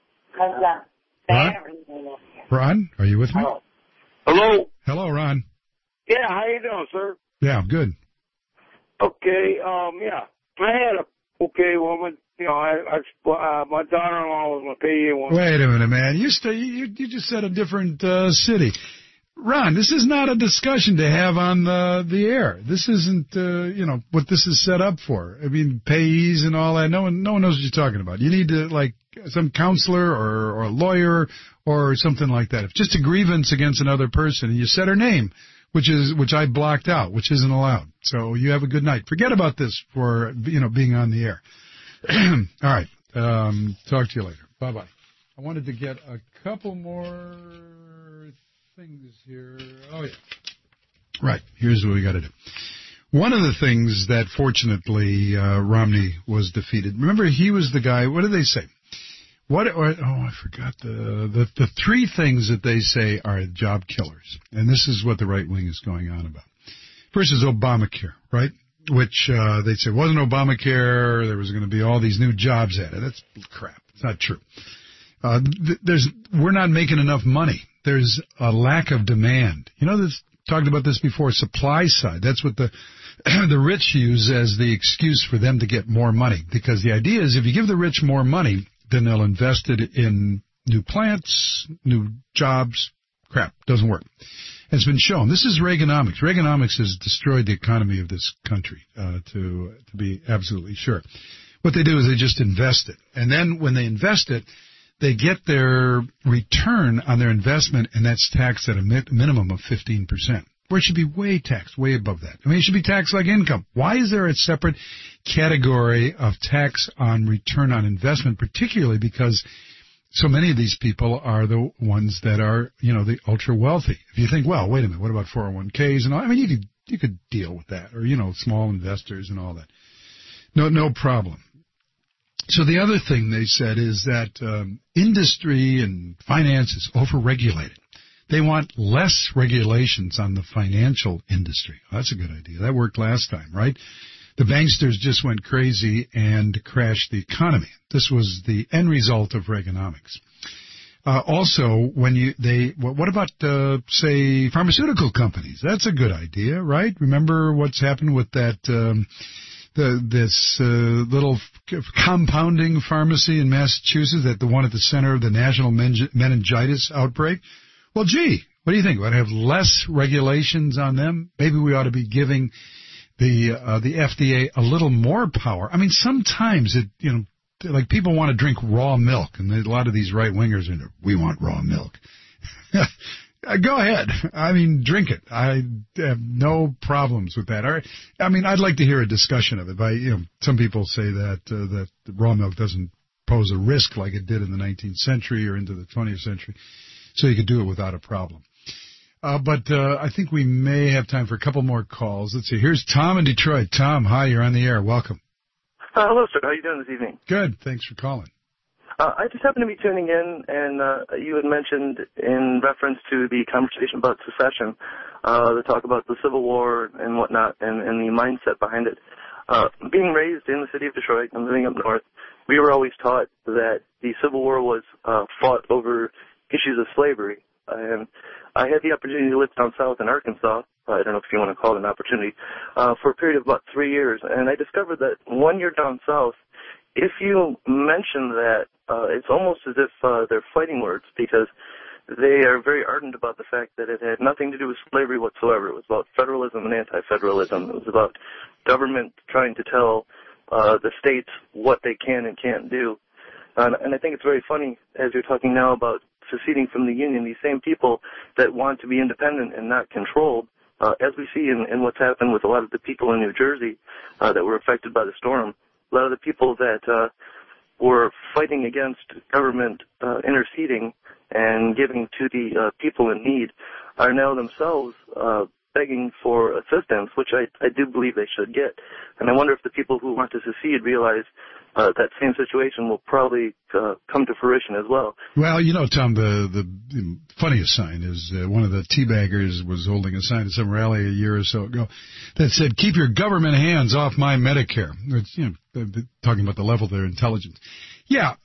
Ron? Ron, are you with me? Hello. Hello, Ron. Yeah, how you doing, sir? Yeah, I'm good. Okay, um, yeah. I had a okay woman. You know, I, I uh, my daughter-in-law was my payee one. Wait a minute, man. You st- you, you just said a different uh, city. Ron, this is not a discussion to have on the the air. This isn't, uh, you know, what this is set up for. I mean, payees and all that. No one, no one knows what you're talking about. You need to, like, some counselor or, or a lawyer or something like that. If just a grievance against another person, and you said her name, which is which I blocked out, which isn't allowed. So you have a good night. Forget about this for, you know, being on the air. All right. Um, talk to you later. Bye-bye. I wanted to get a couple more things here. Oh, yeah. Right. Here's what we got to do. One of the things that, fortunately, uh, Romney was defeated. Remember, he was the guy. What did they say? What? Or, oh, I forgot the, the the three things that they say are job killers, and this is what the right wing is going on about. First is Obamacare, right? Which uh, they say wasn't Obamacare. There was going to be all these new jobs added. That's crap. It's not true. Uh, th- there's we're not making enough money. There's a lack of demand. You know, this talked about this before. Supply side. That's what the the rich use as the excuse for them to get more money. Because the idea is if you give the rich more money, then they'll invest it in new plants, new jobs. Crap, doesn't work. And it's been shown. This is Reaganomics. Reaganomics has destroyed the economy of this country, uh, to to be absolutely sure. What they do is they just invest it. And then when they invest it, they get their return on their investment, and that's taxed at a mi- minimum of fifteen percent. Where it should be way taxed, way above that. I mean, it should be taxed like income. Why is there a separate category of tax on return on investment, particularly because so many of these people are the ones that are, you know, the ultra wealthy. If you think, well, wait a minute, what about four oh one k's and all? I mean, you could, you could deal with that, or, you know, small investors and all that. No, no problem. So the other thing they said is that um, industry and finance is overregulated. They want less regulations on the financial industry. Oh, that's a good idea. That worked last time, right? The banksters just went crazy and crashed the economy. This was the end result of Reaganomics. Uh, also, when you they what about uh, say pharmaceutical companies? That's a good idea, right? Remember what's happened with that um, the this uh, little compounding pharmacy in Massachusetts, that the one at the center of the national meningitis outbreak? Well, gee, what do you think? We ought to have less regulations on them? Maybe we ought to be giving the uh, the F D A a little more power. I mean, sometimes it, you know, like people want to drink raw milk, and a lot of these right wingers are, we want raw milk. Go ahead. I mean, drink it. I have no problems with that. I mean, I'd like to hear a discussion of it. By, you know, some people say that uh, that raw milk doesn't pose a risk like it did in the nineteenth century or into the twentieth century, so you could do it without a problem. Uh, but uh, I think we may have time for a couple more calls. Let's see. Here's Tom in Detroit. Tom, hi, you're on the air. Welcome. Uh, hello, sir. How are you doing this evening? Good. Thanks for calling. Uh, I just happened to be tuning in, and uh, you had mentioned in reference to the conversation about secession, uh, the talk about the Civil War and whatnot, and, and the mindset behind it. Uh, being raised in the city of Detroit and living up north, we were always taught that the Civil War was uh, fought over issues of slavery. And I had the opportunity to live down south in Arkansas, I don't know if you want to call it an opportunity, uh, for a period of about three years. And I discovered that when you're down south, if you mention that, uh, it's almost as if uh, they're fighting words, because they are very ardent about the fact that it had nothing to do with slavery whatsoever. It was about federalism and anti-federalism. It was about government trying to tell uh, the states what they can and can't do. Uh, and I think it's very funny, as you're talking now about seceding from the Union, these same people that want to be independent and not controlled, uh, as we see in, in what's happened with a lot of the people in New Jersey uh, that were affected by the storm, a lot of the people that uh, were fighting against government uh, interceding and giving to the uh, people in need are now themselves uh, begging for assistance, which I, I do believe they should get. And I wonder if the people who want to secede realize Uh, that same situation will probably uh, come to fruition as well. Well, you know, Tom, the, the funniest sign is uh, one of the teabaggers was holding a sign at some rally a year or so ago that said, "Keep your government hands off my Medicare." It's, you know, talking about the level of their intelligence. Yeah,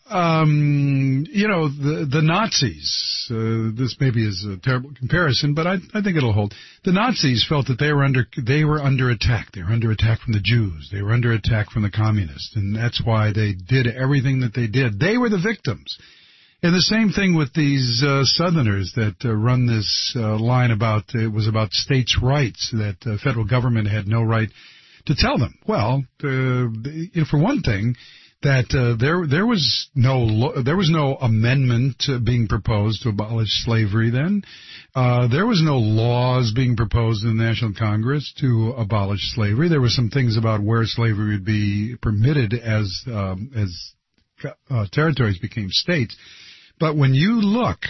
um, you know, the, the Nazis, uh, this maybe is a terrible comparison, but I, I think it'll hold. The Nazis felt that they were under, they were under attack. They were under attack from the Jews. They were under attack from the communists. And that's why they did everything that they did. They were the victims. And the same thing with these, uh, Southerners that uh, run this, uh, line about, uh, it was about states' rights, that the uh, federal government had no right to tell them. Well, uh, you know, for one thing, that uh, there there was no lo- there was no amendment uh, being proposed to abolish slavery then. Uh, there was no laws being proposed in the National Congress to abolish slavery. There were some things about where slavery would be permitted as um, as uh, territories became states. But when you look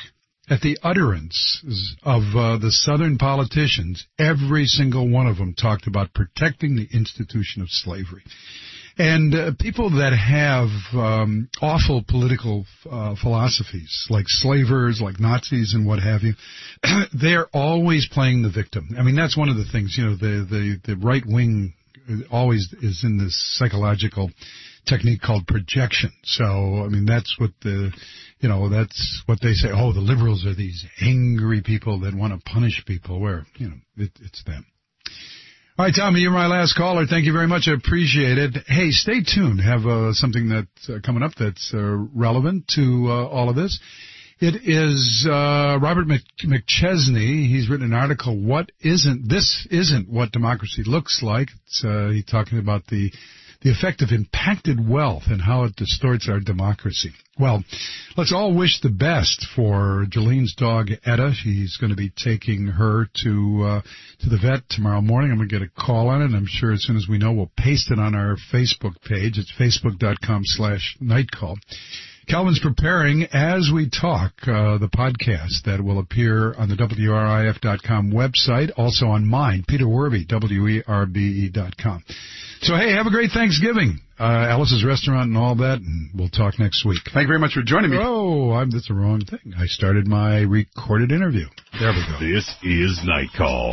at the utterances of uh, the Southern politicians. Every single one of them talked about protecting the institution of slavery. And uh, people that have um, awful political uh, philosophies, like slavers, like Nazis and what have you, they're always playing the victim. I mean, that's one of the things, you know, the, the, the right wing always is in this psychological technique called projection. So, I mean, that's what the, you know, that's what they say. Oh, the liberals are these angry people that want to punish people, where, you know, it, it's them. All right, Tommy, you're my last caller. Thank you very much. I appreciate it. Hey, stay tuned. Have uh, something that's uh, coming up that's uh, relevant to uh, all of this. It is uh, Robert McChesney. He's written an article, What Isn't, This Isn't What Democracy Looks Like. It's, uh, he's talking about the the effect of impacted wealth and how it distorts our democracy. Well, let's all wish the best for Jolene's dog, Etta. She's going to be taking her to uh, to the vet tomorrow morning. I'm going to get a call on it, and I'm sure as soon as we know, we'll paste it on our Facebook page. It's facebook.com slash nightcall. Calvin's preparing, as we talk, uh, the podcast that will appear on the W R I F dot com website, also on mine, Peter Werbe, W E R B E dot com. So, hey, have a great Thanksgiving, uh, Alice's Restaurant and all that, and we'll talk next week. Thank you very much for joining me. Oh, I'm, that's the wrong thing. I started my recorded interview. There we go. This is Night Call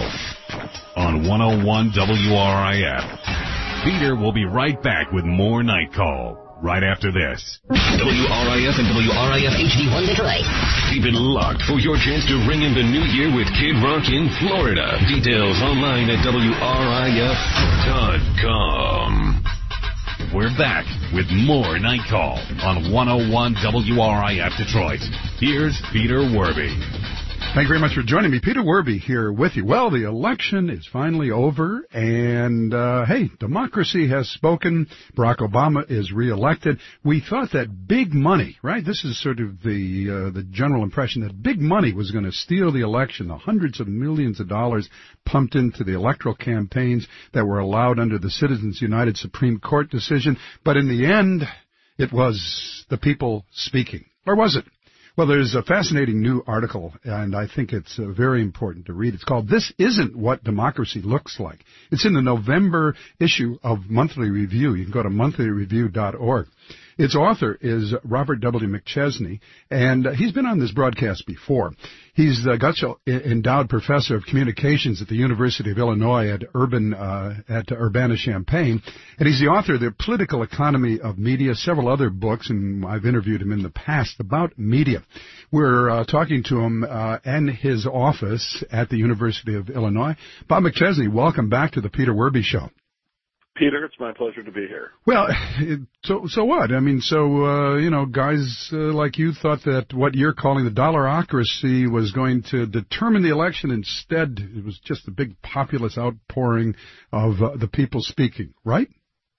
on one oh one W R I F. Peter will be right back with more Night Call right after this. W R I F and W R I F H D one Detroit. Keep it locked for your chance to ring in the new year with Kid Rock in Florida. Details online at W R I F dot com. We're back with more Night Call on one oh one W R I F Detroit. Here's Peter Werbe. Thank you very much for joining me. Peter Werbe here with you. Well, the election is finally over, and, uh, hey, democracy has spoken. Barack Obama is reelected. We thought that big money, right? This is sort of the uh, the general impression that big money was going to steal the election, the hundreds of millions of dollars pumped into the electoral campaigns that were allowed under the Citizens United Supreme Court decision. But in the end, it was the people speaking. Or was it? Well, there's a fascinating new article, and I think it's uh, very important to read. It's called This Isn't What Democracy Looks Like. It's in the November issue of Monthly Review. You can go to monthly review dot org. Its author is Robert W. McChesney, and uh, he's been on this broadcast before. He's the Gutschall Endowed Professor of Communications at the University of Illinois at Urban uh, at Urbana-Champaign, and he's the author of The Political Economy of Media, several other books, and I've interviewed him in the past about media. We're uh, talking to him uh, in his office at the University of Illinois. Bob McChesney, welcome back to the Peter Werbe Show. Peter, it's my pleasure to be here. Well, so so what? I mean, so, uh, you know, guys uh, like you thought that what you're calling the dollarocracy was going to determine the election. Instead, it was just a big populist outpouring of uh, the people speaking, right?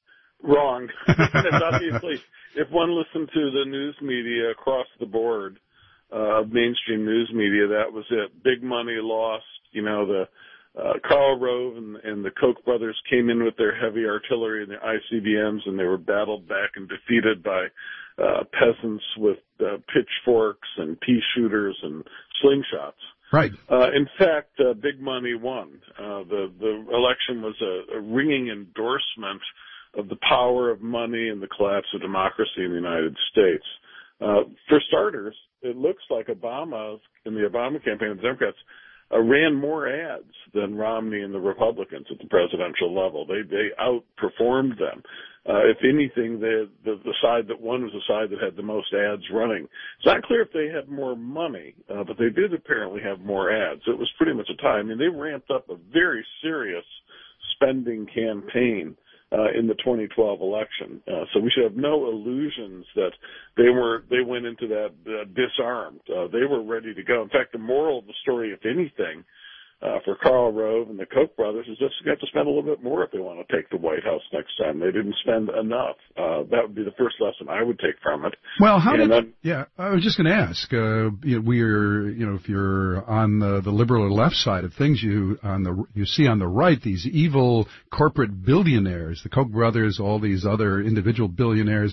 Wrong. Obviously, if one listened to the news media across the board, uh, mainstream news media, that was it. Big money lost, you know, the Uh, Karl Rove and, and the Koch brothers came in with their heavy artillery and their I C B Ms, and they were battled back and defeated by uh, peasants with uh, pitchforks and pea shooters and slingshots. Right. Uh, in fact, uh, big money won. Uh, the the election was a, a ringing endorsement of the power of money and the collapse of democracy in the United States. Uh, for starters, it looks like Obama, in the Obama campaign, the Democrats, Uh, ran more ads than Romney and the Republicans at the presidential level. They they outperformed them. Uh, if anything, the, the the side that won was the side that had the most ads running. It's not clear if they had more money, uh, but they did apparently have more ads. It was pretty much a tie. I mean, they ramped up a very serious spending campaign uh, in the twenty twelve election. Uh, so we should have no illusions that they were they went into that uh, disarmed. Uh, they were ready to go. In fact, the moral of the story, if anything, uh, for Karl Rove and the Koch brothers is just they have to spend a little bit more if they want to take the White House next time. They didn't spend enough. Uh, that would be the first lesson I would take from it. Well, how and did? Then, yeah, I was just going to ask. Uh, you know, we are, you know, if you're on the, the liberal or left side of things, you on the you see on the right these evil corporate billionaires, the Koch brothers, all these other individual billionaires.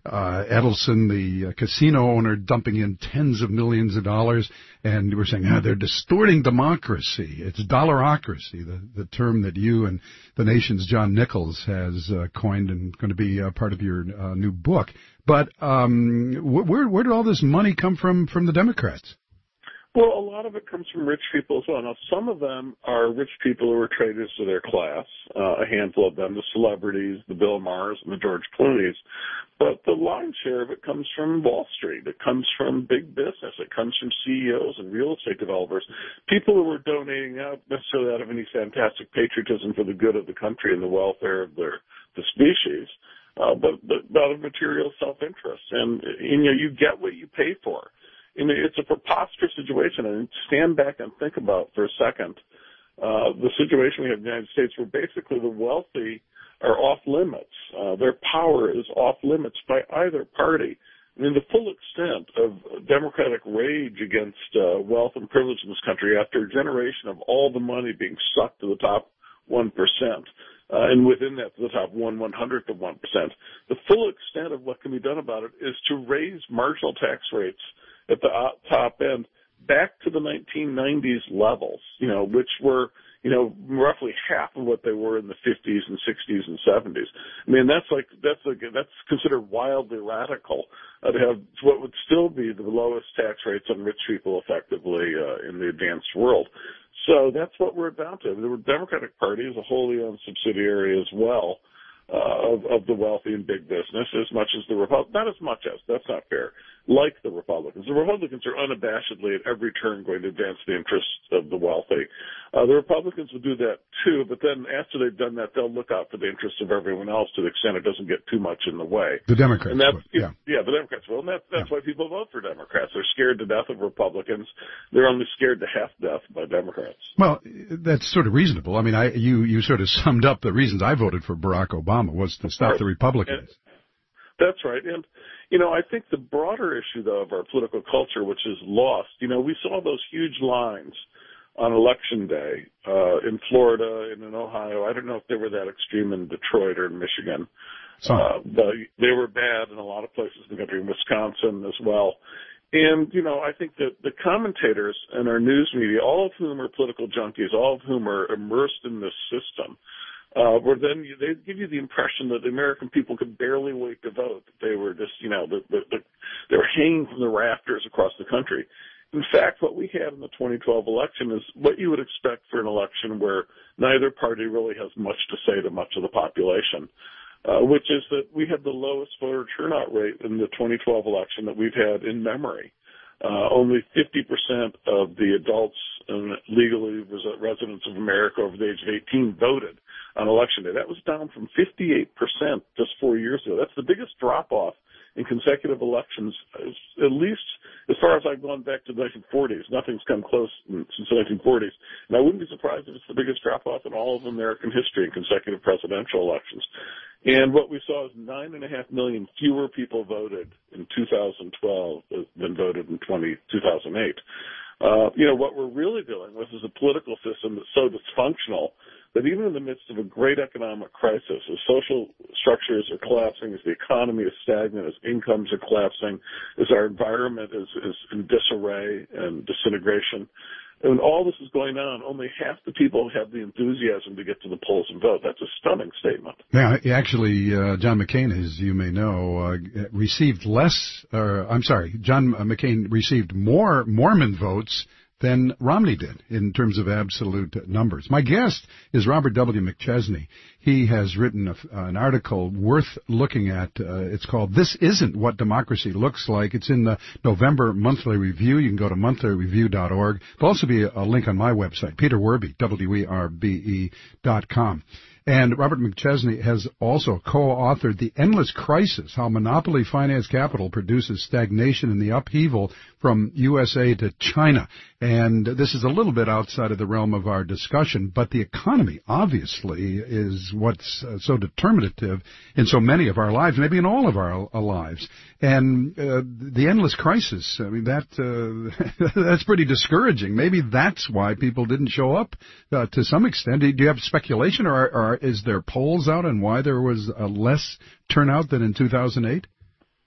uh, Edelson, the uh, casino owner, dumping in tens of millions of dollars. And we're saying, ah, they're distorting democracy. It's dollarocracy, the, the term that you and the nation's John Nichols has uh, coined and going to be uh, part of your uh, new book. But um, wh- where, where did all this money come from from the Democrats? Well, a lot of it comes from rich people as well. Now, some of them are rich people who are traitors to their class, uh, a handful of them, the celebrities, the Bill Maher's and the George Clooney's. But the lion's share of it comes from Wall Street. It comes from big business. It comes from C E Os and real estate developers, people who are donating not necessarily out of any fantastic patriotism for the good of the country and the welfare of their the species, uh, but, but out of material self-interest. And, you know, you get what you pay for. I mean, it's a preposterous situation, and stand back and think about for a second uh, the situation we have in the United States where basically the wealthy are off limits. Uh, their power is off limits by either party. I mean, the full extent of Democratic rage against uh, wealth and privilege in this country after a generation of all the money being sucked to the top one percent, uh, and within that to the top one one-hundredth of one percent. The full extent of what can be done about it is to raise marginal tax rates at the top end back to the nineteen nineties levels, you know, which were, you know, roughly half of what they were in the fifties and sixties and seventies. I mean, that's like, that's like, that's considered wildly radical uh, to have what would still be the lowest tax rates on rich people effectively uh, in the advanced world. So that's what we're down to. The Democratic Party is a wholly owned subsidiary as well uh, of, of the wealthy and big business, as much as the Republicans, not as much as, that's not fair, like the Republicans. The Republicans are unabashedly at every turn going to advance the interests of the wealthy. Uh, the Republicans will do that too, but then after they've done that, they'll look out for the interests of everyone else to the extent it doesn't get too much in the way. The Democrats and that's, would, yeah. Yeah, the Democrats will, and that's, that's yeah. why people vote for Democrats. They're scared to death of Republicans. They're only scared to half death by Democrats. Well, that's sort of reasonable. I mean, I you, you sort of summed up the reasons I voted for Barack Obama was to stop the Republicans. And, that's right. And, you know, I think the broader issue, though, of our political culture, which is lost, you know, we saw those huge lines on Election Day uh, in Florida and in Ohio. I don't know if they were that extreme in Detroit or in Michigan. Uh, but they were bad in a lot of places in the country, in Wisconsin as well. And, you know, I think that the commentators and our news media, all of whom are political junkies, all of whom are immersed in this system, Uh, where then you, they give you the impression that the American people could barely wait to vote. That they were just, you know, the, the, the, they were hanging from the rafters across the country. In fact, what we had in the twenty twelve election is what you would expect for an election where neither party really has much to say to much of the population, uh, which is that we had the lowest voter turnout rate in the twenty twelve election that we've had in memory. Uh, only fifty percent of the adults and legally res- residents of America over the age of eighteen voted on Election Day. That was down from fifty-eight percent just four years ago. That's the biggest drop-off in consecutive elections, at least as far as I've gone back to the nineteen forties. Nothing's come close since the nineteen forties. And I wouldn't be surprised if it's the biggest drop-off in all of American history in consecutive presidential elections. And what we saw is nine and a half million fewer people voted in two thousand twelve than voted in two thousand eight. Uh, you know, what we're really dealing with is a political system that's so dysfunctional that even in the midst of a great economic crisis, as social structures are collapsing, as the economy is stagnant, as incomes are collapsing, as our environment is, is in disarray and disintegration, and all this is going on, only half the people have the enthusiasm to get to the polls and vote. That's a stunning statement. Yeah, actually, uh, John McCain, as you may know, uh, received less, uh, I'm sorry, John McCain received more Mormon votes than Romney did in terms of absolute numbers. My guest is Robert W. McChesney. He has written a, an article worth looking at. Uh, it's called This Isn't What Democracy Looks Like. It's in the November Monthly Review. You can go to monthly review dot org. There'll also be a, a link on my website, Peter Werbe, W E R B E dot com. And Robert McChesney has also co-authored The Endless Crisis, How Monopoly Finance Capital Produces Stagnation in the Upheaval from U S A to China. And this is a little bit outside of the realm of our discussion, but the economy obviously is what's uh, so determinative in so many of our lives, maybe in all of our, our lives. And uh, the endless crisis, I mean, that uh, that's pretty discouraging. Maybe that's why people didn't show up uh, to some extent. Do you have speculation, or, or is there polls out on why there was a less turnout than in two thousand eight?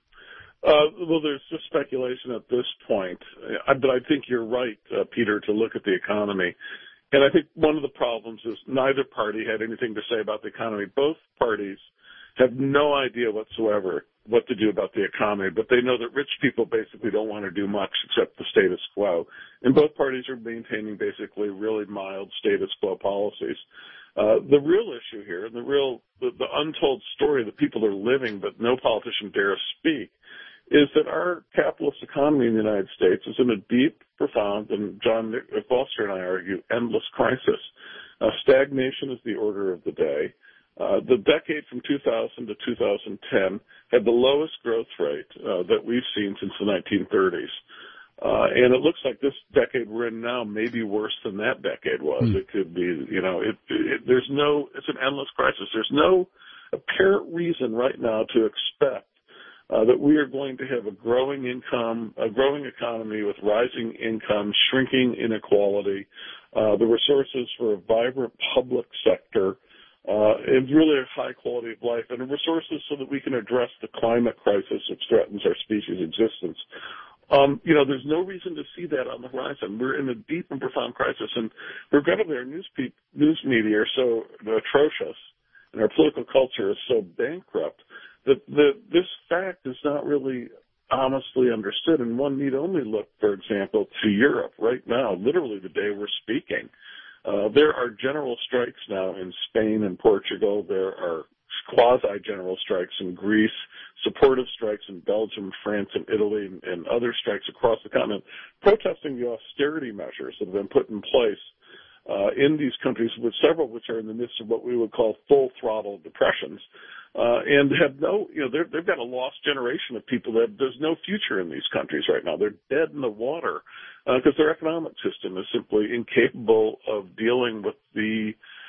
Uh, well, there's just speculation at this point, uh, but I think you're right, uh, Peter, to look at the economy. And I think one of the problems is neither party had anything to say about the economy. Both parties have no idea whatsoever what to do about the economy, but they know that rich people basically don't want to do much except the status quo. And both parties are maintaining basically really mild status quo policies. Uh, the real issue here, and the real, the, the untold story that people are living but no politician dares speak, is that our capitalist economy in the United States is in a deep, profound, and John Foster and I argue, endless crisis. Uh, stagnation is the order of the day. Uh, the decade from two thousand to two thousand ten had the lowest growth rate uh, that we've seen since the nineteen thirties. Uh, and it looks like this decade we're in now may be worse than that decade was. Mm. It could be, you know, it, it, there's no, it's an endless crisis. There's no apparent reason right now to expect uh, that we are going to have a growing income, a growing economy with rising income, shrinking inequality, uh, the resources for a vibrant public sector, Uh, and really a high quality of life, and resources so that we can address the climate crisis which threatens our species' existence. Um, you know, there's no reason to see that on the horizon. We're in a deep and profound crisis, and regrettably our news, pe- news media are so atrocious, and our political culture is so bankrupt that the, this fact is not really honestly understood, and one need only look, for example, to Europe right now, literally the day we're speaking. Uh, there are general strikes now in Spain and Portugal. There are quasi-general strikes in Greece, supportive strikes in Belgium, France, and Italy, and, and other strikes across the continent, protesting the austerity measures that have been put in place uh, in these countries, with several which are in the midst of what we would call full-throttle depressions, uh, and have no, you know, they've got a lost generation of people that there's no future in these countries right now. They're dead in the water because uh, their economic system is simply incapable of dealing with the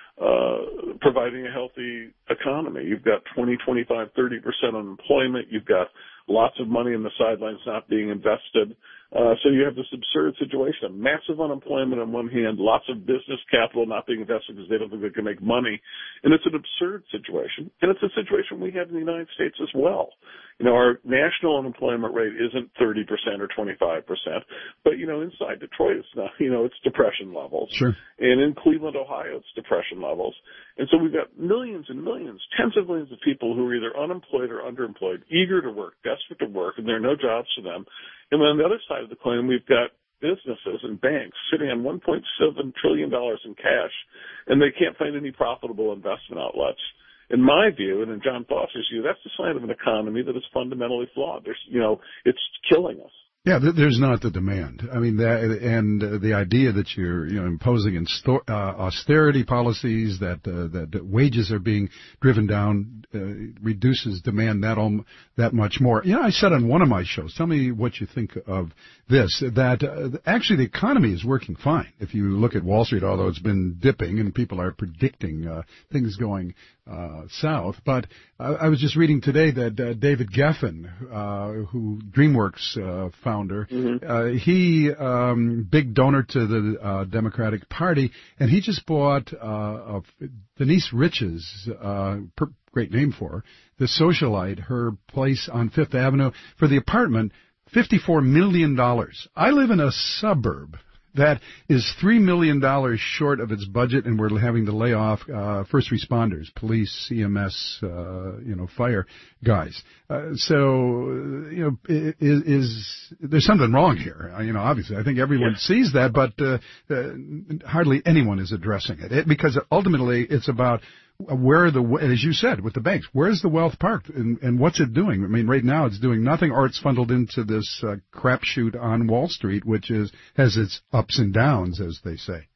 uh, providing a healthy economy. You've got twenty, twenty-five, thirty percent unemployment. You've got lots of money in the sidelines not being invested. Uh, so you have this absurd situation of massive unemployment on one hand, lots of business capital not being invested because they don't think they can make money. And it's an absurd situation. And it's a situation we have in the United States as well. You know, our national unemployment rate isn't thirty percent or twenty-five percent, but, you know, inside Detroit, it's not, you know, it's depression levels. Sure. And in Cleveland, Ohio, it's depression levels. And so we've got millions and millions, tens of millions of people who are either unemployed or underemployed, eager to work, desperate to work, and there are no jobs for them. And then on the other side of the coin, we've got businesses and banks sitting on one point seven trillion dollars in cash, and they can't find any profitable investment outlets. In my view, and in John Foster's view, that's the sign of an economy that is fundamentally flawed. There's, you know, it's killing us. Yeah, there's not the demand. I mean, that, and uh, the idea that you're, you know, imposing in sto- uh, austerity policies, that, uh, that that wages are being driven down, uh, reduces demand that um, that much more. You know, I said on one of my shows, tell me what you think of this, that uh, actually the economy is working fine. If you look at Wall Street, although it's been dipping and people are predicting uh, things going uh, south. But I, I was just reading today that uh, David Geffen, uh, who DreamWorks uh, founder, mm-hmm. uh, he um, big donor to the uh, Democratic Party, and he just bought uh, of Denise Rich's, uh, per, great name for her, the socialite, her place on Fifth Avenue for the apartment, fifty-four million dollars. I live in a suburb that is three million dollars short of its budget, and we're having to lay off uh, first responders, police, C M S, uh, you know, fire guys. Uh, so, you know, is, is there's something wrong here? You know, obviously, I think everyone yeah. sees that, but uh, uh, hardly anyone is addressing it, it because ultimately it's about where the, as you said, with the banks, where's the wealth parked and, and what's it doing? I mean, right now it's doing nothing, or it's funneled into this uh, crapshoot on Wall Street, which is has its ups and downs, as they say.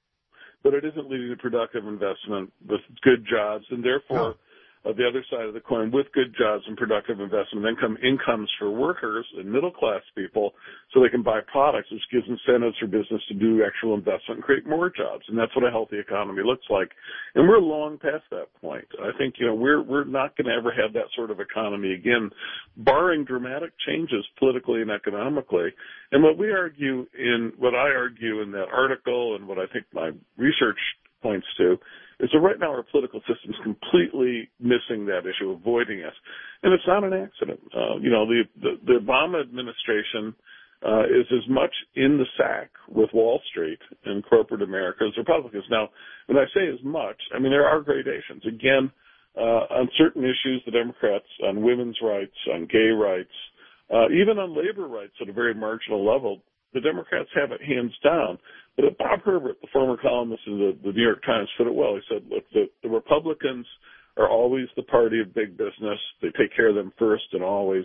But it isn't leading to productive investment with good jobs, and therefore, oh. uh, the other side of the coin, with good jobs and productive investment, then come incomes for workers and middle-class people so they can buy products, which gives incentives for business to do actual investment and create more jobs. And that's what a healthy economy looks like. And we're long past that point. I think, you know, we're we're not going to ever have that sort of economy again, barring dramatic changes politically and economically. And what we argue in, what I argue in that article and what I think my research points to is that right now our political system is completely missing that issue, avoiding it. And it's not an accident. Uh, you know, the, the, the Obama administration uh, is as much in the sack with Wall Street and corporate America as Republicans. Now, when I say as much, I mean, there are gradations. Again, uh, on certain issues, the Democrats, on women's rights, on gay rights, uh, even on labor rights at a very marginal level, the Democrats have it hands down. But Bob Herbert, the former columnist of the, the New York Times, put it well. He said, look, the, the Republicans are always the party of big business. They take care of them first and always.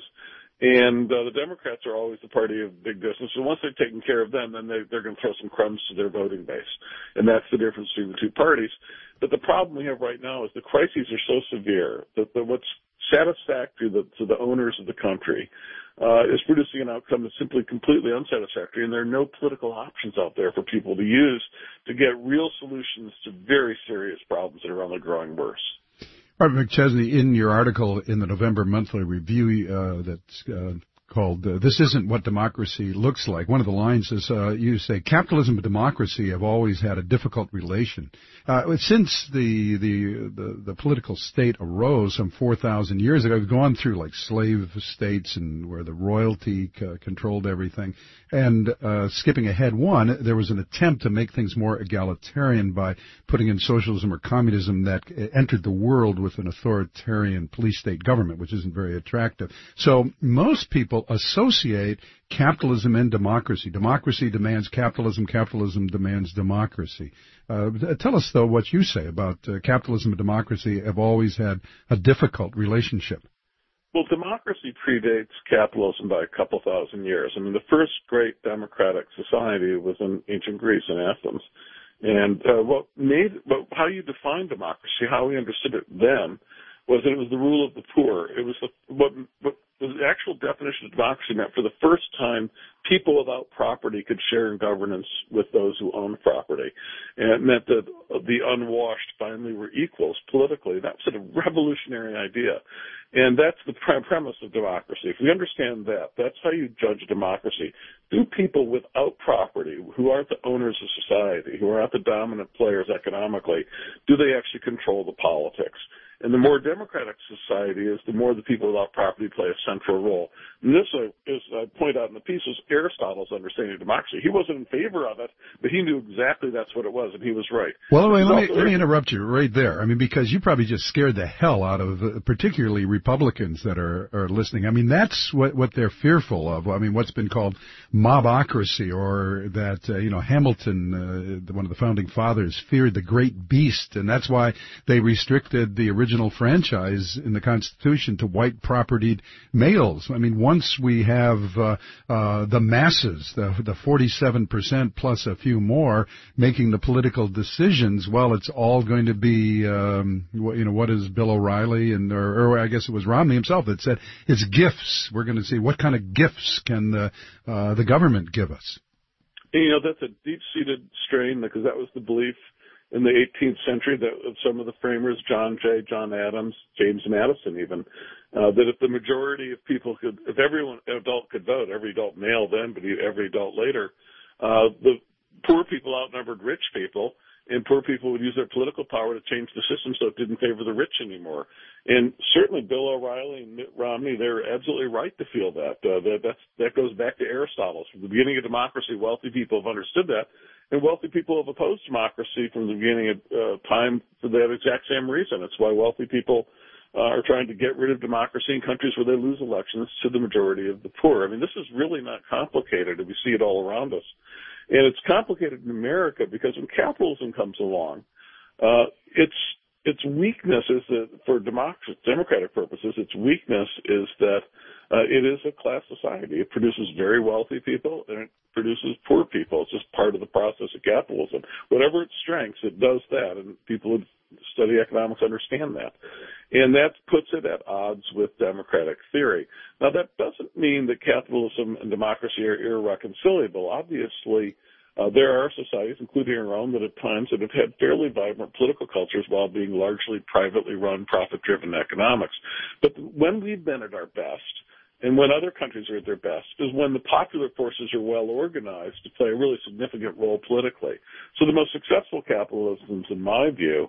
And uh, the Democrats are always the party of big business. And once they've taken care of them, then they, they're going to throw some crumbs to their voting base. And that's the difference between the two parties. But the problem we have right now is the crises are so severe that the, what's satisfactory to, to the owners of the country uh, is producing an outcome that's simply completely unsatisfactory. And there are no political options out there for people to use to get real solutions to very serious problems that are only growing worse. Robert McChesney, in your article in the November Monthly Review uh, that's uh, called uh, This Isn't What Democracy Looks Like, one of the lines is uh, you say, capitalism and democracy have always had a difficult relation. Uh, since the, the the the political state arose some four thousand years ago, we've gone through like slave states and where the royalty c- controlled everything. And uh, skipping ahead one, there was an attempt to make things more egalitarian by putting in socialism or communism that entered the world with an authoritarian police state government, which isn't very attractive. So most people associate capitalism and democracy. Democracy demands capitalism. Capitalism demands democracy. Uh, tell us, though, what you say about uh, capitalism and democracy have always had a difficult relationship. Well, democracy predates capitalism by a couple thousand years. I mean, the first great democratic society was in ancient Greece, in Athens. And uh, what made, what, how you define democracy, how we understood it then, was that it was the rule of the poor. It was the, what, what the actual definition of democracy meant for the first time people without property could share in governance with those who owned property. And it meant that the unwashed finally were equals politically. That's a revolutionary idea. And that's the premise of democracy. If we understand that, that's how you judge democracy. Do people without property, who aren't the owners of society, who aren't the dominant players economically, do they actually control the politics? And the more democratic society is, the more the people without property play a central role. And this, uh, is, I point out in the piece, is Aristotle's understanding of democracy. He wasn't in favor of it, but he knew exactly that's what it was, and he was right. Well, wait, let me, let me interrupt you right there. I mean, because you probably just scared the hell out of uh, particularly Republicans that are, are listening. I mean, that's what, what they're fearful of. I mean, what's been called mobocracy, or that, uh, you know, Hamilton, uh, one of the founding fathers, feared the great beast, and that's why they restricted the original franchise in the Constitution to white propertied males. I mean, once we have uh, uh, the masses, the, the forty-seven percent plus a few more, making the political decisions, well, it's all going to be, um, you know, what is Bill O'Reilly and, or, or I guess it was Romney himself that said, it's gifts. We're going to see what kind of gifts can the, uh, the government give us. And, you know, that's a deep-seated strain because that was the belief in the eighteenth century that some of the framers, John Jay, John Adams, James Madison even, uh, that if the majority of people could, if everyone adult could vote, every adult male then, but every adult later, uh, the poor people outnumbered rich people, and poor people would use their political power to change the system so it didn't favor the rich anymore. And certainly Bill O'Reilly and Mitt Romney, they're absolutely right to feel that. Uh, that that's, that goes back to Aristotle. From the beginning of democracy, wealthy people have understood that, and wealthy people have opposed democracy from the beginning of uh, time for that exact same reason. It's why wealthy people uh, are trying to get rid of democracy in countries where they lose elections to the majority of the poor. I mean, this is really not complicated, and we see it all around us. And it's complicated in America because when capitalism comes along, uh, its its weakness is that for democracy, democratic purposes, its weakness is that uh, it is a class society. It produces very wealthy people and it produces poor people. It's just part of the process of capitalism. Whatever its strengths, it does that, and people who study economics understand that. And that puts it at odds with democratic theory. Now, that doesn't mean that capitalism and democracy are irreconcilable. Obviously, uh, there are societies, including our own, that at times that have had fairly vibrant political cultures while being largely privately run, profit-driven economics. But when we've been at our best, and when other countries are at their best, is when the popular forces are well organized to play a really significant role politically. So the most successful capitalisms, in my view,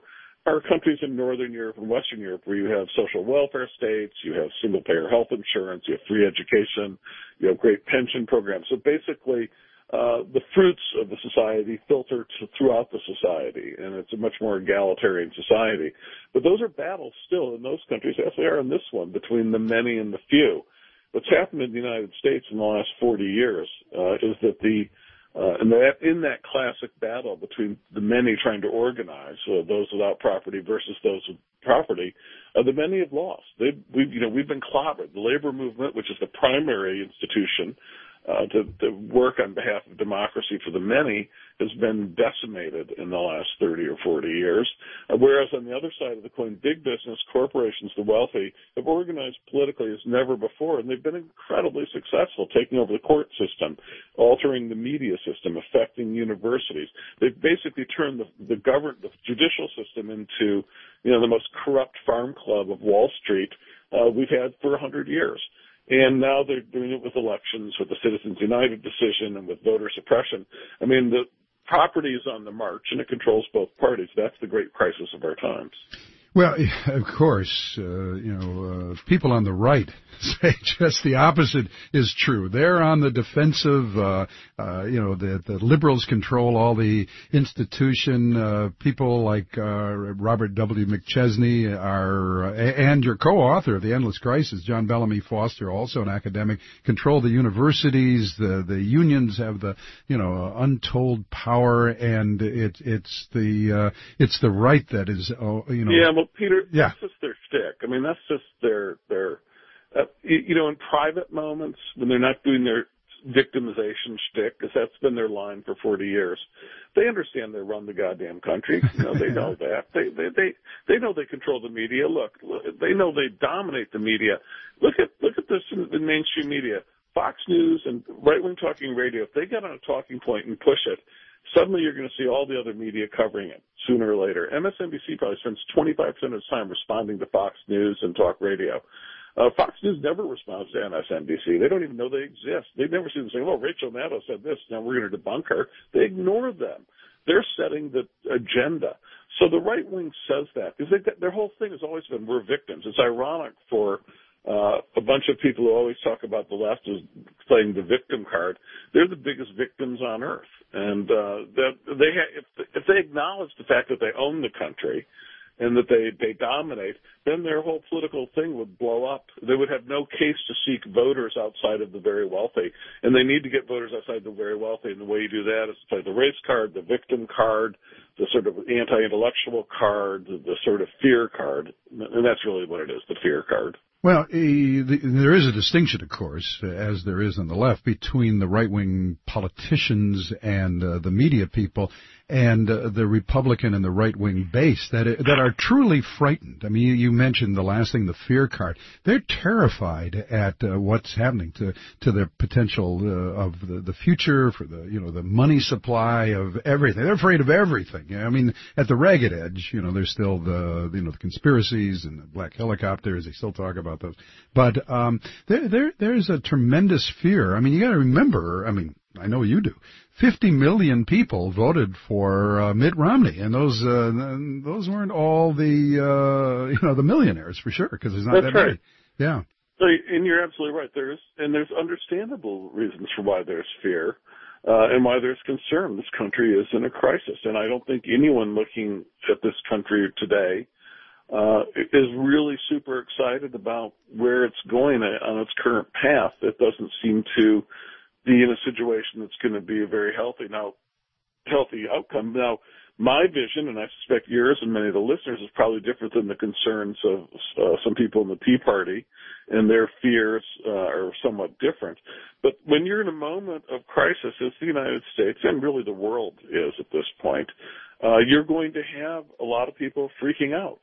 are countries in Northern Europe and Western Europe where you have social welfare states, you have single-payer health insurance, you have free education, you have great pension programs. So basically, uh, the fruits of the society filter to, throughout the society, and it's a much more egalitarian society. But those are battles still in those countries, as they are in this one, between the many and the few. What's happened in the United States in the last forty years uh, is that the Uh, and that in that classic battle between the many trying to organize, uh, those without property versus those with property, uh, the many have lost. They've, we've, you know, we've been clobbered. The labor movement, which is the primary institution uh, to, to work on behalf of democracy for the many, has been decimated in the last thirty or forty years. Uh, whereas on the other side of the coin, big business, corporations, the wealthy, have organized politically as never before, and they've been incredibly successful, taking over the court system, altering the media system, affecting universities. They've basically turned the, the govern, the judicial system into, you know, the most corrupt farm club of Wall Street uh, we've had for a hundred years. And now they're doing it with elections, with the Citizens United decision, and with voter suppression. I mean, the property is on the march, and it controls both parties. That's the great crisis of our times. Well, of course, uh, you know, uh, people on the right say just the opposite is true. They're on the defensive. Uh, uh, you know, the, the liberals control all the institution. Uh, people like uh, Robert W. McChesney are, uh, and your co-author of The Endless Crisis, John Bellamy Foster, also an academic, control the universities. The the unions have the, you know, untold power, and it, it's the uh, it's the right that is, uh, you know. Yeah, well, Peter, yeah. that's just their shtick. I mean, that's just their their. Uh, you, you know, in private moments when they're not doing their victimization shtick, because that's been their line for forty years, they understand they run the goddamn country. You know, they know that. They they they they know they control the media. Look, they know they dominate the media. Look at look at this in the mainstream media. Fox News and right-wing talking radio, if they get on a talking point and push it, suddenly you're going to see all the other media covering it sooner or later. M S N B C probably spends twenty-five percent of its time responding to Fox News and talk radio. Uh, Fox News never responds to M S N B C. They don't even know they exist. They never see them saying, well, Rachel Maddow said this, now we're going to debunk her. They ignore them. They're setting the agenda. So the right wing says that because their whole thing has always been we're victims. It's ironic for uh, a bunch of people who always talk about the left as playing the victim card. They're the biggest victims on earth. And uh, that they ha- if, if they acknowledge the fact that they own the country and that they, they dominate, then their whole political thing would blow up. They would have no case to seek voters outside of the very wealthy. And they need to get voters outside the very wealthy. And the way you do that is to play the race card, the victim card, the sort of anti-intellectual card, the, the sort of fear card. And that's really what it is, the fear card. Well, there is a distinction, of course, as there is on the left, between the right-wing politicians and uh, the media people and uh, the Republican and the right-wing base that that are truly frightened. I mean, you, you mentioned the last thing, the fear card. They're terrified at uh, what's happening to to the potential uh, of the, the future, for the you know the money supply of everything. They're afraid of everything. I mean, at the ragged edge, you know, there's still the you know the conspiracies and the black helicopters. They still talk about those, but um, there there there's a tremendous fear. I mean, you got to remember. I mean, I know you do. fifty million people voted for uh, Mitt Romney, and those uh, those weren't all the uh, you know the millionaires for sure, because there's not That's that right. many. Yeah. So, and you're absolutely right. There's and there's understandable reasons for why there's fear uh, and why there's concern. This country is in a crisis, and I don't think anyone looking at this country today uh, is really super excited about where it's going on its current path. It doesn't seem to be in a situation that's going to be a very healthy now, healthy outcome. Now, my vision, and I suspect yours and many of the listeners, is probably different than the concerns of uh, some people in the Tea Party, and their fears uh, are somewhat different. But when you're in a moment of crisis, as the United States and really the world is at this point, uh, you're going to have a lot of people freaking out.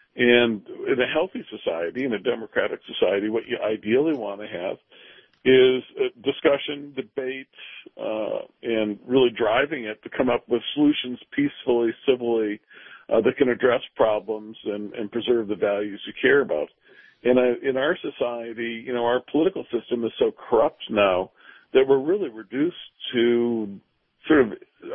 And in a healthy society, in a democratic society, what you ideally want to have is a discussion, debate, uh, and really driving it to come up with solutions peacefully, civilly, uh, that can address problems and, and preserve the values you care about. And uh, in our society, you know, our political system is so corrupt now that we're really reduced to sort of arcane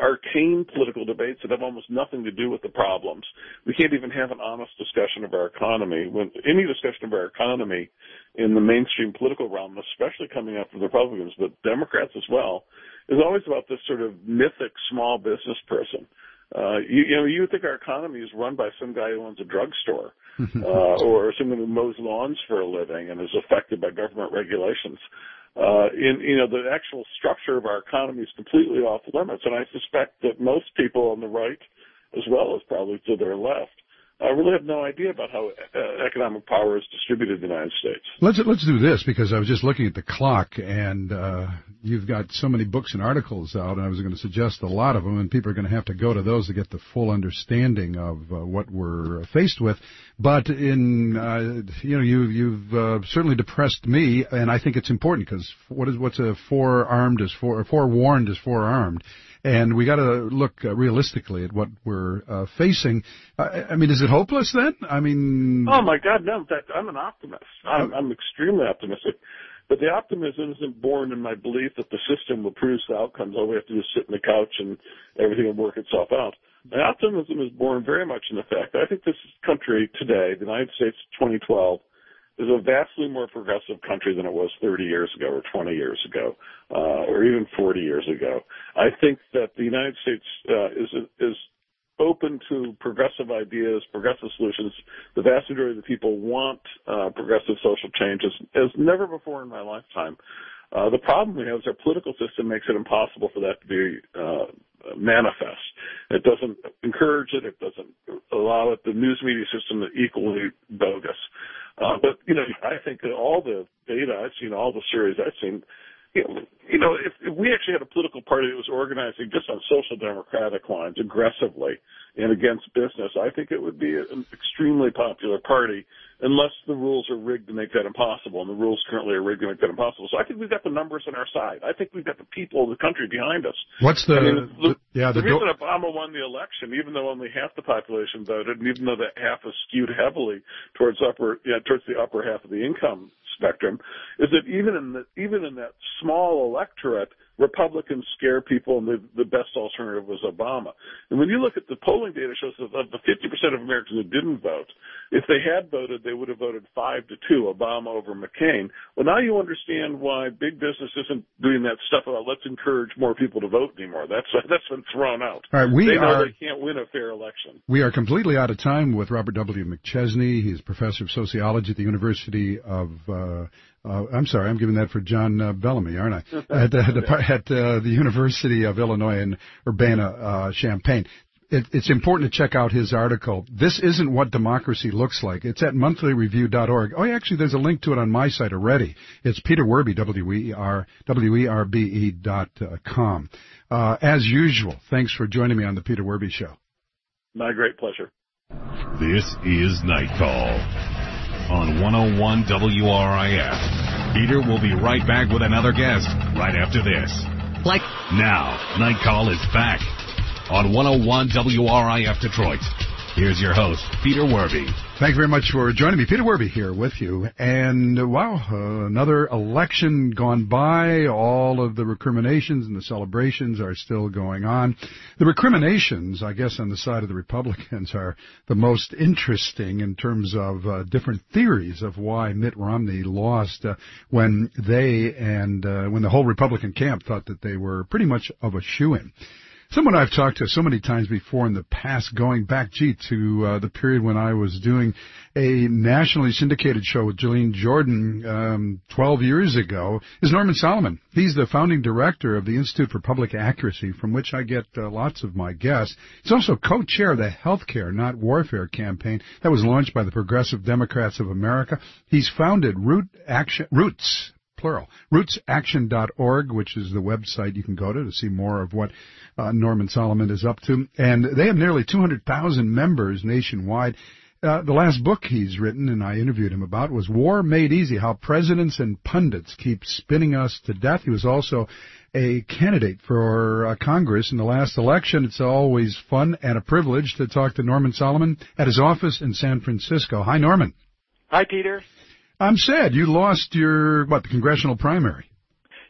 tame political debates that have almost nothing to do with the problems. We can't even have an honest discussion of our economy. When any discussion of our economy in the mainstream political realm, especially coming up from the Republicans, but Democrats as well, is always about this sort of mythic small business person. Uh, you, you know, you would think our economy is run by some guy who owns a drugstore, uh, or someone who mows lawns for a living and is affected by government regulations. Uh, in, you know, the actual structure of our economy is completely off limits, and I suspect that most people on the right, as well as probably to their left, I really have no idea about how uh, economic power is distributed in the United States. Let's let's do this, because I was just looking at the clock, and uh, you've got so many books and articles out, and I was going to suggest a lot of them, and people are going to have to go to those to get the full understanding of uh, what we're faced with. But in uh, you know, you you've uh, certainly depressed me, and I think it's important, because what is what's a forearmed is for forewarned is forearmed. And we got to look uh, realistically at what we're uh, facing. Uh, I mean, is it hopeless then? I mean, oh my God, no! In fact, I'm an optimist. I'm, I'm extremely optimistic. But the optimism isn't born in my belief that the system will produce the outcomes. All we have to do is sit on the couch and everything will work itself out. My optimism is born very much in the fact that I think this country today, the United States, twenty twelve. Is a vastly more progressive country than it was thirty years ago or twenty years ago, uh, or even forty years ago. I think that the United States uh, is is open to progressive ideas, progressive solutions. The vast majority of the people want uh, progressive social changes as never before in my lifetime. Uh, the problem we have is our political system makes it impossible for that to be uh, manifest. It doesn't encourage it. It doesn't allow it. The news media system is equally bogus. Uh, but, you know, I think that all the data I've seen, all the surveys I've seen, you know, you know if, if we actually had a political party that was organizing just on social democratic lines aggressively and against business, I think it would be an extremely popular party unless the rules are rigged to make that impossible, and the rules currently are rigged to make that impossible. So I think we've got the numbers on our side. I think we've got the people of the country behind us. What's the, I mean, the, the yeah the, the reason do- Obama won the election, even though only half the population voted, and even though that half is skewed heavily towards upper, yeah, towards the upper half of the income spectrum, is that even in the, even in that small electorate, Republicans scare people, and the, the best alternative was Obama. And when you look at the polling data, shows that of the fifty percent of Americans who didn't vote, if they had voted, they would have voted five to two, Obama over McCain. Well, now you understand why big business isn't doing that stuff about let's encourage more people to vote anymore. That's that's been thrown out. All right, we they know are, they can't win a fair election. We are completely out of time with Robert W. McChesney. He's professor of sociology at the University of. Uh, Uh, I'm sorry, I'm giving that for John uh, Bellamy, aren't I? At, uh, at uh, the University of Illinois in Urbana-Champaign. It, it's important to check out his article. This isn't what democracy looks like. It's at monthly review dot org. Oh, actually, there's a link to it on my site already. It's Peter Werby, W E R, W E R B E dot com. Uh, as usual, thanks for joining me on the Peter Werby Show. My great pleasure. This is Night Call on one oh one W R I F. Peter will be right back with another guest right after this. Like now, Night Call is back on one oh one W R I F Detroit. Here's your host, Peter Werby. Thank you very much for joining me. Peter Werby here with you. And, uh, wow, uh, another election gone by. All of the recriminations and the celebrations are still going on. The recriminations, I guess, on the side of the Republicans are the most interesting in terms of uh, different theories of why Mitt Romney lost uh, when they and uh, when the whole Republican camp thought that they were pretty much of a shoo-in. Someone I've talked to so many times before in the past, going back, gee, to uh, the period when I was doing a nationally syndicated show with Jolene Jordan um, twelve years ago, is Norman Solomon. He's the founding director of the Institute for Public Accuracy, from which I get uh, lots of my guests. He's also co-chair of the Healthcare, Not Warfare campaign that was launched by the Progressive Democrats of America. He's founded Root Action, Roots, plural, roots action dot org, which is the website you can go to to see more of what uh, Norman Solomon is up to. And they have nearly two hundred thousand members nationwide. Uh, the last book he's written, and I interviewed him about, was War Made Easy, How Presidents and Pundits Keep Spinning Us to Death. He was also a candidate for uh, Congress in the last election. It's always fun and a privilege to talk to Norman Solomon at his office in San Francisco. Hi, Norman. Hi, Peter. I'm sad you lost your, what, the congressional primary?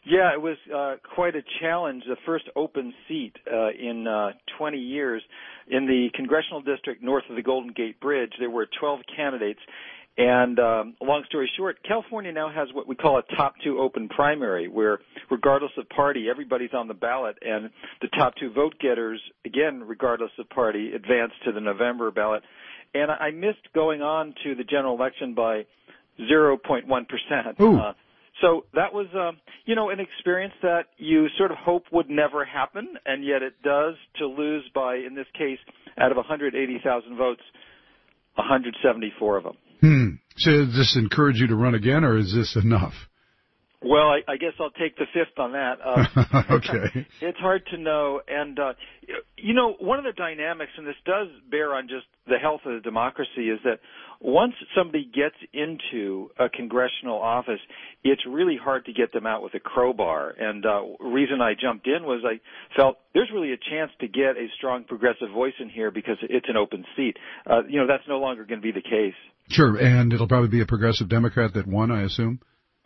Yeah, it was uh, quite a challenge. The first open seat uh, in uh, twenty years in the congressional district north of the Golden Gate Bridge. There were twelve candidates, and um, long story short, California now has what we call a top two open primary, where regardless of party, everybody's on the ballot, and the top two vote getters, again, regardless of party, advance to the November ballot. And I missed going on to the general election by zero point one percent. Uh, so that was, um, you know, an experience that you sort of hope would never happen, and yet it does, to lose by, in this case, out of one hundred eighty thousand votes, one hundred seventy-four of them. Hmm. So does this encourage you to run again, or is this enough? Well, I, I guess I'll take the fifth on that. Uh, okay. It's hard to know. And, uh, you know, one of the dynamics, and this does bear on just the health of the democracy, is that once somebody gets into a congressional office, it's really hard to get them out with a crowbar. And uh, the reason I jumped in was I felt there's really a chance to get a strong progressive voice in here because it's an open seat. Uh, you know, that's no longer going to be the case. Sure, and it'll probably be a progressive Democrat that won, I assume?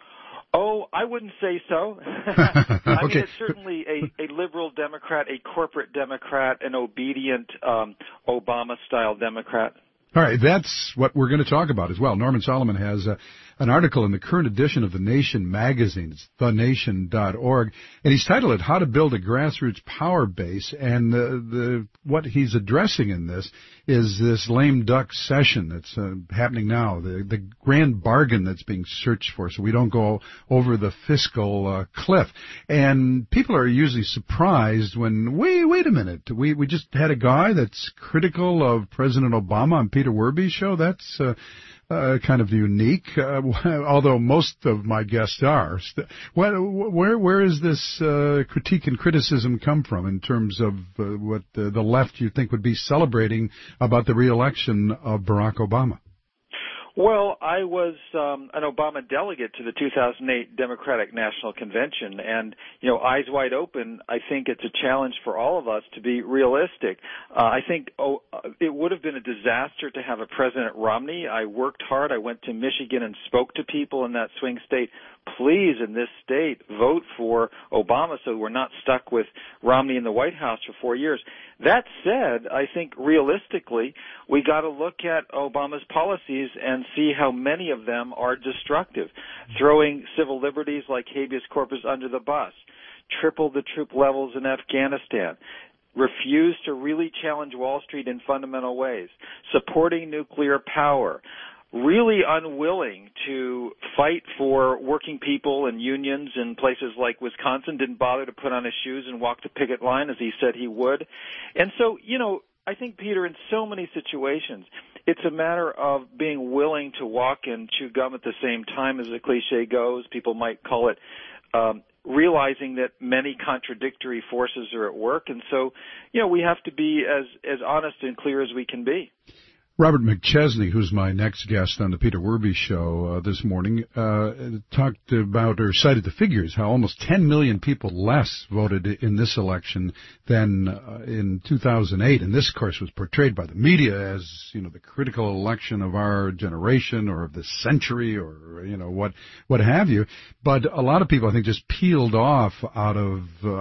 Oh, I wouldn't say so. I okay. mean, it's certainly a, a liberal Democrat, a corporate Democrat, an obedient um, Obama-style Democrat. All right, that's what we're going to talk about as well. Norman Solomon has uh, an article in the current edition of The Nation magazine. It's the nation dot org, and he's titled it "How to Build a Grassroots Power Base." And the, the what he's addressing in this is this lame duck session that's uh, happening now, the the grand bargain that's being searched for, so we don't go over the fiscal uh, cliff. And people are usually surprised when, wait, wait a minute, we we just had a guy that's critical of President Obama on Peter Werby's show. That's uh, uh, kind of unique, uh, although most of my guests are. What, where where is this uh, critique and criticism come from in terms of uh, what the, the left you think would be celebrating about the re-election of Barack Obama? Well, I was um, an Obama delegate to the two thousand eight Democratic National Convention, and, you know, eyes wide open, I think it's a challenge for all of us to be realistic. Uh, I think oh, it would have been a disaster to have a President Romney. I worked hard. I went to Michigan and spoke to people in that swing state. Please, in this state, vote for Obama so we're not stuck with Romney in the White House for four years. That said, I think realistically, we got to look at Obama's policies and see how many of them are destructive. Throwing civil liberties like habeas corpus under the bus, tripled the troop levels in Afghanistan, refused to really challenge Wall Street in fundamental ways, supporting nuclear power, really unwilling to fight for working people and unions in places like Wisconsin, didn't bother to put on his shoes and walk the picket line as he said he would. And so, you know, I think, Peter, in so many situations, it's a matter of being willing to walk and chew gum at the same time, as the cliche goes. People might call it um, realizing that many contradictory forces are at work. And so, you know, we have to be as, as honest and clear as we can be. Robert McChesney, who's my next guest on the Peter Werby show uh, this morning, uh, talked about or cited the figures, how almost ten million people less voted in this election than uh, in two thousand eight. And this, of course, was portrayed by the media as, you know, the critical election of our generation or of the century or, you know, what what have you. But a lot of people, I think, just peeled off out of,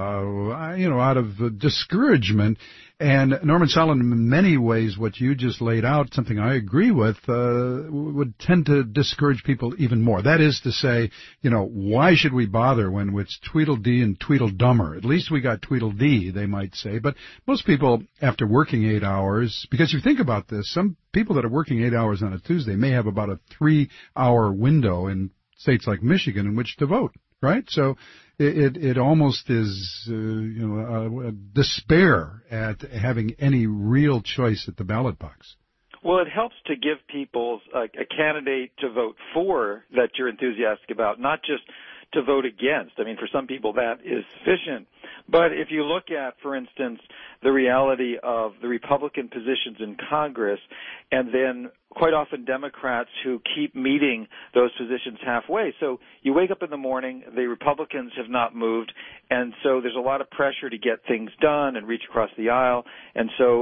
uh, you know, out of uh, discouragement. And Norman Solomon, in many ways, what you just laid out, something I agree with, uh, would tend to discourage people even more. That is to say, you know, why should we bother when it's Tweedledee and Tweedledummer? At least we got Tweedledee, they might say. But most people, after working eight hours, because you think about this, some people that are working eight hours on a Tuesday may have about a three-hour window in states like Michigan in which to vote, right? So it it, it almost is, uh, you know, a, a despair at having any real choice at the ballot box. Well, it helps to give people a, a candidate to vote for that you're enthusiastic about, not just to vote against. I mean, for some people that is sufficient. But if you look at, for instance, the reality of the Republican positions in Congress, and then quite often Democrats who keep meeting those positions halfway. So you wake up in the morning, the Republicans have not moved, and so there's a lot of pressure to get things done and reach across the aisle. And so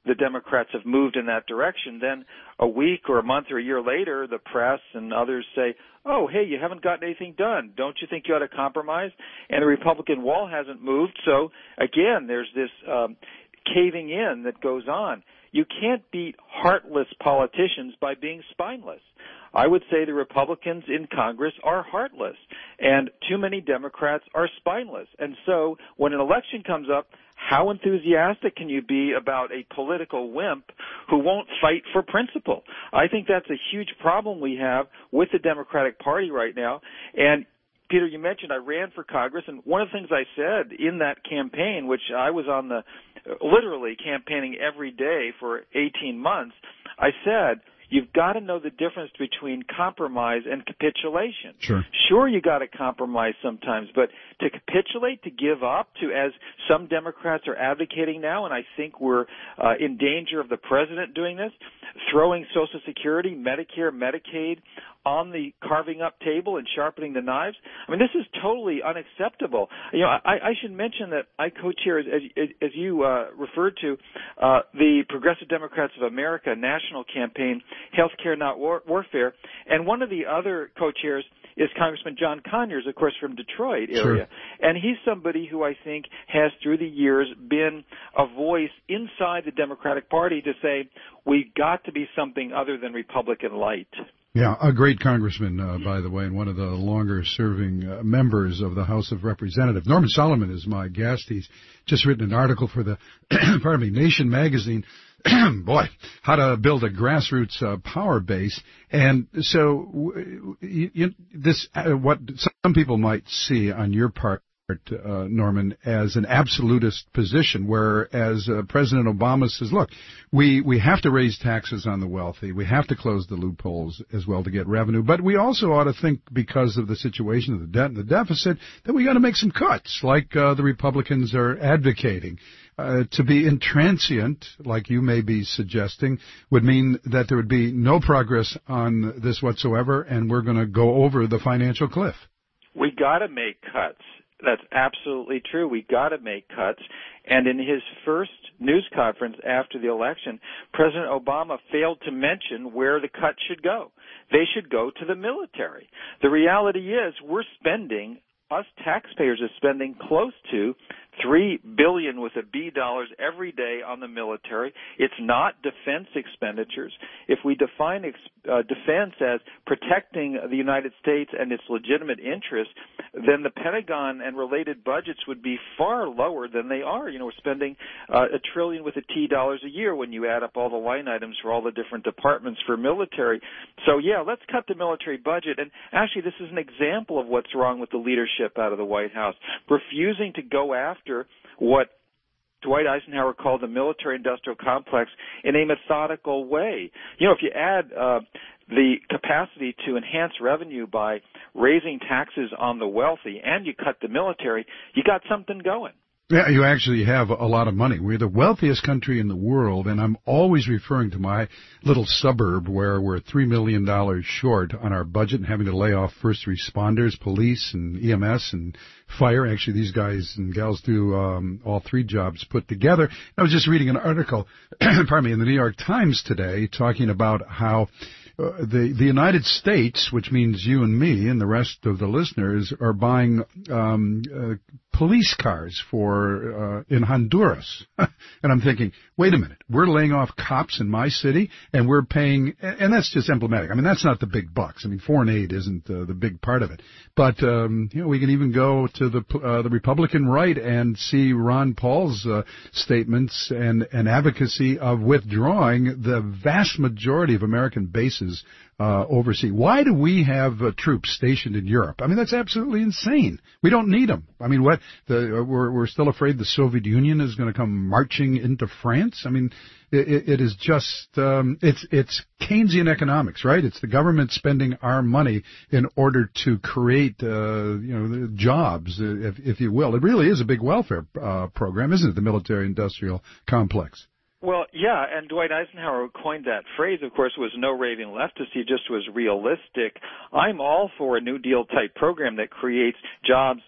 the Democrats have moved in that direction, then a week or a month or a year later, the press and others say, oh, hey, you haven't gotten anything done. Don't you think you ought to compromise? And the Republican wall hasn't moved. So, again, there's this um, caving in that goes on. You can't beat heartless politicians by being spineless. I would say the Republicans in Congress are heartless, and too many Democrats are spineless. And so when an election comes up, how enthusiastic can you be about a political wimp who won't fight for principle? I think that's a huge problem we have with the Democratic Party right now. And Peter, you mentioned I ran for Congress, and one of the things I said in that campaign, which I was on the literally campaigning every day for eighteen months, I said, you've got to know the difference between compromise and capitulation. Sure. Sure, you got to compromise sometimes, but to capitulate, to give up, to, as some Democrats are advocating now, and I think we're uh, in danger of the president doing this, throwing Social Security, Medicare, Medicaid on the carving up table and sharpening the knives. I mean, this is totally unacceptable. You know, I, I should mention that I co-chair, as, as, as you uh, referred to, uh, the Progressive Democrats of America national campaign, Healthcare Not War- Warfare, and one of the other co-chairs is Congressman John Conyers, of course, from Detroit area. Sure. And he's somebody who I think has, through the years, been a voice inside the Democratic Party to say, we've got to be something other than Republican light. Yeah, a great congressman, uh, by the way, and one of the longer-serving uh, members of the House of Representatives. Norman Solomon is my guest. He's just written an article for the, pardon me, Nation magazine. Boy, how to build a grassroots uh, power base. And so, w- you, this, uh, what some people might see on your part, Uh, Norman, as an absolutist position, whereas uh, President Obama says, look, we, we have to raise taxes on the wealthy. We have to close the loopholes as well to get revenue. But we also ought to think, because of the situation of the debt and the deficit, that we got to make some cuts, like uh, the Republicans are advocating. Uh, to be intransient, like you may be suggesting, would mean that there would be no progress on this whatsoever, and we're going to go over the financial cliff. We got to make cuts. That's absolutely true. We got to make cuts. And in his first news conference after the election, President Obama failed to mention where the cuts should go. They should go to the military. The reality is we're spending, us taxpayers are spending close to three billion dollars with a B dollars every day on the military. It's not defense expenditures. If we define ex, uh, defense as protecting the United States and its legitimate interests, then the Pentagon and related budgets would be far lower than they are. You know, we're spending uh, a trillion with a T dollars a year when you add up all the line items for all the different departments for military. So, yeah, let's cut the military budget. And actually, this is an example of what's wrong with the leadership out of the White House, refusing to go after what Dwight Eisenhower called the military-industrial complex in a methodical way. You know, if you add uh, the capacity to enhance revenue by raising taxes on the wealthy and you cut the military, you got something going. Yeah, you actually have a lot of money. We're the wealthiest country in the world, and I'm always referring to my little suburb where we're three million dollars short on our budget and having to lay off first responders, police, and E M S, and fire. Actually, these guys and gals do um, all three jobs put together. I was just reading an article, pardon me, in the New York Times today talking about how Uh, the the United States, which means you and me and the rest of the listeners, are buying um, uh, police cars for uh, in Honduras. And I'm thinking, wait a minute, we're laying off cops in my city, and we're paying, and that's just emblematic. I mean, that's not the big bucks. I mean, foreign aid isn't uh, the big part of it. But um, you know, we can even go to the uh, the Republican right and see Ron Paul's uh, statements and, and advocacy of withdrawing the vast majority of American bases Uh, overseas. Why do we have uh, troops stationed in Europe? I mean, that's absolutely insane. We don't need them. I mean, what? The, uh, we're, we're still afraid the Soviet Union is going to come marching into France? I mean, it, it is just, um, it's, it's Keynesian economics, right? It's the government spending our money in order to create, uh, you know, jobs, if, if you will. It really is a big welfare uh, program, isn't it? The military-industrial complex. Well, yeah, and Dwight Eisenhower coined that phrase, of course, was no raving leftist. He just was realistic. I'm all for a New Deal type program that creates jobs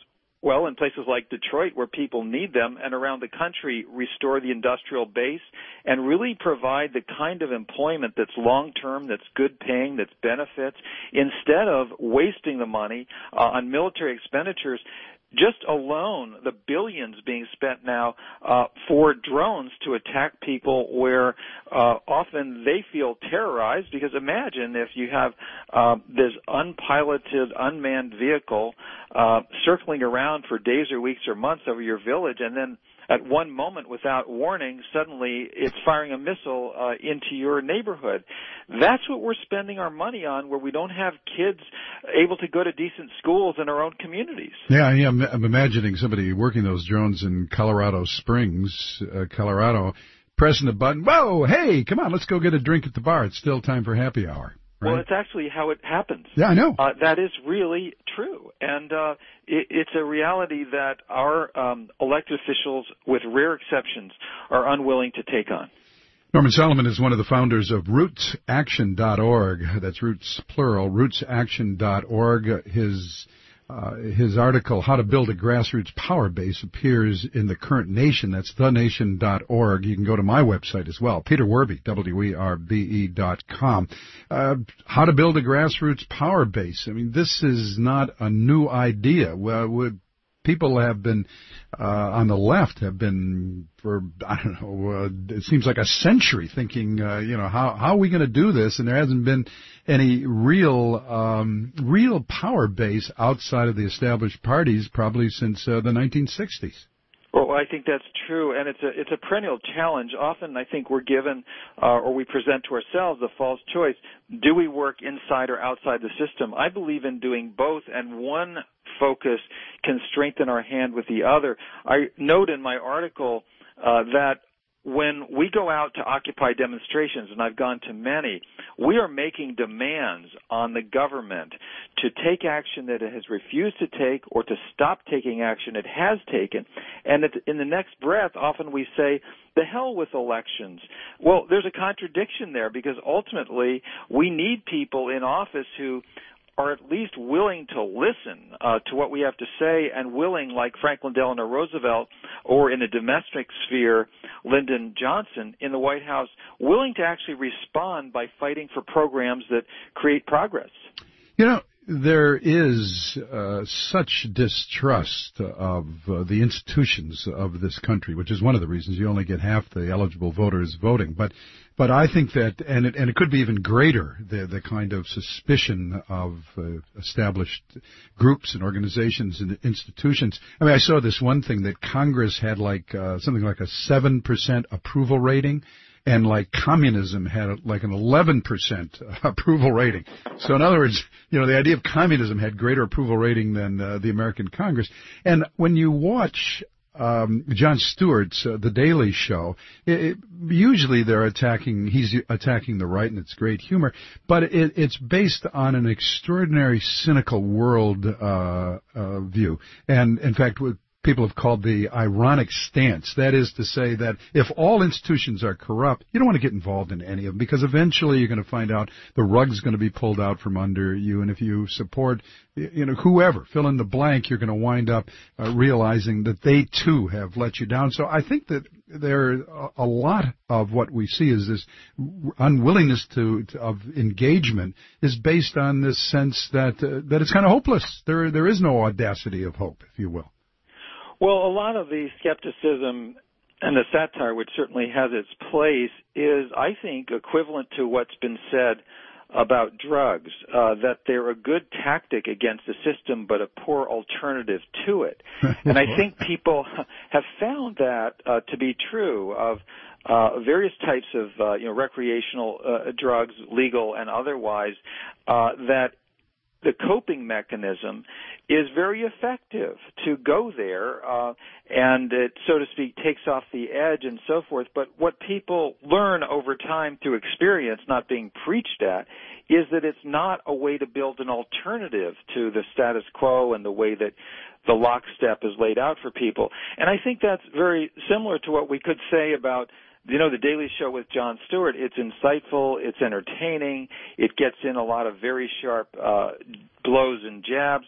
well, in places like Detroit where people need them, and around the country, restore the industrial base and really provide the kind of employment that's long-term, that's good paying, that's benefits, instead of wasting the money uh, on military expenditures. Just alone, the billions being spent now uh, for drones to attack people where uh, often they feel terrorized, because imagine if you have uh, this unpiloted, unmanned vehicle uh, circling around for days or weeks or months over your village, and then at one moment, without warning, suddenly it's firing a missile uh, into your neighborhood. That's what we're spending our money on, where we don't have kids able to go to decent schools in our own communities. Yeah, yeah I'm, I'm imagining somebody working those drones in Colorado Springs, uh, Colorado, pressing the button, whoa, hey, come on, let's go get a drink at the bar. It's still time for happy hour. Right? Well, it's actually how it happens. Yeah, I know. Uh, that is really true. And uh, it, it's a reality that our um, elected officials, with rare exceptions, are unwilling to take on. Norman Solomon is one of the founders of roots action dot org. That's Roots, plural, roots action dot org. His Uh, his article, How to Build a Grassroots Power Base, appears in The Current Nation. That's the nation dot org. You can go to my website as well, Peter Werbe, W E R B E dot com. Uh, how to build a grassroots power base. I mean, this is not a new idea. Well, we, people have been, uh, on the left have been for, I don't know, uh, it seems like a century thinking, uh, you know, how, how are we going to do this? And there hasn't been any real, um, real power base outside of the established parties probably since uh, the nineteen sixties. Well, I think that's true, and it's a it's a perennial challenge. Often, I think we're given, uh, or we present to ourselves, a false choice. Do we work inside or outside the system? I believe in doing both, and one focus can strengthen our hand with the other. I note in my article uh, that when we go out to Occupy demonstrations, and I've gone to many, we are making demands on the government to take action that it has refused to take, or to stop taking action it has taken. And in the next breath, often we say, the hell with elections. Well, there's a contradiction there, because ultimately we need people in office who are at least willing to listen uh, to what we have to say, and willing, like Franklin Delano Roosevelt, or in the domestic sphere, Lyndon Johnson in the White House, willing to actually respond by fighting for programs that create progress. You know, there is uh, such distrust of uh, the institutions of this country, which is one of the reasons you only get half the eligible voters voting. But but I think that, and it, and it could be even greater, the, the kind of suspicion of uh, established groups and organizations and institutions. I mean, I saw this one thing that Congress had like uh, something like a seven percent approval rating. And like communism had like an eleven percent approval rating. So in other words, you know, the idea of communism had greater approval rating than uh, the American Congress. And when you watch um Jon Stewart's uh, The Daily Show, it, it, usually they're attacking, he's attacking the right, and it's great humor, but it, it's based on an extraordinary cynical world uh, uh view. And in fact, with people have called the ironic stance. That is to say that if all institutions are corrupt, you don't want to get involved in any of them, because eventually you're going to find out the rug's going to be pulled out from under you. And if you support, you know, whoever, fill in the blank, you're going to wind up uh, realizing that they too have let you down. So I think that there a lot of what we see is this unwillingness to, to of engagement is based on this sense that uh, that it's kind of hopeless. There there is no audacity of hope, if you will. Well, a lot of the skepticism and the satire, which certainly has its place, is, I think, equivalent to what's been said about drugs, uh, that they're a good tactic against the system but a poor alternative to it. And I think people have found that uh, to be true of uh, various types of uh, you know, recreational uh, drugs, legal and otherwise, uh, that the coping mechanism is very effective to go there, uh, and it, so to speak, takes off the edge and so forth. But what people learn over time through experience, not being preached at, is that it's not a way to build an alternative to the status quo and the way that the lockstep is laid out for people. And I think that's very similar to what we could say about, you know, The Daily Show with Jon Stewart. It's insightful, it's entertaining, it gets in a lot of very sharp uh, blows and jabs.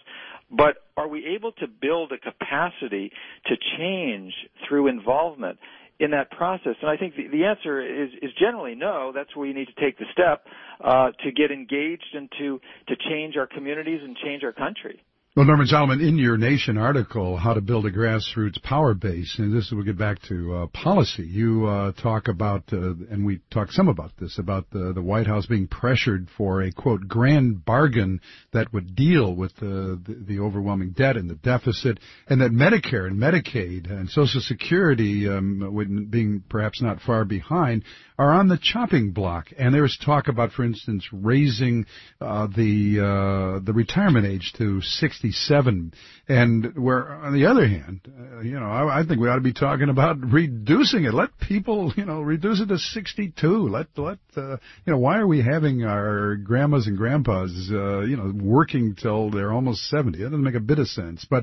But are we able to build a capacity to change through involvement in that process? And I think the, the answer is, is generally no. That's where you need to take the step uh, to get engaged and to, to change our communities and change our country. Well, Norman Solomon, in your Nation article, How to Build a Grassroots Power Base, and this we'll get back to uh, policy, you uh, talk about, uh, and we talk some about this, about the, the White House being pressured for a, quote, grand bargain that would deal with the, the, the overwhelming debt and the deficit, and that Medicare and Medicaid and Social Security, um, being perhaps not far behind, are on the chopping block. And there's talk about, for instance, raising uh, the uh, the retirement age to sixty-seven. And where, on the other hand, uh, you know, I, I think we ought to be talking about reducing it. Let people, you know, reduce it to sixty-two. Let let uh, you know, why are we having our grandmas and grandpas, uh, you know, working till they're almost seventy? That doesn't make a bit of sense. But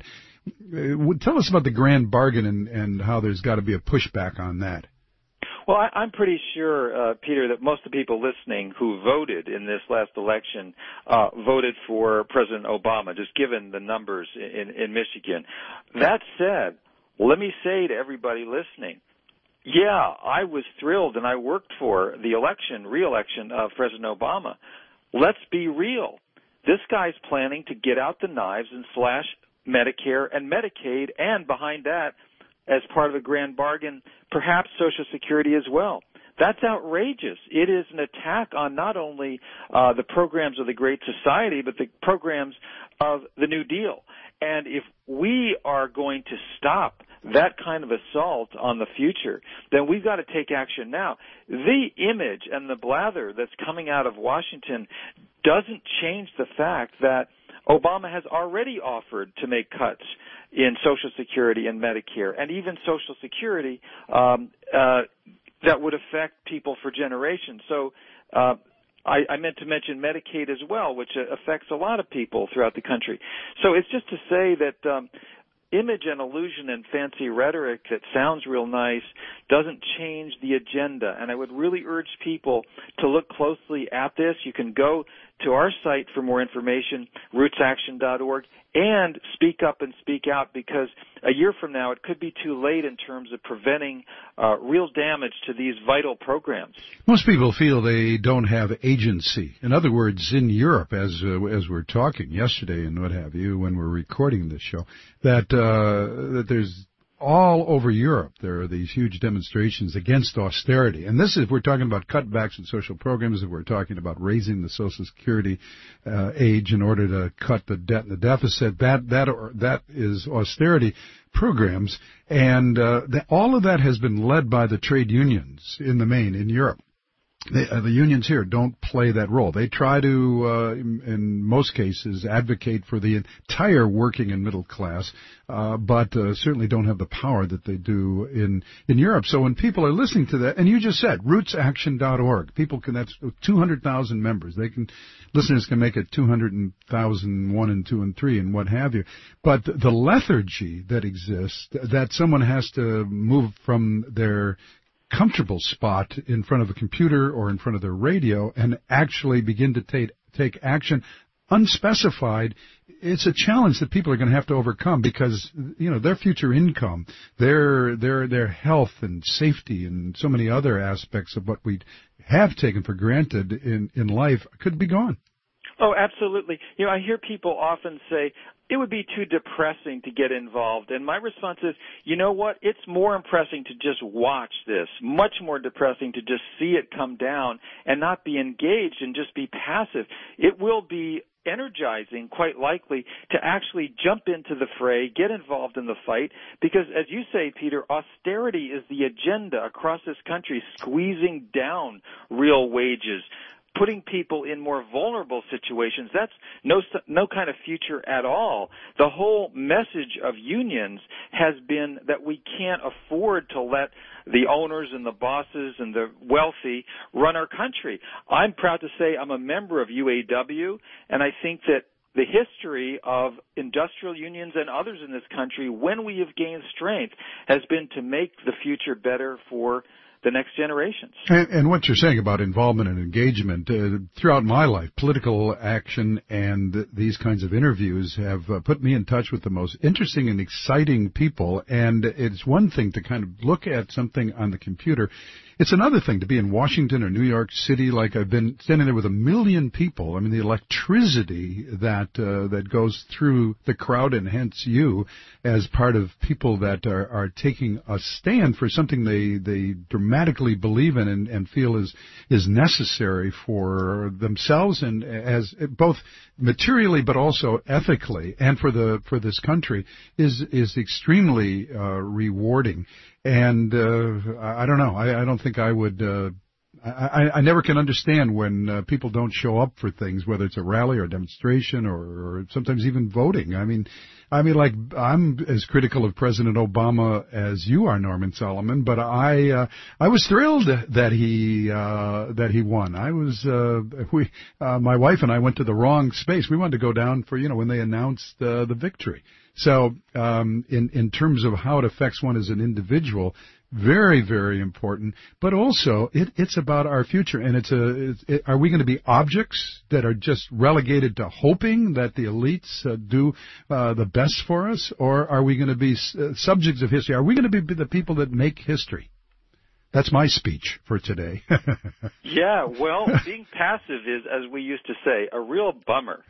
uh, tell us about the grand bargain and, and how there's got to be a pushback on that. Well, I, I'm pretty sure, uh, Peter, that most of the people listening who voted in this last election uh, voted for President Obama, just given the numbers in, in Michigan. That said, let me say to everybody listening, yeah, I was thrilled and I worked for the election, re-election of President Obama. Let's be real. This guy's planning to get out the knives and slash Medicare and Medicaid, and behind that, as part of a grand bargain, perhaps Social Security as well. That's outrageous. It is an attack on not only uh, the programs of the Great Society, but the programs of the New Deal. And if we are going to stop that kind of assault on the future, then we've got to take action now. The image and the blather that's coming out of Washington doesn't change the fact that Obama has already offered to make cuts in Social Security and Medicare, and even Social Security um, uh, that would affect people for generations. So uh, I, I meant to mention Medicaid as well, which affects a lot of people throughout the country. So it's just to say that um, image and illusion and fancy rhetoric that sounds real nice doesn't change the agenda. And I would really urge people to look closely at this. You can go to our site for more information, roots action dot org, and speak up and speak out, because a year from now it could be too late in terms of preventing uh, real damage to these vital programs. Most people feel they don't have agency. In other words, in Europe, as uh, as we're talking yesterday and what have you, when we're recording this show, that uh, that there's all over Europe, there are these huge demonstrations against austerity. And this is, if we're talking about cutbacks in social programs, if we're talking about raising the Social Security uh, age in order to cut the debt and the deficit, that that or, that is austerity programs. And uh, the, all of that has been led by the trade unions in the main in Europe. They, uh, the unions here don't play that role. They try to, uh, in, in most cases, advocate for the entire working and middle class, uh, but uh, certainly don't have the power that they do in in Europe. So when people are listening to that, and you just said roots action dot org, people can, that's two hundred thousand members. They can, listeners can make it two hundred thousand one and two and three and what have you. But the lethargy that exists, that someone has to move from their comfortable spot in front of a computer or in front of their radio and actually begin to take take action unspecified, it's a challenge that people are going to have to overcome, because, you know, their future income, their their their health and safety and so many other aspects of what we have taken for granted in in life could be gone. Oh, absolutely. You know, I hear people often say, it would be too depressing to get involved. And my response is, you know what? It's more depressing to just watch this, much more depressing to just see it come down and not be engaged and just be passive. It will be energizing, quite likely, to actually jump into the fray, get involved in the fight, because, as you say, Peter, austerity is the agenda across this country, squeezing down real wages, putting people in more vulnerable situations. That's no no kind of future at all. The whole message of unions has been that we can't afford to let the owners and the bosses and the wealthy run our country. I'm proud to say I'm a member of U A W, and I think that the history of industrial unions and others in this country, when we have gained strength, has been to make the future better for the next generations. And, and what you're saying about involvement and engagement, uh, throughout my life, political action and these kinds of interviews have uh, put me in touch with the most interesting and exciting people. And it's one thing to kind of look at something on the computer. It's another thing to be in Washington or New York City, like I've been standing there with a million people. I mean, the electricity that uh, that goes through the crowd, and hence you, as part of people that are, are taking a stand for something they they dramatically believe in and, and feel is is necessary for themselves and as both materially but also ethically and for the for this country is is extremely uh, rewarding. And uh, I don't know. I, I don't think I would. Uh, I, I never can understand when uh, people don't show up for things, whether it's a rally or a demonstration or, or sometimes even voting. I mean, I mean, like I'm as critical of President Obama as you are, Norman Solomon. But I, uh, I was thrilled that he uh, that he won. I was. Uh, we, uh, my wife and I went to the wrong space. We wanted to go down for you know when they announced uh, the victory. So, um, in, in terms of how it affects one as an individual, very, very important. But also, it, it's about our future. And it's a, it's, it, are we going to be objects that are just relegated to hoping that the elites uh, do uh, the best for us? Or are we going to be uh, subjects of history? Are we going to be the people that make history? That's my speech for today. Yeah, well, being passive is, as we used to say, a real bummer.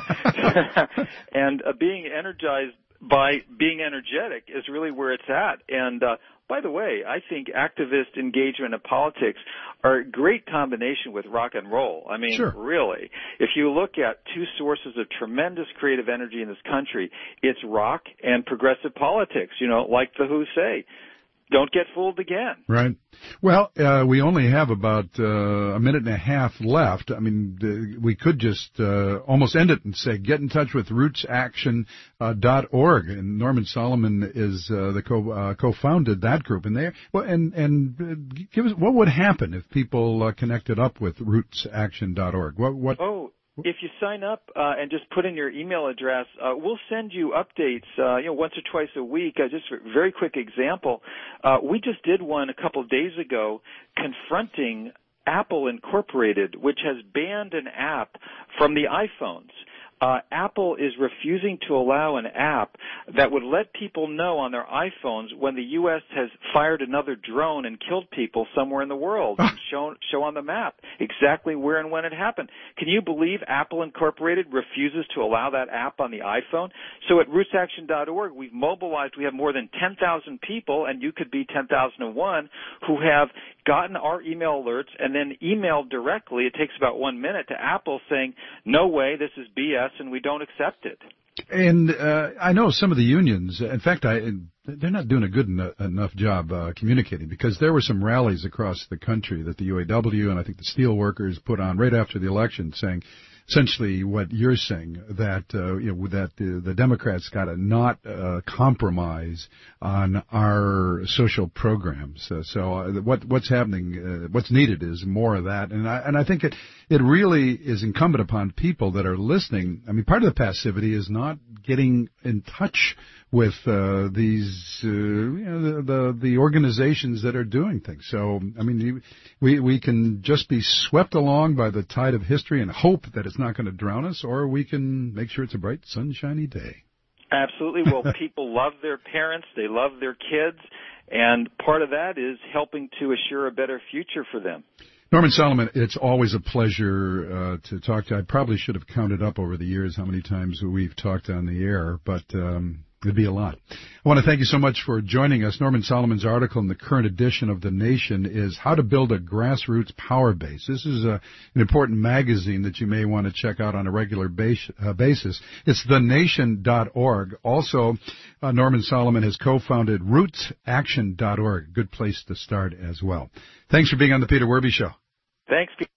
And uh, being energized by being energetic is really where it's at. And uh, by the way, I think activist engagement in politics are a great combination with rock and roll. I mean, sure. Really, if you look at two sources of tremendous creative energy in this country, it's rock and progressive politics, you know, like the Who say. Don't get fooled again. Right. Well, uh, we only have about uh, a minute and a half left. I mean, uh, we could just uh, almost end it and say, get in touch with roots action dot org. And Norman Solomon is uh, the co uh, co-founded that group. And there, well, and and uh, give us what would happen if people uh, connected up with roots action dot org. What what? Oh. If you sign up uh, and just put in your email address, uh, we'll send you updates, uh, you know, once or twice a week. Uh, just a very quick example. Uh, we just did one a couple of days ago confronting Apple Incorporated, which has banned an app from the iPhones. Uh, Apple is refusing to allow an app that would let people know on their iPhones when the U S has fired another drone and killed people somewhere in the world and show, show on the map exactly where and when it happened. Can you believe Apple Incorporated refuses to allow that app on the iPhone? So at roots action dot org, we've mobilized, we have more than ten thousand people, and you could be ten thousand one, who have gotten our email alerts and then emailed directly, it takes about one minute, to Apple saying, no way, this is B S and we don't accept it. And uh, I know some of the unions, in fact, I, they're not doing a good en- enough job uh, communicating, because there were some rallies across the country that the U A W and I think the steel workers put on right after the election saying, essentially what you're saying, that uh, you know that the, the Democrats got to not uh, compromise on our social programs. Uh, so uh, what what's happening, uh, what's needed is more of that, and I and I think it it really is incumbent upon people that are listening. I mean, part of the passivity is not getting in touch with uh, these uh, you know, the, the the organizations that are doing things. So I mean, we we can just be swept along by the tide of history and hope that it's not going to drown us, or we can make sure it's a bright, sunshiny day. Absolutely. Well, people love their parents, they love their kids, and part of that is helping to assure a better future for them. Norman Solomon, it's always a pleasure uh, to talk to you. I probably should have counted up over the years how many times we've talked on the air, but um, it'd be a lot. I want to thank you so much for joining us. Norman Solomon's article in the current edition of The Nation is How to Build a Grassroots Power Base. This is a, an important magazine that you may want to check out on a regular base, uh, basis. It's the nation dot org. Also, uh, Norman Solomon has co-founded roots action dot org. Good place to start as well. Thanks for being on the Peter Werby Show. Thanks, Peter.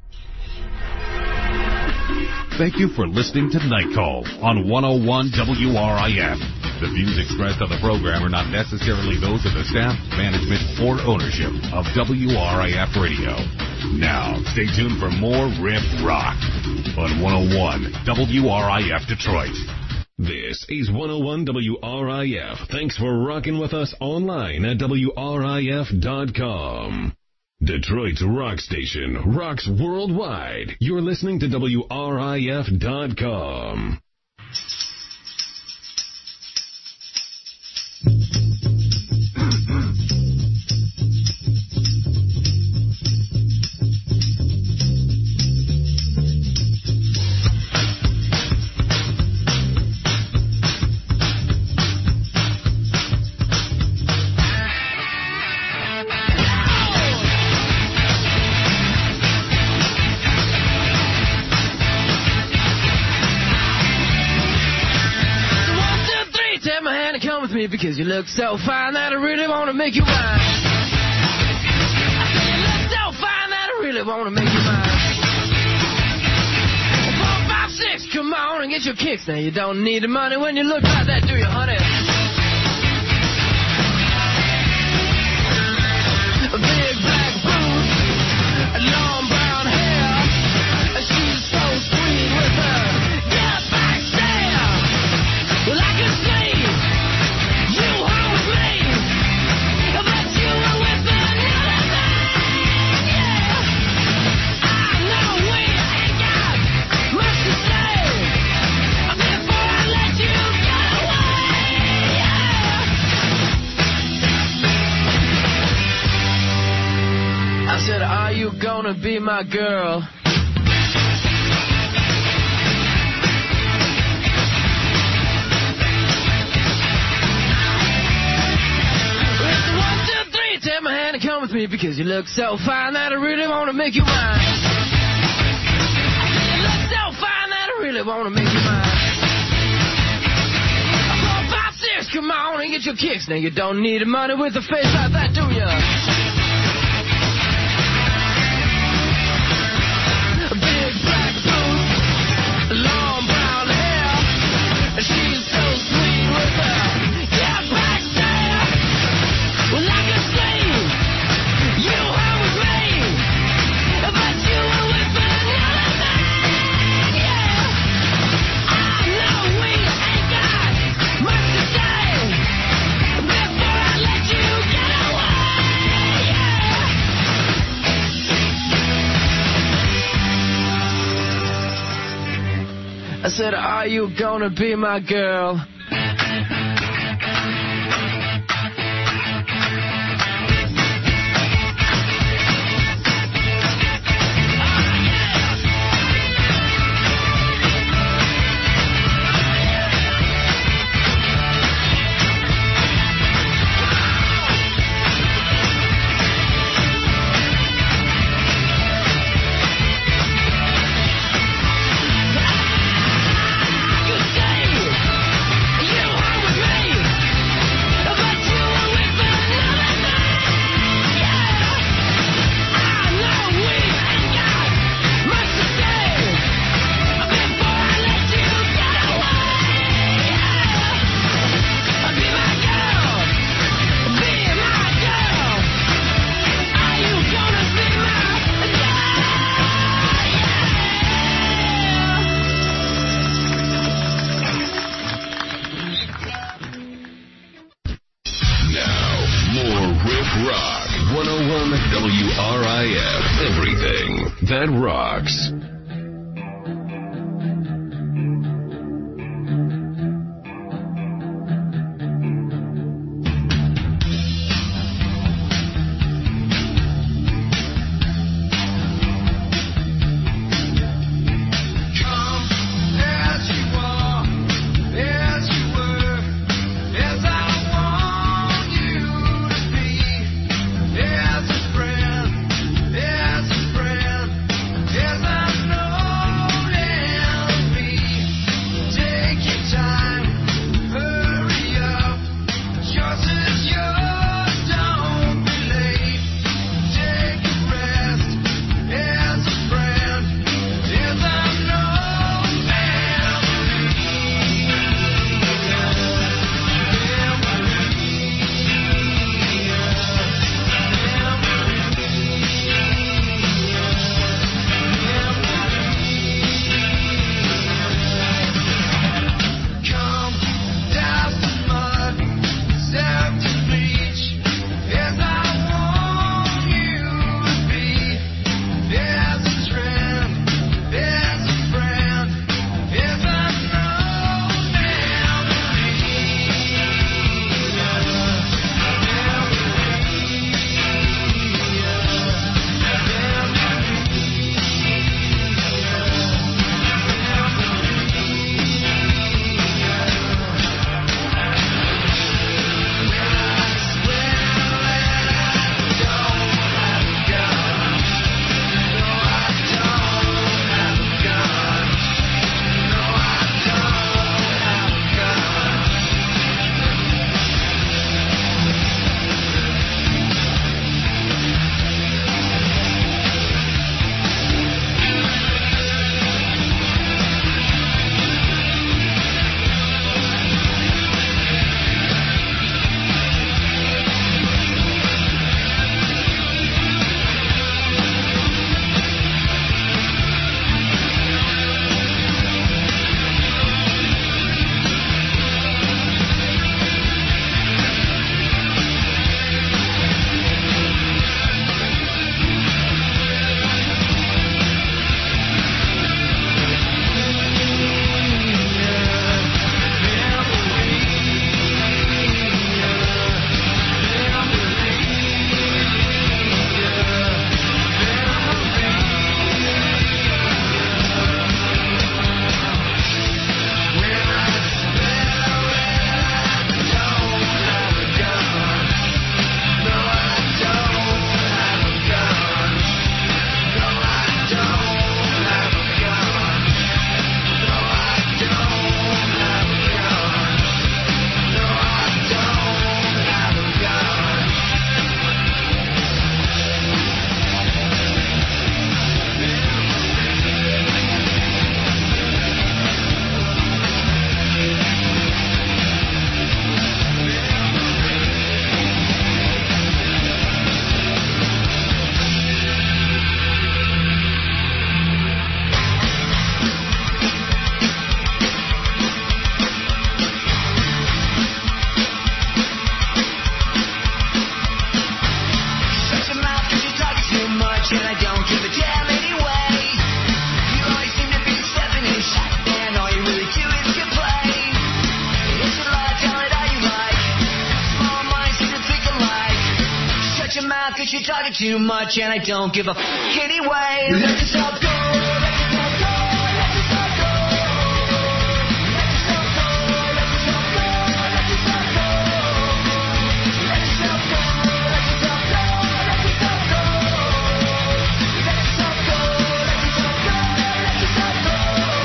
Thank you for listening to Night Call on one oh one W R I F. The views expressed on the program are not necessarily those of the staff, management, or ownership of W R I F Radio. Now, stay tuned for more Riff Rock on one oh one W R I F Detroit. This is one oh one W R I F. Thanks for rocking with us online at W R I F dot com. Detroit's rock station rocks worldwide. You're listening to W R I F dot com. Because you look so fine that I really want to make you mine. I said you look so fine that I really want to make you mine. Four, five, six, come on and get your kicks. Now you don't need the money when you look like that, do you, honey? Big black boots, long brown hair. She's so sweet with her get back stare. Well, I can see. I said, are you gonna be my girl? It's the one, two, three, take my hand and come with me because you look so fine that I really wanna make you mine. I said, you look so fine that I really wanna make you mine. Four, five, six, come on and get your kicks. Now you don't need the money with a face like that, do ya? Long brown hair, she's so sweet with her get back there. Well, I can see you were with me, but you were with another man, yeah. I know we ain't got much to say before I let you get away, yeah. I said, are you gonna be my girl? That rocks. Yes, a friend. Yes, a friend. Yes, I out cause you're talking too much and I don't give a f*** anyway. Let yourself go, let yourself go, let yourself go. Let yourself go, let yourself go, let yourself go. Let yourself go, let yourself go, let yourself go. Let yourself go, let yourself go, let yourself go.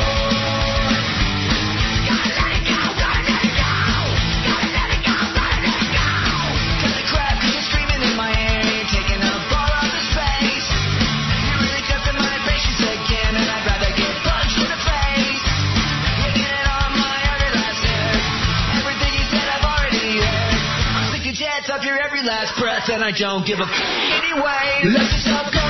Gotta let it go, gotta let it go. Gotta let it go, gotta let it go. Cut the crap cause you're screaming in my ear. You're taking up all of the space. You're really testing my patience again, and I'd rather get punched in the face. You're getting on my every last nerve. Everything you said I've already heard. I'm sick to death of your every last breath, and I don't give a f*** anyway. Let yourself go.